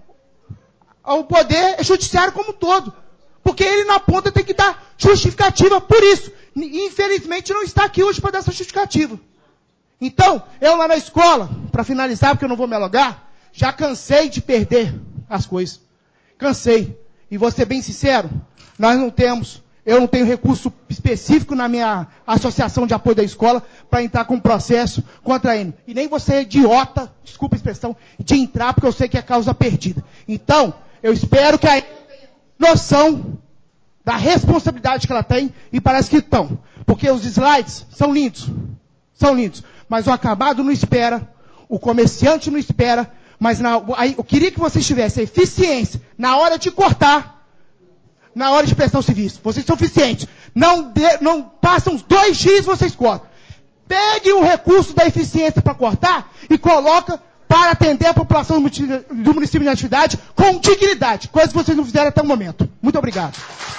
S20: o poder judiciário como um todo. Porque ele na ponta tem que dar justificativa por isso. Infelizmente não está aqui hoje para dar essa justificativa. Então, eu lá na escola, para finalizar, porque eu não vou me alugar, já cansei de perder as coisas. Cansei. E vou ser bem sincero, nós não temos, eu não tenho recurso específico na minha associação de apoio da escola para entrar com processo contra a Enel. E nem você é idiota, desculpa a expressão, de entrar porque eu sei que é causa perdida. Então, eu espero que a Enel noção da responsabilidade que ela tem, e parece que estão. Porque os slides são lindos, são lindos, mas o acabado não espera, o comerciante não espera, mas na, aí, eu queria que vocês tivessem eficiência na hora de cortar, na hora de prestar o serviço. Vocês são eficientes. Não, de, não passam uns dois dias e vocês cortam. Peguem o recurso da eficiência para cortar e coloca para atender a população do município de atividade com dignidade, coisa que vocês não fizeram até o momento. Muito obrigado.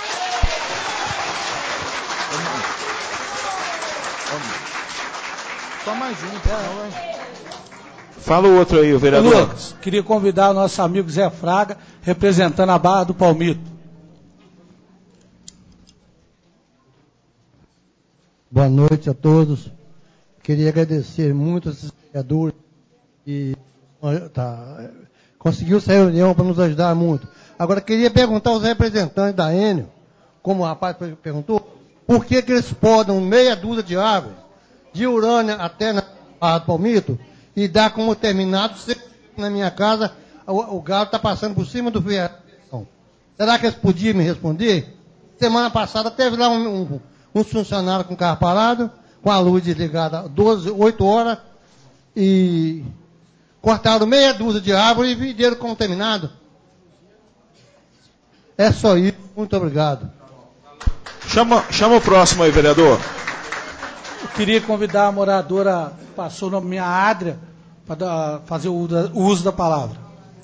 S1: Só mais um, tá? Fala o outro aí, o vereador.
S4: Ô, Lucas, queria convidar o nosso amigo Zé Fraga, representando a Barra do Palmito.
S21: Boa noite a todos. Queria agradecer muito aos vereadores que tá, conseguiu essa reunião para nos ajudar muito. Agora, queria perguntar aos representantes da Enel, como o rapaz perguntou, por que, que eles podam meia dúzia de árvores, de Urânia até na Barra do Palmito, e dar como terminado, na minha casa, o, o galo está passando por cima do fio. Será que eles podiam me responder? Semana passada teve lá um, um, um funcionário com o carro parado, com a luz desligada doze, oito horas, e cortaram meia dúzia de árvores e venderam como terminado. É só isso. Muito obrigado.
S1: Chama, chama o próximo aí, vereador.
S4: Eu queria convidar a moradora, passou na minha Adria, para fazer o uso da palavra.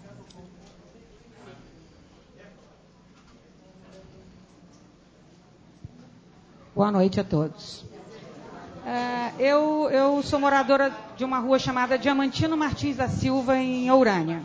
S22: Boa noite a todos. Uh, eu, eu sou moradora de uma rua chamada Diamantino Martins da Silva, em Ourânia.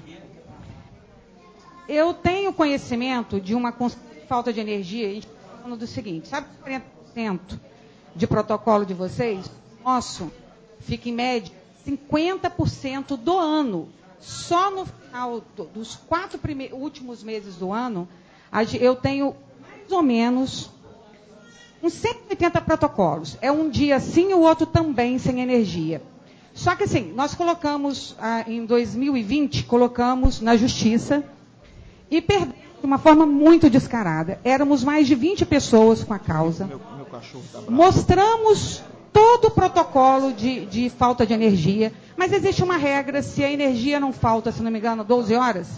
S22: Eu tenho conhecimento de uma falta de energia, a gente está falando do seguinte, sabe quarenta por cento de protocolo de vocês? Nosso fica em média cinquenta por cento do ano. Só no final do, dos quatro prime- últimos meses do ano, a, eu tenho mais ou menos uns cento e oitenta protocolos. É um dia sim e o outro também sem energia. Só que assim, nós colocamos, ah, em dois mil e vinte, colocamos na justiça e perdemos de uma forma muito descarada. Éramos mais de vinte pessoas com a causa. Meu, meu cachorro tá bravo. Mostramos todo o protocolo de, de falta de energia, mas existe uma regra, se a energia não falta, se não me engano, doze horas,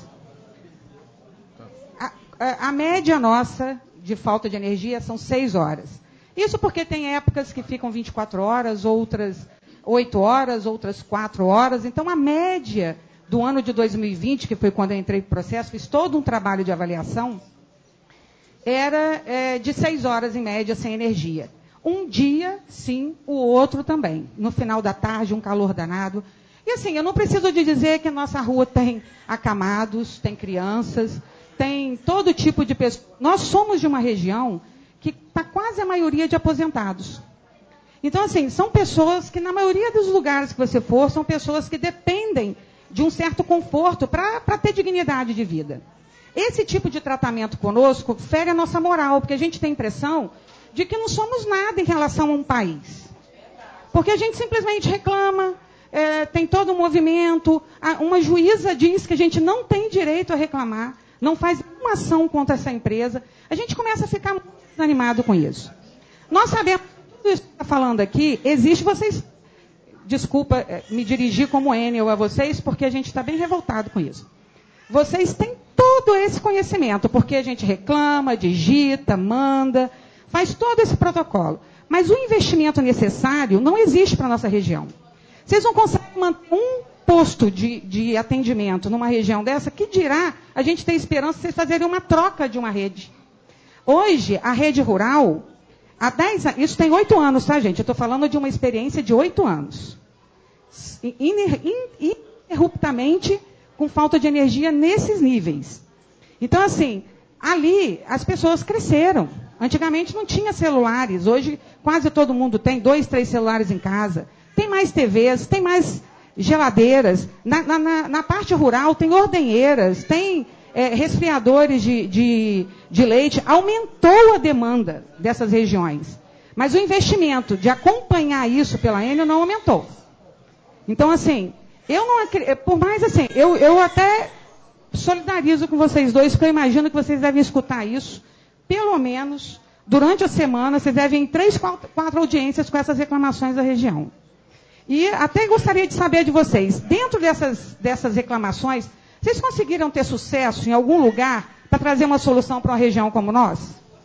S22: a, a, a média nossa de falta de energia são seis horas. Isso porque tem épocas que ficam vinte e quatro horas, outras oito horas, outras quatro horas. Então, a média do ano de dois mil e vinte, que foi quando eu entrei no processo, fiz todo um trabalho de avaliação, era é, de seis horas em média sem energia. Um dia, sim, o outro também. No final da tarde, um calor danado. E assim, eu não preciso de dizer que a nossa rua tem acamados, tem crianças, tem todo tipo de pessoas. Nós somos de uma região que está quase a maioria de aposentados. Então, assim, são pessoas que, na maioria dos lugares que você for, são pessoas que dependem de um certo conforto para ter dignidade de vida. Esse tipo de tratamento conosco fere a nossa moral, porque a gente tem a impressão de que não somos nada em relação a um país. Porque a gente simplesmente reclama, é, tem todo um movimento, a, uma juíza diz que a gente não tem direito a reclamar, não faz nenhuma ação contra essa empresa. A gente começa a ficar muito desanimado com isso. Nós sabemos que tudo isso que está falando aqui, existe, vocês... Desculpa me dirigir como Enel a vocês, porque a gente está bem revoltado com isso. Vocês têm todo esse conhecimento, porque a gente reclama, digita, manda, faz todo esse protocolo. Mas o investimento necessário não existe para a nossa região. Vocês não conseguem manter um posto de, de atendimento numa região dessa, que dirá a gente ter esperança de vocês fazerem uma troca de uma rede. Hoje, a rede rural, há dez anos, isso tem oito anos, tá, gente? Eu estou falando de uma experiência de oito anos. Ininterruptamente, com falta de energia nesses níveis. Então, assim, ali as pessoas cresceram. Antigamente não tinha celulares, hoje quase todo mundo tem dois, três celulares em casa. Tem mais T Vs, tem mais geladeiras. Na, na, na parte rural tem ordenheiras, tem é, resfriadores de, de, de leite. Aumentou a demanda dessas regiões. Mas o investimento de acompanhar isso pela Enel não aumentou. Então, assim, eu não acredito, por mais assim, eu, eu até solidarizo com vocês dois, porque eu imagino que vocês devem escutar isso, pelo menos, durante a semana, vocês devem ir em três, quatro, quatro audiências com essas reclamações da região. E até gostaria de saber de vocês, dentro dessas, dessas reclamações, vocês conseguiram ter sucesso em algum lugar para trazer uma solução para uma região como nós?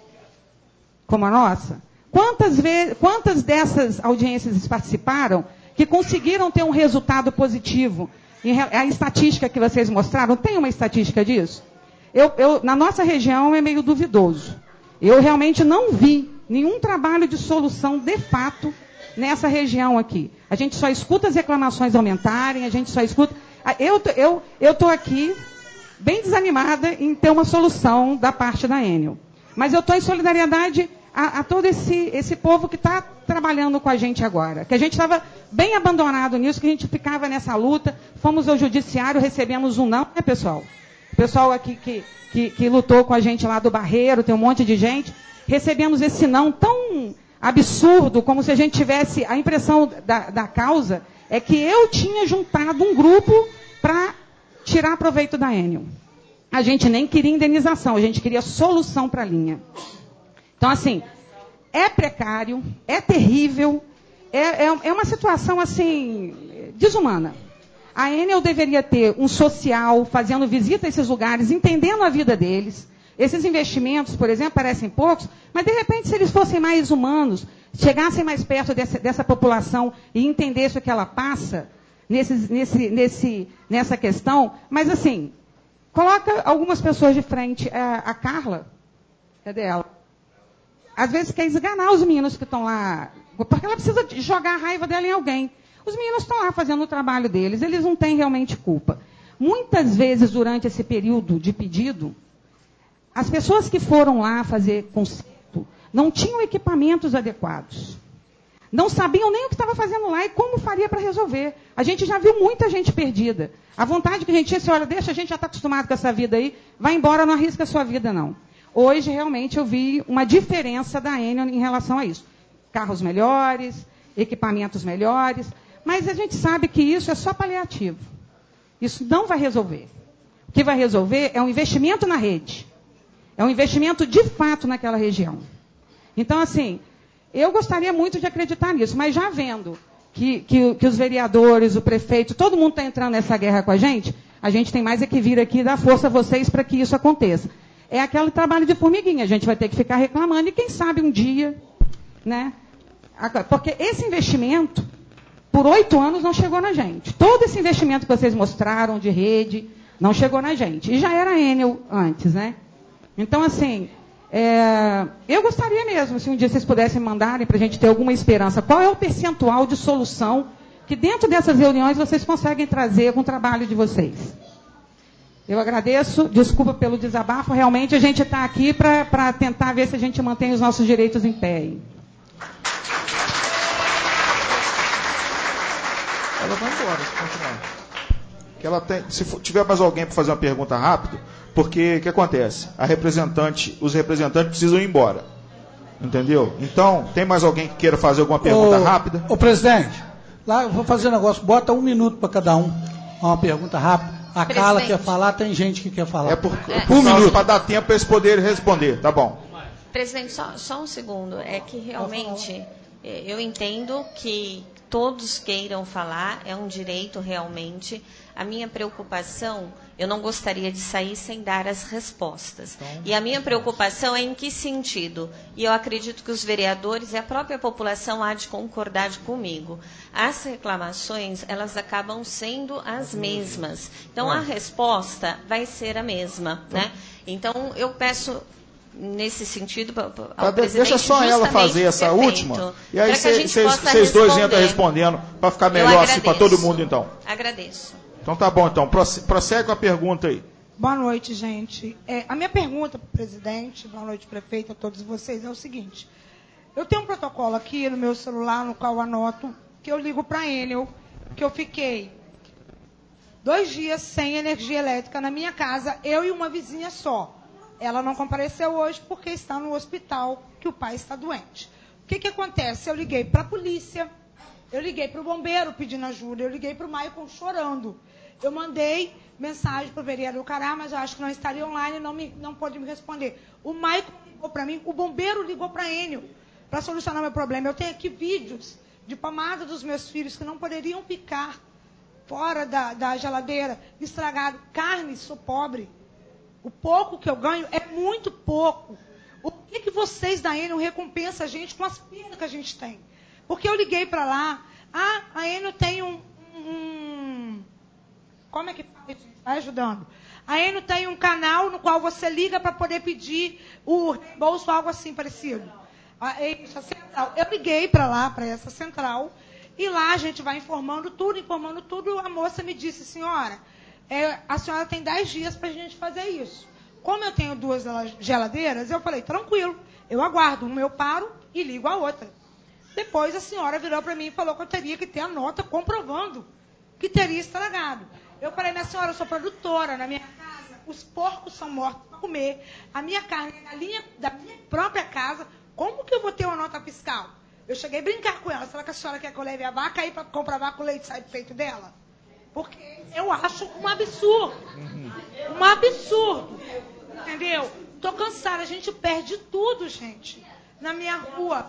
S22: Como a nossa? Quantas, vezes, quantas dessas audiências vocês participaram que conseguiram ter um resultado positivo? A estatística que vocês mostraram, tem uma estatística disso? Eu, eu, na nossa região é meio duvidoso. Eu realmente não vi nenhum trabalho de solução de fato nessa região aqui. A gente só escuta as reclamações aumentarem, a gente só escuta... Eu eu eu estou aqui bem desanimada em ter uma solução da parte da Enel. Mas eu estou em solidariedade a, a todo esse, esse povo que está trabalhando com a gente agora. Que a gente estava bem abandonado nisso, que a gente ficava nessa luta. Fomos ao judiciário, recebemos um não, né, pessoal? O pessoal aqui que, que, que lutou com a gente lá do Barreiro, tem um monte de gente. Recebemos esse não tão absurdo, como se a gente tivesse... A impressão da, da causa é que eu tinha juntado um grupo para tirar proveito da Enel. A gente nem queria indenização, a gente queria solução para a linha. Então, assim, é precário, é terrível, é, é, é uma situação, assim, desumana. A Enel deveria ter um social, fazendo visita a esses lugares, entendendo a vida deles. Esses investimentos, por exemplo, parecem poucos, mas, de repente, se eles fossem mais humanos, chegassem mais perto dessa, dessa população e entendessem o que ela passa nesse, nesse, nesse, nessa questão. Mas, assim, coloca algumas pessoas de frente. A, a Carla, cadê ela? Às vezes quer esganar os meninos que estão lá, porque ela precisa jogar a raiva dela em alguém. Os meninos estão lá fazendo o trabalho deles, eles não têm realmente culpa. Muitas vezes, durante esse período de pedido, as pessoas que foram lá fazer conserto não tinham equipamentos adequados. não sabiam nem o que estava fazendo lá e como faria para resolver. A gente já viu muita gente perdida. A vontade que a gente tinha, senhora, deixa, a gente já está acostumado com essa vida aí, vai embora, não arrisca a sua vida, não. Hoje, realmente, eu vi uma diferença da Enel em relação a isso. Carros melhores, equipamentos melhores, mas a gente sabe que isso é só paliativo. Isso não vai resolver. O que vai resolver é um investimento na rede. É um investimento, de fato, naquela região. Então, assim, eu gostaria muito de acreditar nisso, mas já vendo que, que, que os vereadores, o prefeito, todo mundo está entrando nessa guerra com a gente, a gente tem mais é que vir aqui e dar força a vocês para que isso aconteça. É aquele trabalho de formiguinha, a gente vai ter que ficar reclamando e quem sabe um dia, né? Porque esse investimento, por oito anos, não chegou na gente. Todo esse investimento que vocês mostraram de rede, não chegou na gente. E já era a Enel antes, né? Então, assim, é, eu gostaria mesmo, se um dia vocês pudessem mandarem para a gente ter alguma esperança, qual é o percentual de solução que dentro dessas reuniões vocês conseguem trazer com o trabalho de vocês? Eu agradeço, desculpa pelo desabafo, realmente a gente está aqui para tentar ver se a gente mantém os nossos direitos em pé. Aí.
S1: Ela vai embora, se continuar. Que ela tem, se for, tiver mais alguém para fazer uma pergunta rápida, porque o que acontece? A representante, os representantes precisam ir embora. Entendeu? Então, tem mais alguém que queira fazer alguma pergunta
S4: ô,
S1: rápida?
S4: Ô, presidente, lá eu vou fazer um negócio, bota um minuto para cada um, uma pergunta rápida. A
S2: Presidente.
S4: Carla quer falar, tem gente que quer falar.
S1: É por,
S2: É.
S1: por um minuto, para dar tempo para eles poderem responder, tá bom.
S2: Presidente, só, só um segundo. É que realmente eu entendo que todos queiram falar, é um direito realmente. A minha preocupação, eu não gostaria de sair sem dar as respostas. Então, e a minha preocupação é em que sentido? E eu acredito que os vereadores e a própria população há de concordar comigo. As reclamações, elas acabam sendo as mesmas. Então, a resposta vai ser a mesma, né? Então, eu peço nesse sentido ao
S1: Tá, deixa só ela fazer essa
S2: perfeito,
S1: última e aí
S2: vocês
S1: dois entram respondendo para ficar melhor assim para todo mundo então.
S2: Agradeço.
S1: Então tá bom, então prossegue com a pergunta aí.
S3: Boa noite, gente. É, a minha pergunta para o presidente, boa noite, prefeito, a todos vocês, é o seguinte. Eu tenho um protocolo aqui no meu celular, no qual anoto, que eu ligo para a Enel, que eu fiquei dois dias sem energia elétrica na minha casa, eu e uma vizinha só. Ela não compareceu hoje porque está no hospital, que o pai está doente. O que, que acontece? Eu liguei para a polícia, eu liguei para o bombeiro pedindo ajuda, eu liguei para o Maicon chorando. Eu mandei mensagem para o vereador Cará, mas eu acho que não estaria online e não, me, não pôde me responder. O Maicon ligou para mim, o bombeiro ligou para a Enel para solucionar meu problema. Eu tenho aqui vídeos de pomada dos meus filhos que não poderiam ficar fora da, da geladeira, estragado. Carne, sou pobre. O pouco que eu ganho é muito pouco. O que, que vocês da Enel recompensam a gente com as perdas que a gente tem? Porque eu liguei para lá, ah, a Enel tem um, um... Como é que faz, gente? Vai ajudando. A Enel tem um canal no qual você liga para poder pedir o reembolso, algo assim parecido. A, a central. Eu liguei para lá, para essa central, e lá a gente vai informando tudo, informando tudo. A moça me disse, senhora, é, a senhora tem dez dias para a gente fazer isso. Como eu tenho duas geladeiras, eu falei, tranquilo, eu aguardo. Uma eu paro e ligo a outra. Depois a senhora virou para mim e falou que eu teria que ter a nota comprovando que teria estragado. Eu falei, minha senhora, eu sou produtora, na minha casa os porcos são mortos para comer, a minha carne é da, linha, da minha própria casa, como que eu vou ter uma nota fiscal? Eu cheguei a brincar com ela, será que a senhora quer que eu leve a vaca aí para comprovar que o leite sai do peito dela? Porque eu acho um absurdo. Um absurdo. Entendeu? Tô cansada. A gente perde tudo, gente. Na minha rua.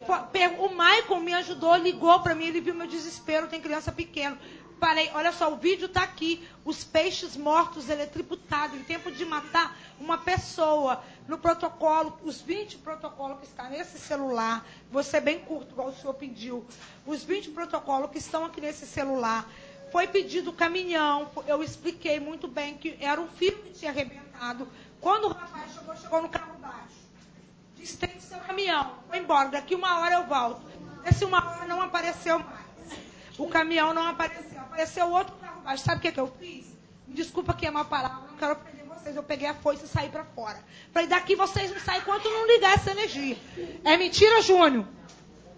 S3: O Maicon me ajudou, ligou para mim, ele viu meu desespero, tem criança pequena. Falei, olha só, o vídeo está aqui. Os peixes mortos, eletricutados, em tempo de matar uma pessoa. No protocolo, os vinte protocolos que estão nesse celular, vou ser bem curto, igual o senhor pediu. Os vinte protocolos que estão aqui nesse celular. Foi pedido caminhão, eu expliquei muito bem que era um fio que tinha arrebentado. Quando o rapaz chegou, chegou no carro baixo. Disse, tem que ser um caminhão. Foi embora, daqui uma hora eu volto. Esse uma hora não apareceu mais. O caminhão não apareceu. Apareceu outro carro baixo. Sabe o que, que eu fiz? Me desculpa que é uma palavra, não quero prender vocês. Eu peguei a foice e saí para fora. Falei, daqui vocês não saem enquanto não ligar essa energia. É mentira, Júnior?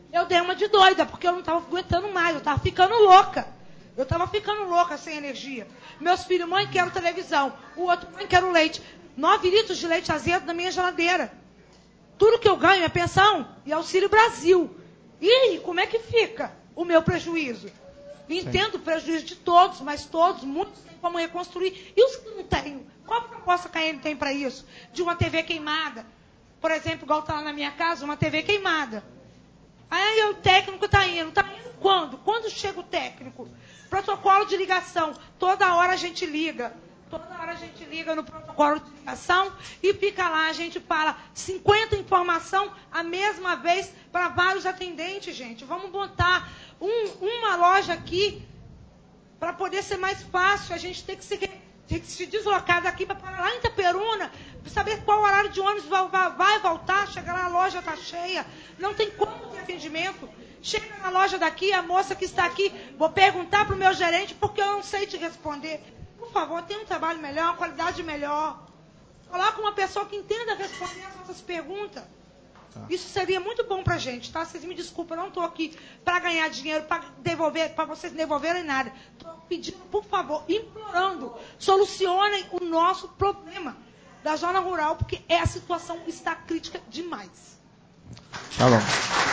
S3: Eu dei uma de doida, porque eu não estava aguentando mais, eu estava ficando louca. Eu estava ficando louca sem energia. Meus filhos, mãe, quero televisão. O outro, mãe, quero leite. Nove litros de leite azedo na minha geladeira. Tudo que eu ganho é pensão e Auxílio Brasil. E aí, como é que fica o meu prejuízo? Entendo o prejuízo de todos, mas todos, muitos têm como reconstruir. E os que não têm? Qual a proposta que a Enel tem para isso? De uma T V queimada. Por exemplo, igual está lá na minha casa, uma T V queimada. Aí o técnico está indo. Está indo quando? Quando chega o técnico? Protocolo de ligação. Toda hora a gente liga. Toda hora a gente liga no protocolo de ligação e fica lá, a gente fala cinquenta informações a mesma vez para vários atendentes, gente. Vamos botar um, uma loja aqui para poder ser mais fácil. A gente tem que se, tem que se deslocar daqui para parar lá em Itaperuna, para saber qual horário de ônibus vai, vai, vai voltar. Chega lá, a loja está cheia, não tem como ter atendimento. Chega na loja daqui, a moça que está aqui, vou perguntar para o meu gerente porque eu não sei te responder. Por favor, tenha um trabalho melhor, uma qualidade melhor. Coloca uma pessoa que entenda responder as nossas perguntas. Tá. Isso seria muito bom para a gente, tá? Vocês me desculpem, eu não estou aqui para ganhar dinheiro, para devolver, para vocês devolverem nada. Estou pedindo, por favor, implorando, solucionem o nosso problema da zona rural, porque a situação está crítica demais.
S1: Tá bom.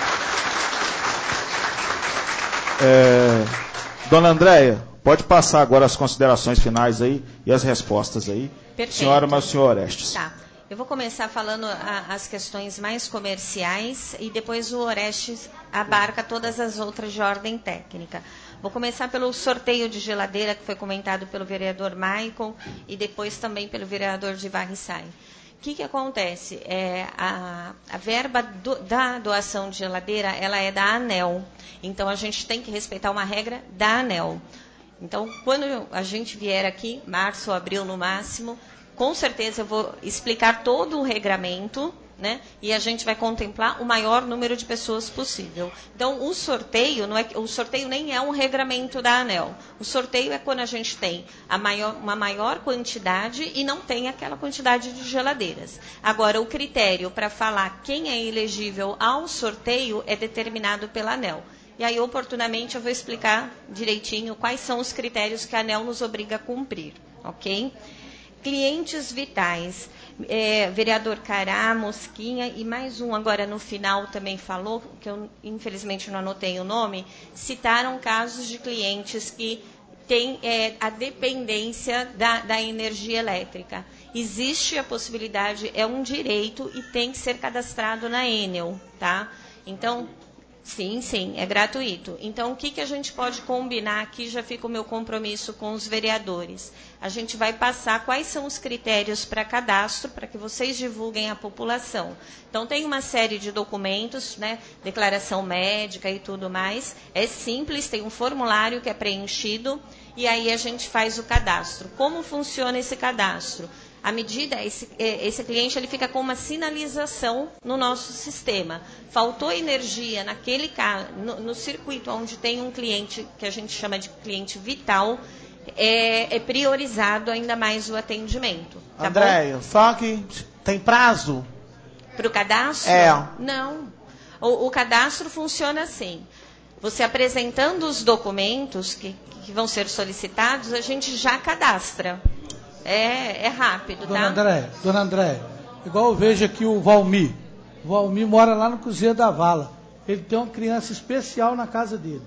S1: É, dona Andréia, pode passar agora as considerações finais aí e as respostas aí.
S2: Perfeito.
S1: Senhora, mas o senhor Orestes.
S2: Tá. Eu vou começar falando a, as questões mais comerciais e depois o Orestes abarca todas as outras de ordem técnica. Vou começar pelo sorteio de geladeira que foi comentado pelo vereador Michael e depois também pelo vereador de Varriçai. O que, que acontece? É, a, a verba do, da doação de geladeira, ela é da ANEEL. Então, a gente tem que respeitar uma regra da ANEEL. Então, quando a gente vier aqui, março ou abril no máximo, com certeza eu vou explicar todo o regramento, né? E a gente vai contemplar o maior número de pessoas possível. Então, o sorteio, não é, o sorteio nem é um regramento da ANEEL. O sorteio é quando a gente tem a maior, uma maior quantidade e não tem aquela quantidade de geladeiras. Agora, o critério para falar quem é elegível ao sorteio é determinado pela ANEEL. E aí, oportunamente, eu vou explicar direitinho quais são os critérios que a ANEEL nos obriga a cumprir, ok? Clientes vitais. É, vereador Cará, Mosquinha e mais um agora no final também falou, que eu infelizmente não anotei o nome, citaram casos de clientes que têm é, a dependência da, da energia elétrica. Existe a possibilidade, é um direito e tem que ser cadastrado na Enel, tá? Então, sim, sim, é gratuito. Então, o que, que a gente pode combinar aqui, já fica o meu compromisso com os vereadores. A gente vai passar quais são os critérios para cadastro, para que vocês divulguem à população. Então, tem uma série de documentos, né, declaração médica e tudo mais. É simples, tem um formulário que é preenchido e aí a gente faz o cadastro. Como funciona esse cadastro? À medida, esse, esse cliente ele fica com uma sinalização no nosso sistema. Faltou energia naquele no, no circuito onde tem um cliente que a gente chama de cliente vital, é, é priorizado ainda mais o atendimento. Tá
S7: Andréia, só que tem prazo?
S2: Para o cadastro?
S7: É.
S2: Não. O, o cadastro funciona assim. Você apresentando os documentos que, que vão ser solicitados, a gente já cadastra. É, é rápido,
S4: Dona
S2: tá?
S4: André, Dona André, igual eu vejo aqui o Valmir. O Valmir mora lá no Cruzeiro da Vala. Ele tem uma criança especial na casa dele.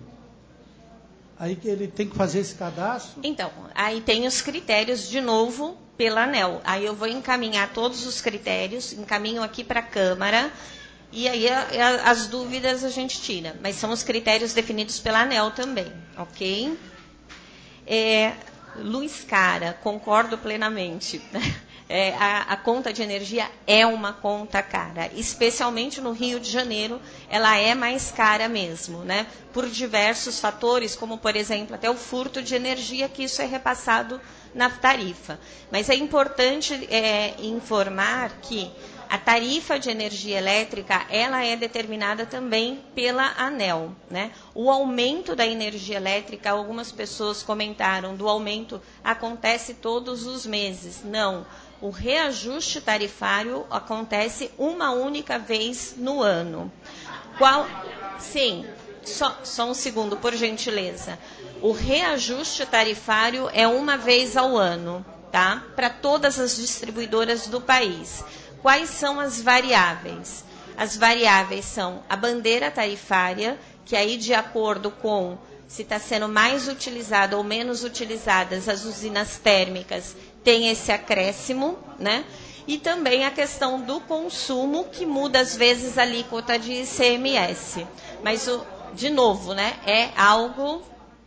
S4: Aí que ele tem que fazer esse cadastro.
S2: Então, aí tem os critérios de novo pela ANEEL. Aí eu vou encaminhar todos os critérios, encaminho aqui para a Câmara, e aí a, a, as dúvidas a gente tira. Mas são os critérios definidos pela ANEEL também, ok? É... Luz cara, concordo plenamente. É, a, a conta de energia é uma conta cara, especialmente no Rio de Janeiro, ela é mais cara mesmo, né? Por diversos fatores, como, por exemplo, até o furto de energia, que isso é repassado na tarifa. Mas é importante é, informar que a tarifa de energia elétrica, ela é determinada também pela ANEEL, né? O aumento da energia elétrica, algumas pessoas comentaram, do aumento acontece todos os meses. Não, o reajuste tarifário acontece uma única vez no ano. Qual... Sim, só, só um segundo, por gentileza. O reajuste tarifário é uma vez ao ano, tá? Para todas as distribuidoras do país. Quais são as variáveis? As variáveis são a bandeira tarifária, que aí de acordo com se está sendo mais utilizada ou menos utilizadas as usinas térmicas, tem esse acréscimo, né? E também a questão do consumo, que muda às vezes a alíquota de I C M S. Mas, o, de novo, né, é algo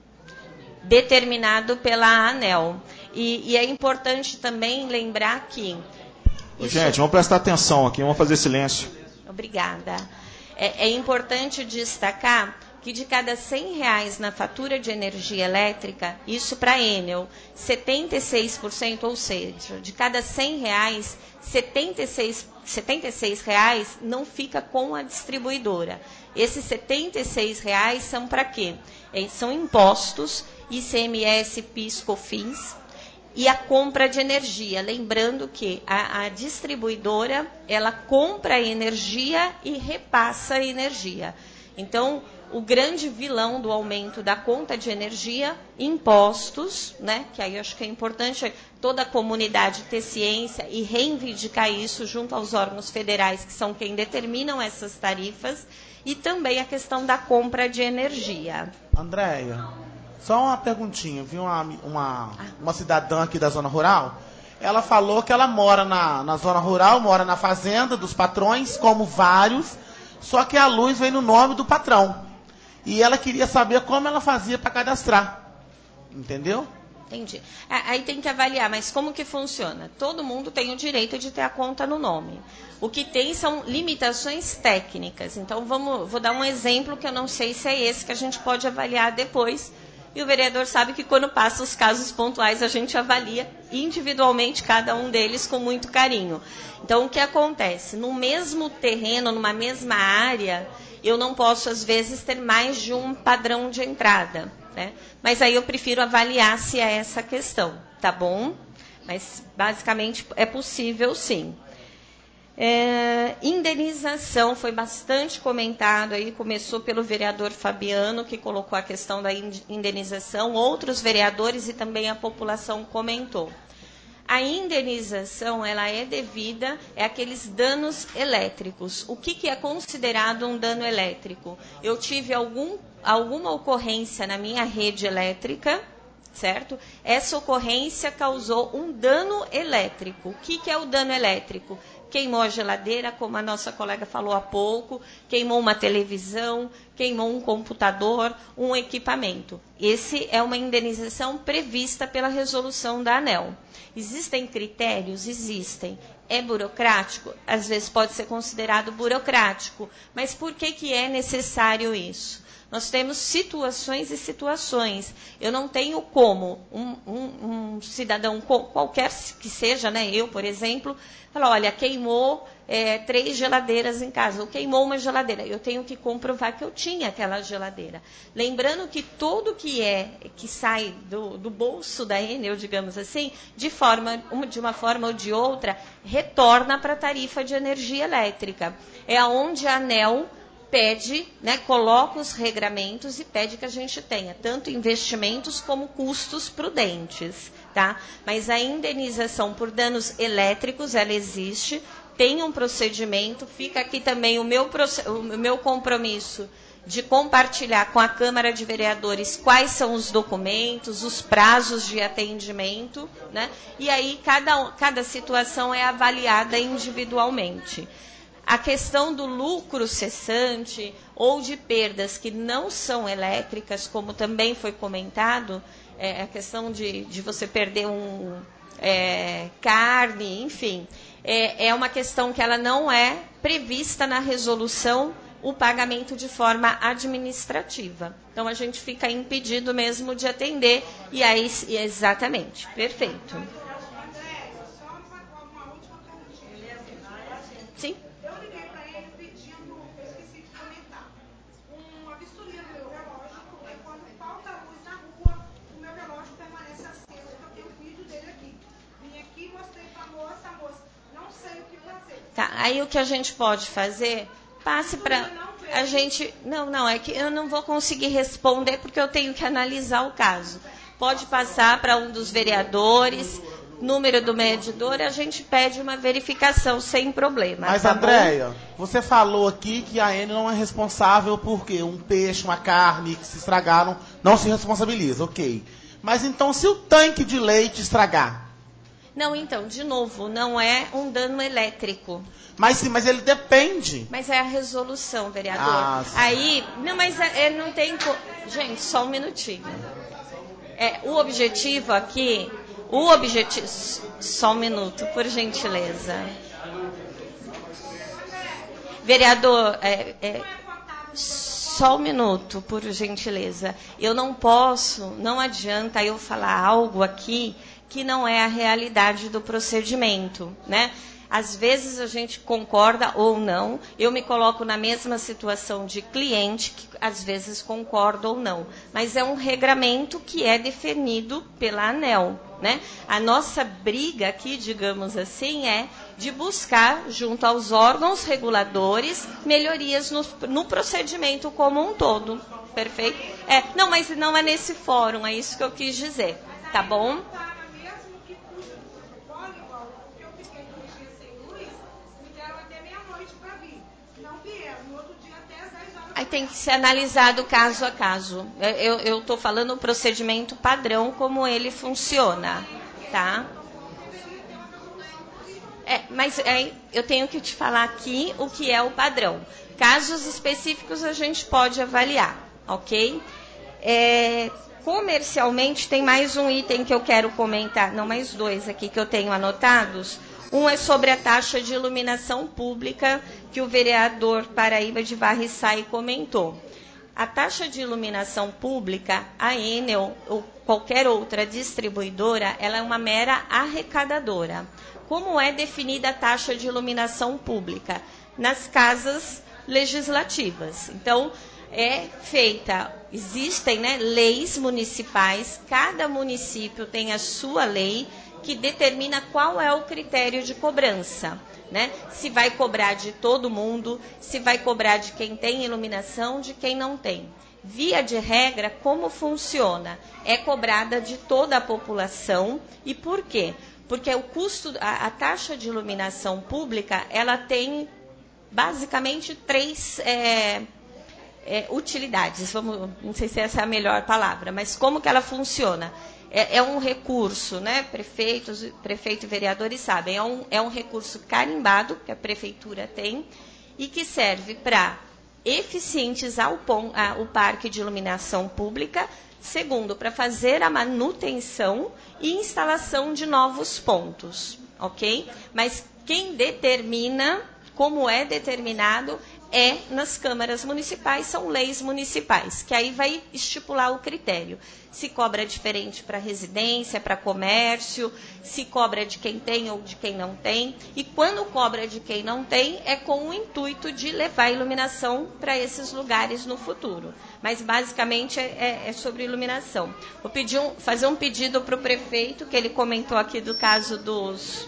S2: determinado pela ANEEL. E, e é importante também lembrar que...
S1: Isso... Gente, vamos prestar atenção aqui, vamos fazer silêncio.
S2: Obrigada. É, é importante destacar que de cada cem reais na fatura de energia elétrica, isso para a Enel, setenta e seis por cento, ou seja, de cada cem reais, setenta e seis, setenta e seis reais não fica com a distribuidora. Esses setenta e seis reais são para quê? São impostos, I C M S, PIS, COFINS, e a compra de energia. Lembrando que a, a distribuidora, ela compra a energia e repassa a energia. Então, o grande vilão do aumento da conta de energia, impostos, né? Que aí eu acho que é importante toda a comunidade ter ciência e reivindicar isso junto aos órgãos federais, que são quem determinam essas tarifas, e também a questão da compra de energia.
S7: Andréia, só uma perguntinha. Vi uma, uma, uma cidadã aqui da zona rural, ela falou que ela mora na, na zona rural, mora na fazenda dos patrões, como vários, só que a luz vem no nome do patrão. E ela queria saber como ela fazia para cadastrar. Entendeu?
S2: Entendi. Aí tem que avaliar, mas como que funciona? Todo mundo tem o direito de ter a conta no nome. O que tem são limitações técnicas. Então, vamos, vou dar um exemplo que eu não sei se é esse que a gente pode avaliar depois. E o vereador sabe que quando passa os casos pontuais, a gente avalia individualmente cada um deles com muito carinho. Então, o que acontece? No mesmo terreno, numa mesma área, eu não posso, às vezes, ter mais de um padrão de entrada, né? Mas aí eu prefiro avaliar se é essa questão, tá bom? Mas, basicamente, é possível, sim. É, indenização foi bastante comentado aí, começou pelo vereador Fabiano, que colocou a questão da indenização, outros vereadores e também a população comentou. A indenização, ela é devida é aqueles danos elétricos. O que, que é considerado um dano elétrico? Eu tive algum, alguma ocorrência na minha rede elétrica, certo? Essa ocorrência causou um dano elétrico. O que, que é o dano elétrico? Queimou a geladeira, como a nossa colega falou há pouco, queimou uma televisão, queimou um computador, um equipamento. Esse é uma indenização prevista pela resolução da ANEEL. Existem critérios? Existem. É burocrático? Às vezes pode ser considerado burocrático. Mas por que, que é necessário isso? Nós temos situações e situações. Eu não tenho como um, um, um cidadão, qualquer que seja, né, eu, por exemplo, falar, olha, queimou é, três geladeiras em casa, ou queimou uma geladeira. Eu tenho que comprovar que eu tinha aquela geladeira. Lembrando que tudo que é que sai do, do bolso da Enel, digamos assim, de, forma, de uma forma ou de outra, retorna para a tarifa de energia elétrica. É onde a ANEEL pede, né, coloca os regramentos e pede que a gente tenha tanto investimentos como custos prudentes, tá? Mas a indenização por danos elétricos, ela existe, tem um procedimento, fica aqui também o meu, o meu compromisso de compartilhar com a Câmara de Vereadores quais são os documentos, os prazos de atendimento, né? E aí cada, cada situação é avaliada individualmente. A questão do lucro cessante ou de perdas que não são elétricas, como também foi comentado, é, a questão de, de você perder um, é, carne, enfim, é, é uma questão que ela não é prevista na resolução o pagamento de forma administrativa. Então, a gente fica impedido mesmo de atender, e aí, exatamente, perfeito. Sim. Tá, aí o que a gente pode fazer, passe para... a gente... Não, não, é que eu não vou conseguir responder porque eu tenho que analisar o caso. Pode passar para um dos vereadores, número do medidor, a gente pede uma verificação sem problema.
S7: Mas,
S2: tá
S7: Andréia,
S2: bom?
S7: você falou aqui que a Enel não é responsável porque um peixe, uma carne que se estragaram, não se responsabiliza, ok. Mas então, se o tanque de leite estragar?
S2: Não, então, de novo, não é um dano elétrico.
S7: Mas sim, mas ele depende.
S2: Mas é a resolução, vereador.
S7: Ah, sim.
S2: Aí, não, mas é, é, não tem... Co... Gente, só um minutinho. É, o objetivo aqui... O objetivo... Só um minuto, por gentileza. Vereador, é, é, só um minuto, por gentileza. Eu não posso, não adianta eu falar algo aqui que não é a realidade do procedimento, né? Às vezes a gente concorda ou não. Eu me coloco na mesma situação de cliente, que às vezes concorda ou não. Mas é um regramento que é definido pela ANEEL, né? A nossa briga aqui, digamos assim, é de buscar, junto aos órgãos reguladores, melhorias no, no procedimento como um todo. Perfeito? É, não, mas não é nesse fórum, é isso que eu quis dizer. Tá bom? Aí tem que ser analisado caso a caso. Eu estou falando o procedimento padrão, como ele funciona, tá? É, mas é, eu tenho que te falar aqui o que é o padrão. Casos específicos a gente pode avaliar, ok? É, comercialmente, tem mais um item que eu quero comentar, não, mais dois aqui que eu tenho anotados. Um é sobre a taxa de iluminação pública, que o vereador Paraíba de Varriçai comentou. A taxa de iluminação pública, a Enel ou qualquer outra distribuidora, ela é uma mera arrecadadora. Como é definida a taxa de iluminação pública? Nas casas legislativas. Então, é feita, existem, né, leis municipais, cada município tem a sua lei, que determina qual é o critério de cobrança, né? Se vai cobrar de todo mundo, se vai cobrar de quem tem iluminação, de quem não tem. Via de regra, como funciona? É cobrada de toda a população. E por quê? Porque o custo, a, a taxa de iluminação pública, ela tem basicamente três é, é, utilidades. Vamos, não sei se essa é a melhor palavra, mas como que ela funciona? É, é um recurso, né? Prefeitos, prefeito e vereadores sabem, é um, é um recurso carimbado que a prefeitura tem e que serve para eficientizar o, pom, a, o parque de iluminação pública. Segundo, para fazer a manutenção e instalação de novos pontos, ok? Mas quem determina, como é determinado, é nas câmaras municipais, são leis municipais, que aí vai estipular o critério. Se cobra diferente para residência, para comércio, se cobra de quem tem ou de quem não tem. E quando cobra de quem não tem, é com o intuito de levar a iluminação para esses lugares no futuro. Mas basicamente é, é sobre iluminação. Vou pedir um, fazer um pedido para o prefeito, que ele comentou aqui do caso dos,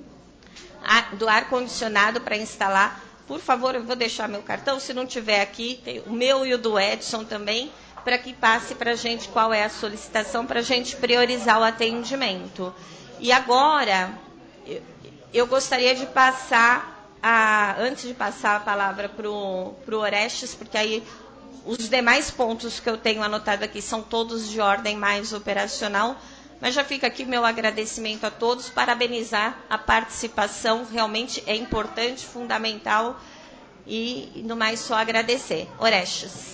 S2: a, do ar-condicionado para instalar. Por favor, eu vou deixar meu cartão, se não tiver aqui, tem o meu e o do Edson também, para que passe para a gente qual é a solicitação, para a gente priorizar o atendimento. E agora, eu, eu gostaria de passar, a, antes de passar a palavra para o Orestes, porque aí os demais pontos que eu tenho anotado aqui são todos de ordem mais operacional, mas já fica aqui meu agradecimento a todos, parabenizar a participação, realmente é importante, fundamental, e no mais só agradecer. Orestes.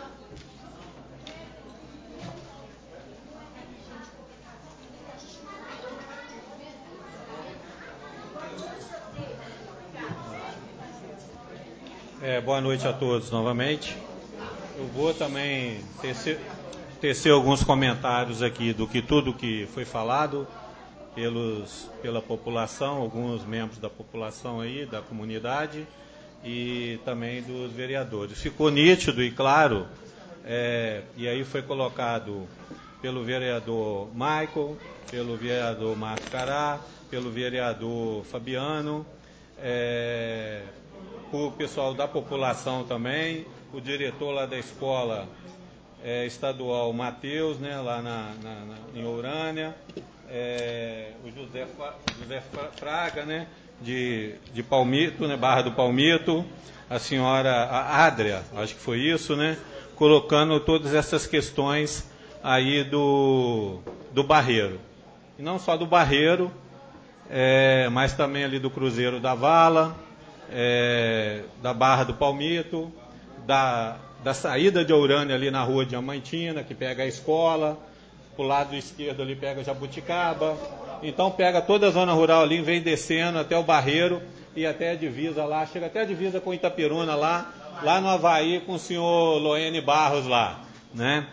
S5: É, boa noite a todos novamente. Eu vou também tecer, tecer alguns comentários aqui do que tudo que foi falado pelos, pela população, alguns membros da população aí, da comunidade e também dos vereadores. Ficou nítido e claro, é, e aí foi colocado pelo vereador Michael, pelo vereador Márcio Cará, pelo vereador Fabiano, é, o pessoal da população também, o diretor lá da escola é, estadual Matheus, né, lá na, na, na, em Ourânia, é, o José, José Fraga, né, de, de Palmito, né, Barra do Palmito, a senhora a Adria, acho que foi isso, né, colocando todas essas questões aí do, do Barreiro. E não só do Barreiro, é, mas também ali do Cruzeiro da Vala, é, da Barra do Palmito, da, da saída de Ourânia ali na Rua Diamantina, que pega a escola, pro lado esquerdo ali pega Jabuticaba, então pega toda a zona rural ali, vem descendo até o Barreiro e até a divisa lá, chega até a divisa com Itaperuna lá, lá no Havaí com o senhor Loene Barros lá, né?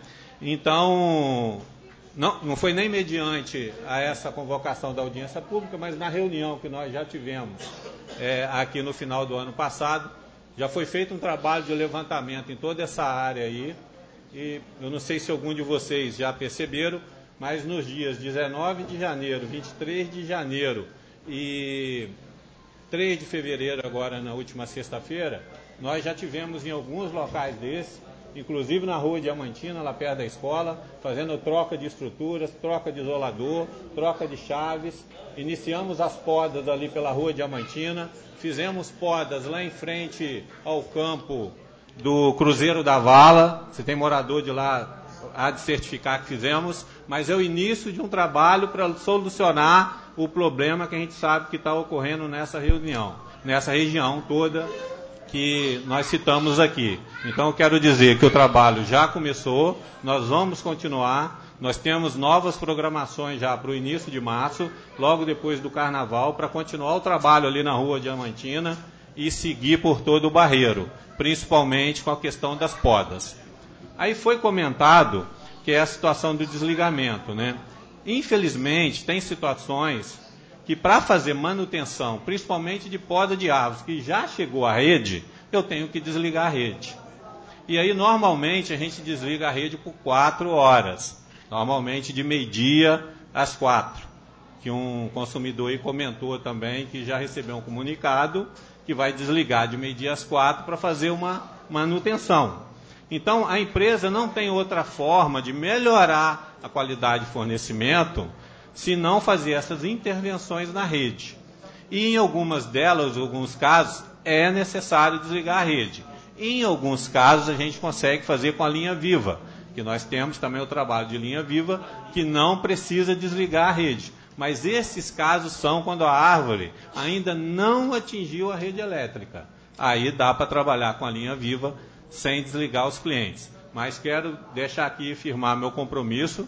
S5: Então, não, não foi nem mediante a essa convocação da audiência pública, mas na reunião que nós já tivemos é, aqui no final do ano passado, já foi feito um trabalho de levantamento em toda essa área aí, e eu não sei se algum de vocês já perceberam, mas nos dias dezenove de janeiro, vinte e três de janeiro e três de fevereiro, agora na última sexta-feira, nós já tivemos em alguns locais desses, inclusive na Rua Diamantina, lá perto da escola, fazendo troca de estruturas, troca de isolador, troca de chaves. Iniciamos as podas ali pela Rua Diamantina, fizemos podas lá em frente ao campo do Cruzeiro da Vala. Você tem morador de lá, há de certificar que fizemos, mas é o início de um trabalho para solucionar o problema que a gente sabe que está ocorrendo nessa reunião, nessa região toda que nós citamos aqui. Então, eu quero dizer que o trabalho já começou, nós vamos continuar, nós temos novas programações já para o início de março, logo depois do Carnaval, para continuar o trabalho ali na Rua Diamantina e seguir por todo o Barreiro, principalmente com a questão das podas. Aí foi comentado que é a situação do desligamento, né? Infelizmente, tem situações que para fazer manutenção, principalmente de poda de árvores, que já chegou à rede, eu tenho que desligar a rede. E aí, normalmente, a gente desliga a rede por quatro horas. Normalmente, de meio-dia às quatro. Que um consumidor aí comentou também que já recebeu um comunicado que vai desligar de meio-dia às quatro para fazer uma manutenção. Então, a empresa não tem outra forma de melhorar a qualidade de fornecimento se não fazer essas intervenções na rede. E em algumas delas, em alguns casos, é necessário desligar a rede. Em alguns casos, a gente consegue fazer com a linha viva, que nós temos também o trabalho de linha viva, que não precisa desligar a rede. Mas esses casos são quando a árvore ainda não atingiu a rede elétrica. Aí dá para trabalhar com a linha viva sem desligar os clientes. Mas quero deixar aqui firmar meu compromisso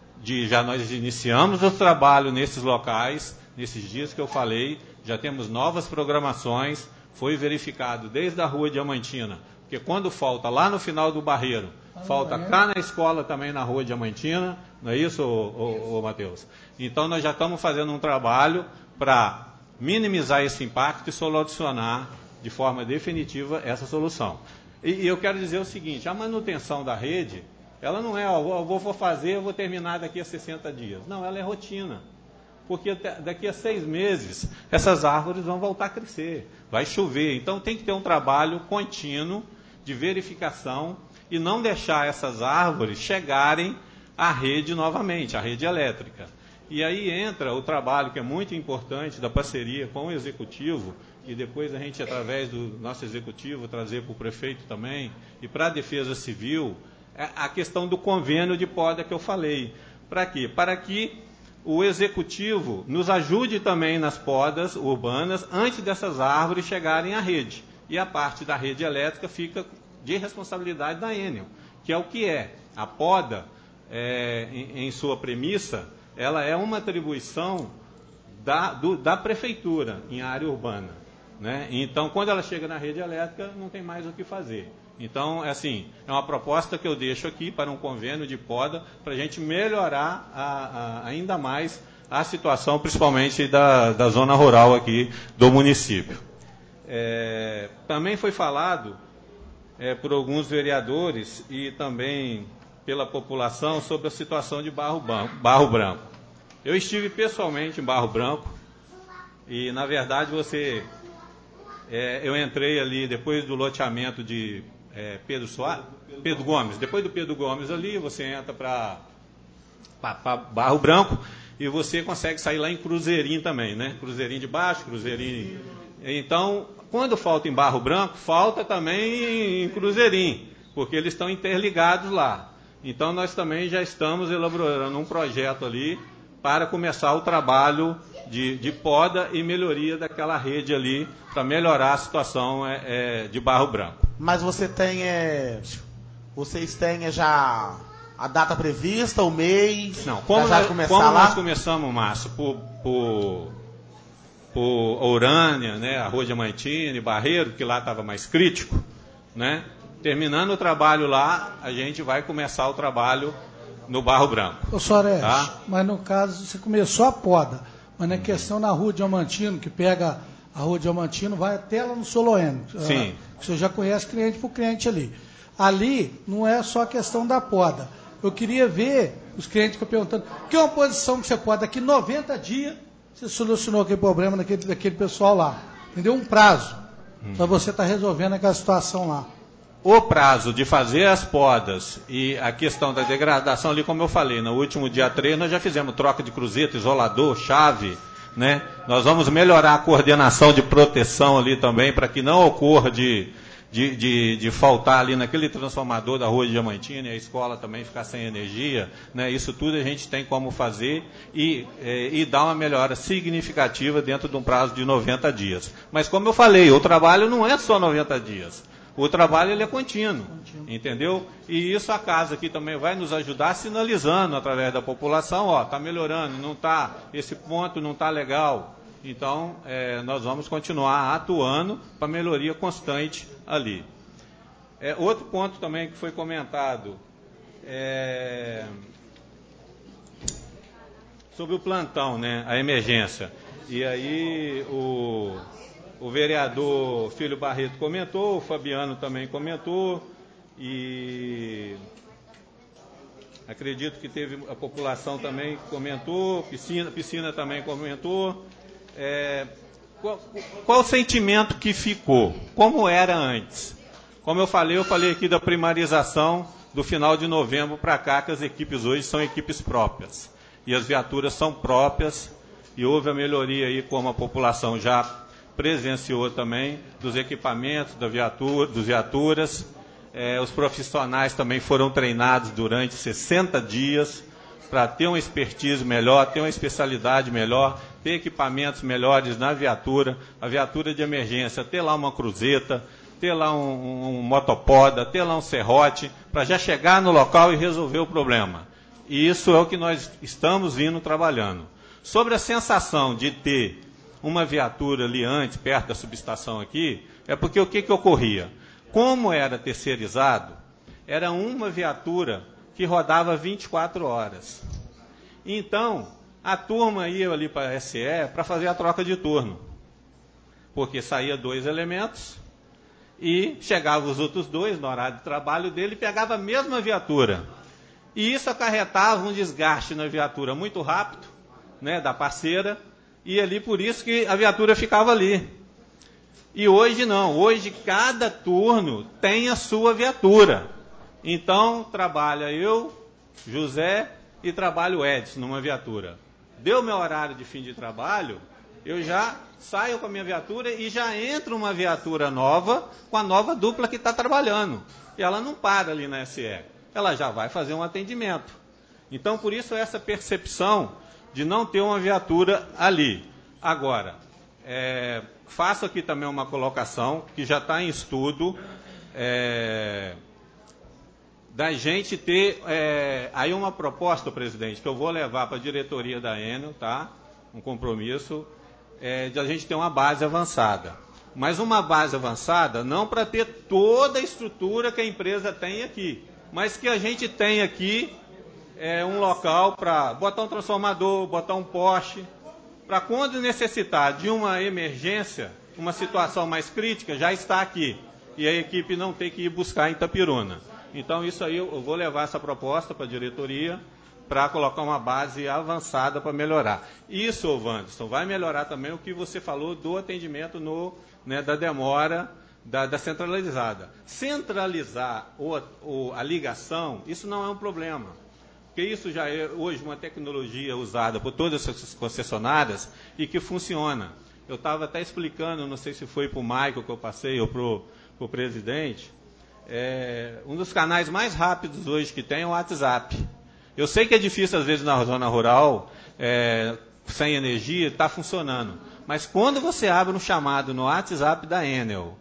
S5: de já nós iniciamos o trabalho nesses locais, nesses dias que eu falei, já temos novas programações, foi verificado desde a Rua Diamantina, porque quando falta lá no final do Barreiro, falta cá na escola também na Rua Diamantina, não é isso, ô, ô, ô, Matheus? Então nós já estamos fazendo um trabalho para minimizar esse impacto e solucionar de forma definitiva essa solução. E, e eu quero dizer o seguinte, a manutenção da rede, ela não é, ó, eu vou fazer, eu vou terminar daqui a sessenta dias. Não, ela é rotina. Porque daqui a seis meses, essas árvores vão voltar a crescer, vai chover. Então tem que ter um trabalho contínuo de verificação e não deixar essas árvores chegarem à rede novamente, à rede elétrica. E aí entra o trabalho que é muito importante da parceria com o Executivo, e depois a gente, através do nosso Executivo, trazer para o prefeito também, e para a Defesa Civil, a questão do convênio de poda que eu falei. Para quê? Para que o Executivo nos ajude também nas podas urbanas antes dessas árvores chegarem à rede. E a parte da rede elétrica fica de responsabilidade da Enel, que é o que é. A poda, é, em, em sua premissa, ela é uma atribuição da, do, da prefeitura em área urbana, né? Então, quando ela chega na rede elétrica, não tem mais o que fazer. Então, é assim, é uma proposta que eu deixo aqui para um convênio de poda, para a gente melhorar a, a, ainda mais a situação, principalmente da, da zona rural aqui do município. É, também foi falado é, por alguns vereadores e também pela população sobre a situação de Barro, Barro Branco. Eu estive pessoalmente em Barro Branco e, na verdade, você, é, eu entrei ali depois do loteamento de é, Pedro Soares, Pedro Gomes. Depois do Pedro Gomes ali, você entra para Barro Branco e você consegue sair lá em Cruzeirinho também, né? Cruzeirinho de baixo, Cruzeirinho. Então, quando falta em Barro Branco, falta também em Cruzeirinho, porque eles estão interligados lá. Então, nós também já estamos elaborando um projeto ali para começar o trabalho de, de poda e melhoria daquela rede ali, para melhorar a situação é, é, de Barro Branco.
S7: Mas você tem, é, vocês têm já a data prevista, o mês?
S5: Não, como,
S7: já
S5: nós,
S7: começar
S5: como
S7: lá?
S5: nós começamos, Márcio, por, por, por Orânia, né, Arroio Diamantino e Barreiro, que lá estava mais crítico, né? Terminando o trabalho lá, a gente vai começar o trabalho no Barro Branco.
S4: Ô Soares,
S5: tá?
S4: Mas no caso, você começou a poda, mas na questão na Rua Diamantino, que pega a Rua Diamantino, vai até lá no Soloeno.
S5: Sim.
S4: Uh, você já conhece cliente por cliente ali. Ali não é só a questão da poda. Eu queria ver os clientes que eu perguntando, que é uma posição que você pode, daqui noventa dias, você solucionou aquele problema daquele, daquele pessoal lá. Entendeu? Um prazo. Hum. Para você estar tá resolvendo aquela situação lá.
S5: O prazo de fazer as podas e a questão da degradação ali, como eu falei, no último dia três nós já fizemos troca de cruzeta, isolador, chave, né? Nós vamos melhorar a coordenação de proteção ali também, para que não ocorra de, de, de, de faltar ali naquele transformador da Rua de Diamantino e a escola também ficar sem energia, né? Isso tudo a gente tem como fazer e, é, e dar uma melhora significativa dentro de um prazo de noventa dias. Mas como eu falei, o trabalho não é só noventa dias. O trabalho ele é contínuo, entendeu? E isso a casa aqui também vai nos ajudar sinalizando através da população, ó, está melhorando, não tá, esse ponto não está legal. Então, é, nós vamos continuar atuando para melhoria constante ali. É, outro ponto também que foi comentado é sobre o plantão, né, a emergência. E aí o... O vereador Filho Barreto comentou, o Fabiano também comentou, e acredito que teve a população também comentou, piscina, piscina também comentou. É, qual, qual o sentimento que ficou? Como era antes? Como eu falei, eu falei aqui da primarização do final de novembro para cá, que as equipes hoje são equipes próprias. E as viaturas são próprias, e houve a melhoria aí, como a população já presenciou também, dos equipamentos, da viatura, dos viaturas. É, os profissionais também foram treinados durante sessenta dias para ter uma expertise melhor, ter uma especialidade melhor, ter equipamentos melhores na viatura, a viatura de emergência, ter lá uma cruzeta, ter lá um, um, um motopoda, ter lá um serrote, para já chegar no local e resolver o problema. E isso é o que nós estamos vindo trabalhando. Sobre a sensação de ter uma viatura ali antes, perto da subestação aqui, é porque o que, que ocorria? Como era terceirizado, era uma viatura que rodava vinte e quatro horas. Então, a turma ia ali para a S E para fazer a troca de turno. Porque saía dois elementos e chegavam os outros dois no horário de trabalho dele e pegava a mesma viatura. E isso acarretava um desgaste na viatura muito rápido, né, da parceira, e ali por isso que a viatura ficava ali. E hoje não, hoje cada turno tem a sua viatura. Então trabalha eu, José, e trabalho o Edson numa viatura. Deu meu horário de fim de trabalho, eu já saio com a minha viatura e já entra uma viatura nova com a nova dupla que está trabalhando. E ela não para ali na S E, ela já vai fazer um atendimento. Então por isso essa percepção de não ter uma viatura ali. Agora, é, faço aqui também uma colocação que já está em estudo, é, da gente ter é, aí uma proposta, presidente, que eu vou levar para a diretoria da Enel, tá? Um compromisso, é, de a gente ter uma base avançada. Mas uma base avançada não para ter toda a estrutura que a empresa tem aqui, mas que a gente tem aqui é, um local para botar um transformador, botar um poste, para quando necessitar de uma emergência, uma situação mais crítica, já está aqui. E a equipe não tem que ir buscar em Itapiruna. Então, isso aí, eu vou levar essa proposta para a diretoria, para colocar uma base avançada para melhorar. Isso, Wanderson, vai melhorar também o que você falou do atendimento, no, né, da demora da, da centralizada. Centralizar o, o, a ligação, isso não é um problema. Porque isso já é hoje uma tecnologia usada por todas essas concessionárias e que funciona. Eu estava até explicando, não sei se foi para o Michael que eu passei ou para o presidente, é, um dos canais mais rápidos hoje que tem é o WhatsApp. Eu sei que é difícil às vezes na zona rural, é, sem energia, está funcionando. Mas quando você abre um chamado no WhatsApp da Enel,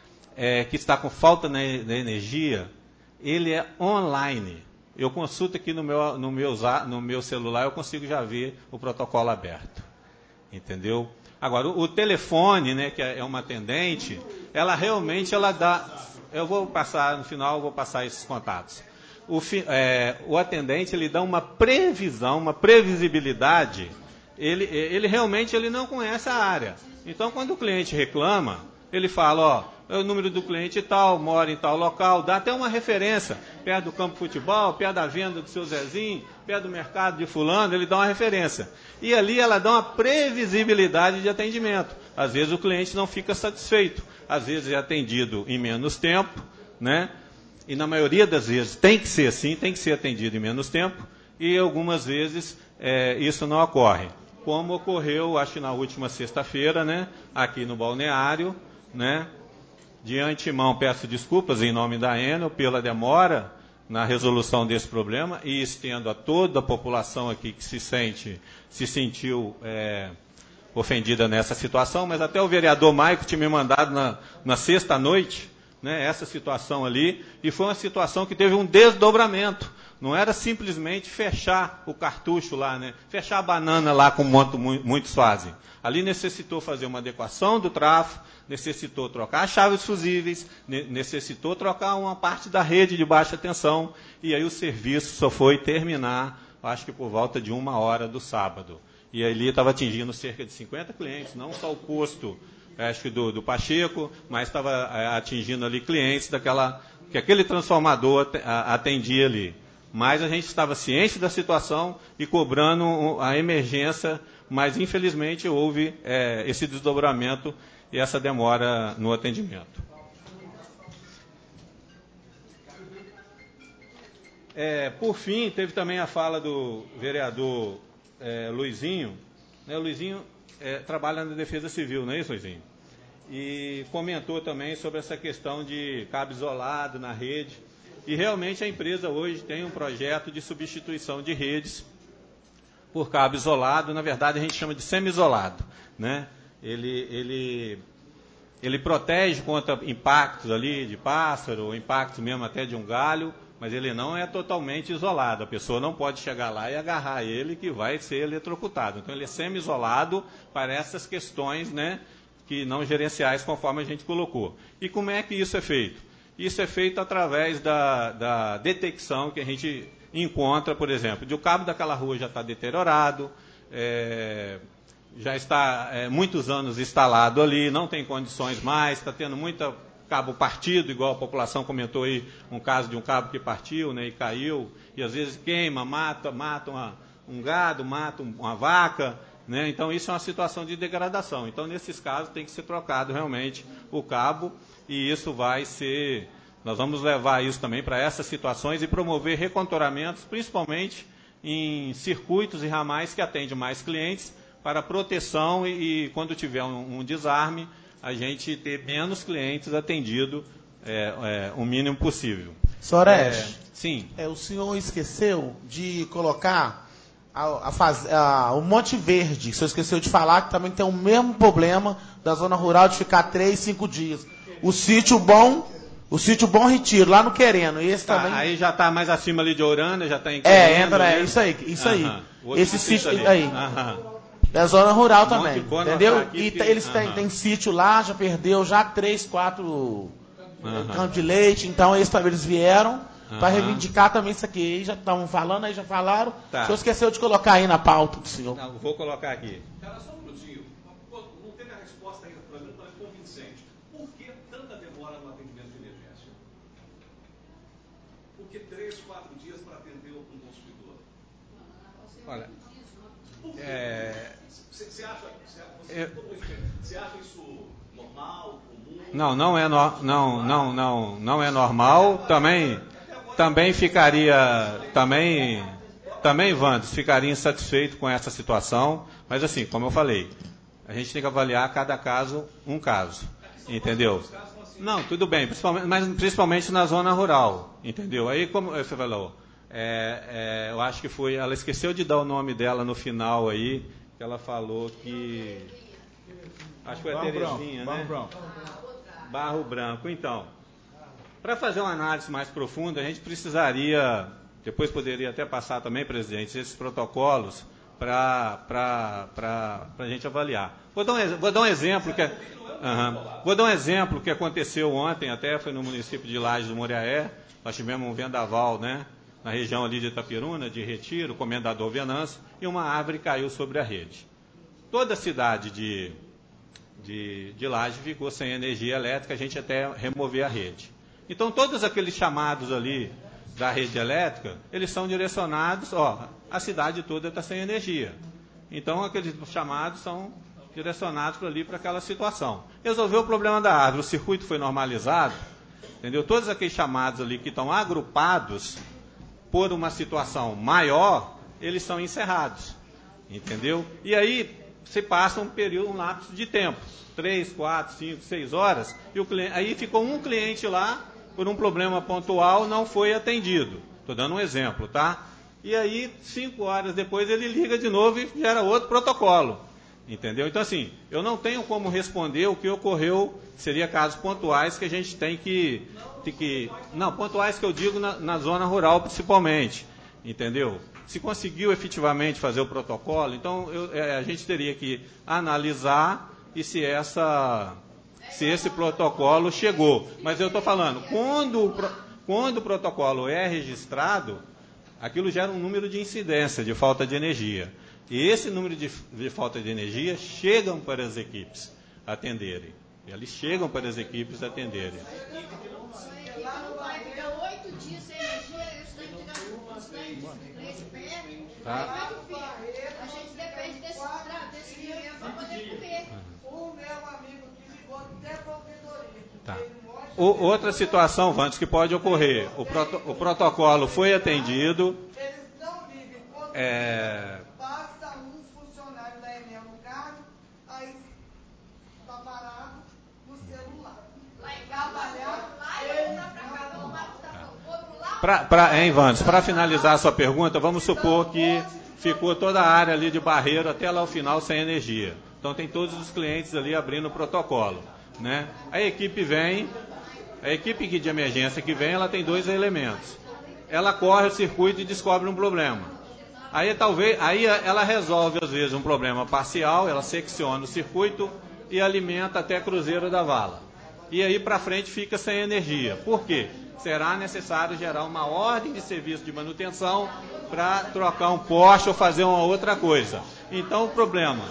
S5: é, que está com falta de energia, ele é online. Eu consulto aqui no meu, no, meu, no meu celular, eu consigo já ver o protocolo aberto. Entendeu? Agora, o, o telefone, né, que é uma atendente, ela realmente ela dá... Eu vou passar, no final, eu vou passar esses contatos. O, é, o atendente, ele dá uma previsão, uma previsibilidade. Ele, ele realmente ele não conhece a área. Então, quando o cliente reclama, ele fala, ó, é o número do cliente tal, mora em tal local, dá até uma referência, perto do campo de futebol, perto da venda do seu Zezinho, perto do mercado de fulano, ele dá uma referência. E ali ela dá uma previsibilidade de atendimento. Às vezes o cliente não fica satisfeito, às vezes é atendido em menos tempo, né? E na maioria das vezes tem que ser assim, tem que ser atendido em menos tempo, e algumas vezes é, isso não ocorre. Como ocorreu, acho que na última sexta-feira, né, aqui no balneário, né? De antemão, peço desculpas em nome da Enel pela demora na resolução desse problema e estendo a toda a população aqui que se sente, se sentiu é, ofendida nessa situação, mas até o vereador Maico tinha me mandado na, na sexta-noite, né, essa situação ali, e foi uma situação que teve um desdobramento. Não era simplesmente fechar o cartucho lá, né, fechar a banana lá como muitos fazem. Ali necessitou fazer uma adequação do tráfego, necessitou trocar as chaves fusíveis, necessitou trocar uma parte da rede de baixa tensão, e aí o serviço só foi terminar, acho que por volta de uma hora do sábado. E ali estava atingindo cerca de cinquenta clientes, não só o posto, acho que do, do Pacheco, mas estava atingindo ali clientes daquela, que aquele transformador atendia ali. Mas a gente estava ciente da situação e cobrando a emergência, mas infelizmente houve é, esse desdobramento e essa demora no atendimento. É, por fim, teve também a fala do vereador é, Luizinho. Né, o Luizinho é, trabalha na Defesa Civil, não é isso, Luizinho? E comentou também sobre essa questão de cabo isolado na rede. E realmente a empresa hoje tem um projeto de substituição de redes por cabo isolado. Na verdade, a gente chama de semi-isolado, né? Ele, ele, ele protege contra impactos ali de pássaro, ou impactos mesmo até de um galho, mas ele não é totalmente isolado. A pessoa não pode chegar lá e agarrar ele que vai ser eletrocutado. Então ele é semi-isolado para essas questões, né, que não gerenciais, conforme a gente colocou. E como é que isso é feito? Isso é feito através da, da detecção que a gente encontra, por exemplo, de o cabo daquela rua já está deteriorado, é, já está é, muitos anos instalado ali, não tem condições mais, está tendo muito cabo partido, igual a população comentou aí, um caso de um cabo que partiu, né, e caiu, e às vezes queima, mata, mata uma, um gado, mata uma vaca, né, então isso é uma situação de degradação. Então, nesses casos, tem que ser trocado realmente o cabo, e isso vai ser, nós vamos levar isso também para essas situações e promover recontoramentos, principalmente em circuitos e ramais que atendem mais clientes, para proteção e, e quando tiver um, um desarme, a gente ter menos clientes atendidos é, é, o mínimo possível.
S7: Soares,
S5: é, sim.
S7: É, o senhor esqueceu de colocar a, a faz, a, o Monte Verde. O senhor esqueceu de falar que também tem o mesmo problema da zona rural de ficar três, cinco dias. O sítio bom, o sítio Bom Retiro, lá no Querendo. Esse
S5: tá,
S7: também...
S5: Aí já está mais acima ali de Ourana, já está em
S7: Querendo.
S5: É,
S7: entra,
S5: né?
S7: é isso aí, isso aí. Esse sítio
S5: ali.
S7: aí.
S5: Aham.
S7: É zona rural também,
S5: Monte
S7: entendeu?
S5: Aqui,
S7: e
S5: que...
S7: eles têm, têm sítio lá, já perdeu já três, quatro
S5: uhum.
S7: campos de leite, então eles, eles vieram
S5: uhum.
S7: para reivindicar também isso aqui. Aí já estavam falando, aí já falaram.
S5: Tá.
S7: O senhor esqueceu de colocar aí na pauta do senhor.
S5: Não, vou colocar aqui.
S18: Cara, só um minutinho. Não teve a resposta ainda para mim, não é convincente. Por que tanta demora no atendimento de emergência? Por que três, quatro dias para atender um consumidor?
S5: Olha,
S18: Por quê?
S5: é...
S18: Você acha, você,
S5: Eu...
S18: você acha isso
S5: Não, não é, no, não, não, não, não é normal. Também, também ficaria, também, também, Wandes, ficaria insatisfeito com essa situação. Mas assim, como eu falei, a gente tem que avaliar cada caso, um caso, entendeu? Não, tudo bem, principalmente, mas principalmente na zona rural, entendeu? Aí, como você falou, é, é, eu acho que foi, ela esqueceu de dar o nome dela no final aí, que ela falou que, acho que foi a
S1: Barro
S5: Terezinha,
S1: Branco,
S5: né?
S1: Barro Branco.
S5: Barro Branco. Então, para fazer uma análise mais profunda, a gente precisaria, depois poderia até passar também, presidente, esses protocolos para a gente avaliar. Vou dar um, vou dar um exemplo que uhum, vou dar um exemplo que aconteceu ontem, até foi no município de Lajes do Moriaé. Nós tivemos um vendaval, né, na região ali de Itapiruna, de Retiro, Comendador Venâncio, e uma árvore caiu sobre a rede. Toda a cidade de De, de Laje ficou sem energia elétrica, a gente até remover a rede. Então, todos aqueles chamados ali da rede elétrica, eles são direcionados, ó, a cidade toda está sem energia. Então, aqueles chamados são direcionados para ali, para aquela situação. Resolveu o problema da árvore, o circuito foi normalizado, entendeu? Todos aqueles chamados ali que estão agrupados por uma situação maior, eles são encerrados, entendeu? E aí se passa um período, um lapso de tempo, três, quatro, cinco, seis horas, e o cliente, aí ficou um cliente lá, por um problema pontual, não foi atendido. Estou dando um exemplo, tá? E aí, cinco horas depois, ele liga de novo e gera outro protocolo. Entendeu? Então, assim, eu não tenho como responder o que ocorreu, seria casos pontuais que a gente tem que... Tem que não, pontuais que eu digo na, na zona rural, principalmente. Entendeu? Se conseguiu efetivamente fazer o protocolo, então eu, é, a gente teria que analisar e se, essa, se esse protocolo chegou. Mas eu estou falando, quando, quando o protocolo é registrado, aquilo gera um número de incidência de falta de energia. E esse número de, de falta de energia chegam para as equipes atenderem. Eles chegam para as equipes atenderem. Tá?
S6: A gente depende desse, desse dinheiro para poder comer. O meu amigo que ligou até para a ouvidoria.
S5: Tá. O, outra situação, Wandes, que pode ocorrer. O, proto, o protocolo foi atendido.
S6: Eles não ligam. Quando
S5: é...
S6: basta um funcionário da Enel no carro, aí está parado no celular. Lá em trabalhar, ele está para cá, não vai estar outro lado.
S5: Pra, pra, hein, Wandes, para finalizar a sua pergunta, vamos supor que ficou toda a área ali de Barreiro até lá ao final sem energia. Então tem todos os clientes ali abrindo o protocolo, né? A equipe vem, a equipe de emergência que vem, ela tem dois elementos. Ela corre o circuito e descobre um problema. Aí talvez, aí ela resolve às vezes um problema parcial, ela secciona o circuito e alimenta até Cruzeiro da Vala. E aí para frente fica sem energia. Por quê? Será necessário gerar uma ordem de serviço de manutenção para trocar um poste ou fazer uma outra coisa. Então, o problema...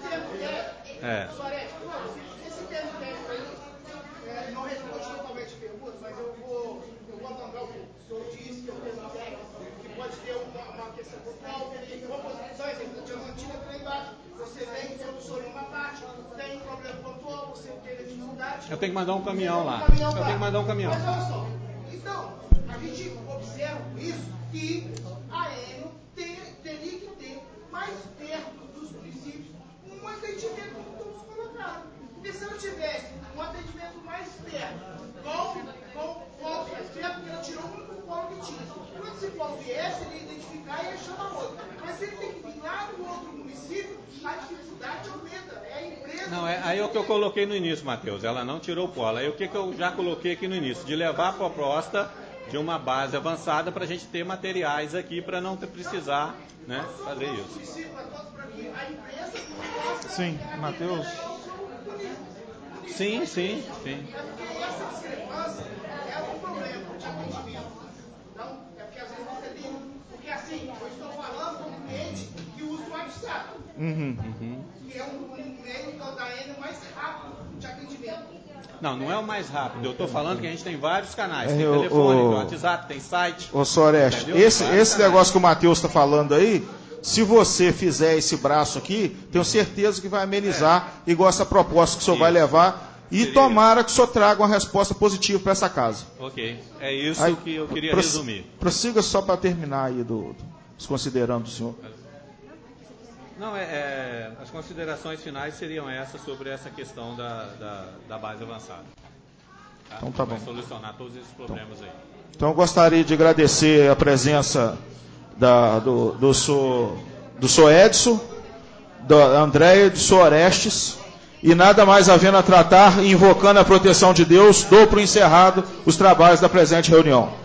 S5: É.
S6: Esse termo técnico aí não responde totalmente a pergunta, mas eu vou, eu vou alongar um pouco. O senhor disse que é um termo técnico, que pode ter uma, uma questão total. Vamos usar exemplo da Diamantina que lá embaixo. Você vem, soluciona uma parte, tem um problema pontual, você teve dificuldade.
S5: Eu tenho que mandar um caminhão lá.
S6: Um caminhão
S5: eu tenho que mandar um caminhão.
S6: Mas olha só. Então, a gente observa isso que a Enel teria que ter mais perto dos municípios um atendimento como todos colocaram. Porque se ela tivesse um atendimento mais perto, com, com polo mais perto, porque ela tirou o único polo que tinha. Quando esse polo viesse, ele ia identificar e ia chamar outro. Mas se ele tem que vir lá no outro município, a dificuldade aumenta. É a empresa.
S5: Não, é, aí é o que eu coloquei no início, Matheus. Ela não tirou o polo. Aí o que, que eu já coloquei aqui no início? De levar a proposta de uma base avançada para a gente ter materiais aqui para não ter, precisar, né, fazer isso.
S1: Sim, Matheus.
S5: Sim, sim, sim.
S6: Essa discrepância é um problema de atendimento. Não, é porque às vezes você tem. Porque assim, eu estou falando com um cliente que usa o WhatsApp.
S5: Uhum, uhum.
S6: Que é um meio da Enel mais rápido de atendimento.
S5: Não, não é o mais rápido. Eu estou falando que a gente tem vários canais. Tem
S1: É, o-
S5: telefone,
S1: o-
S5: tem WhatsApp, tem site.
S1: Ô, Soreste,
S5: Entendeu?
S1: esse,
S5: Vários
S1: esse
S5: canais.
S1: negócio que o Matheus está falando aí, se você fizer esse braço aqui, tenho certeza que vai amenizar, igual essa proposta que o senhor vai levar E tomara que o senhor traga uma resposta positiva para essa casa.
S5: Ok. É isso
S1: Aí,
S5: que eu queria
S1: pros,
S5: resumir.
S1: Prossiga só para terminar aí, do, do, considerando o senhor.
S5: Não, é, é, as considerações finais seriam essas sobre essa questão da, da, da base avançada. Tá?
S1: Então tá bom.
S5: Vai solucionar todos esses problemas aí.
S1: Então eu gostaria de agradecer a presença da, do, do, senhor, do senhor Edson, da Andréia e do senhor Orestes, e nada mais havendo a tratar, invocando a proteção de Deus, dou por encerrado os trabalhos da presente reunião.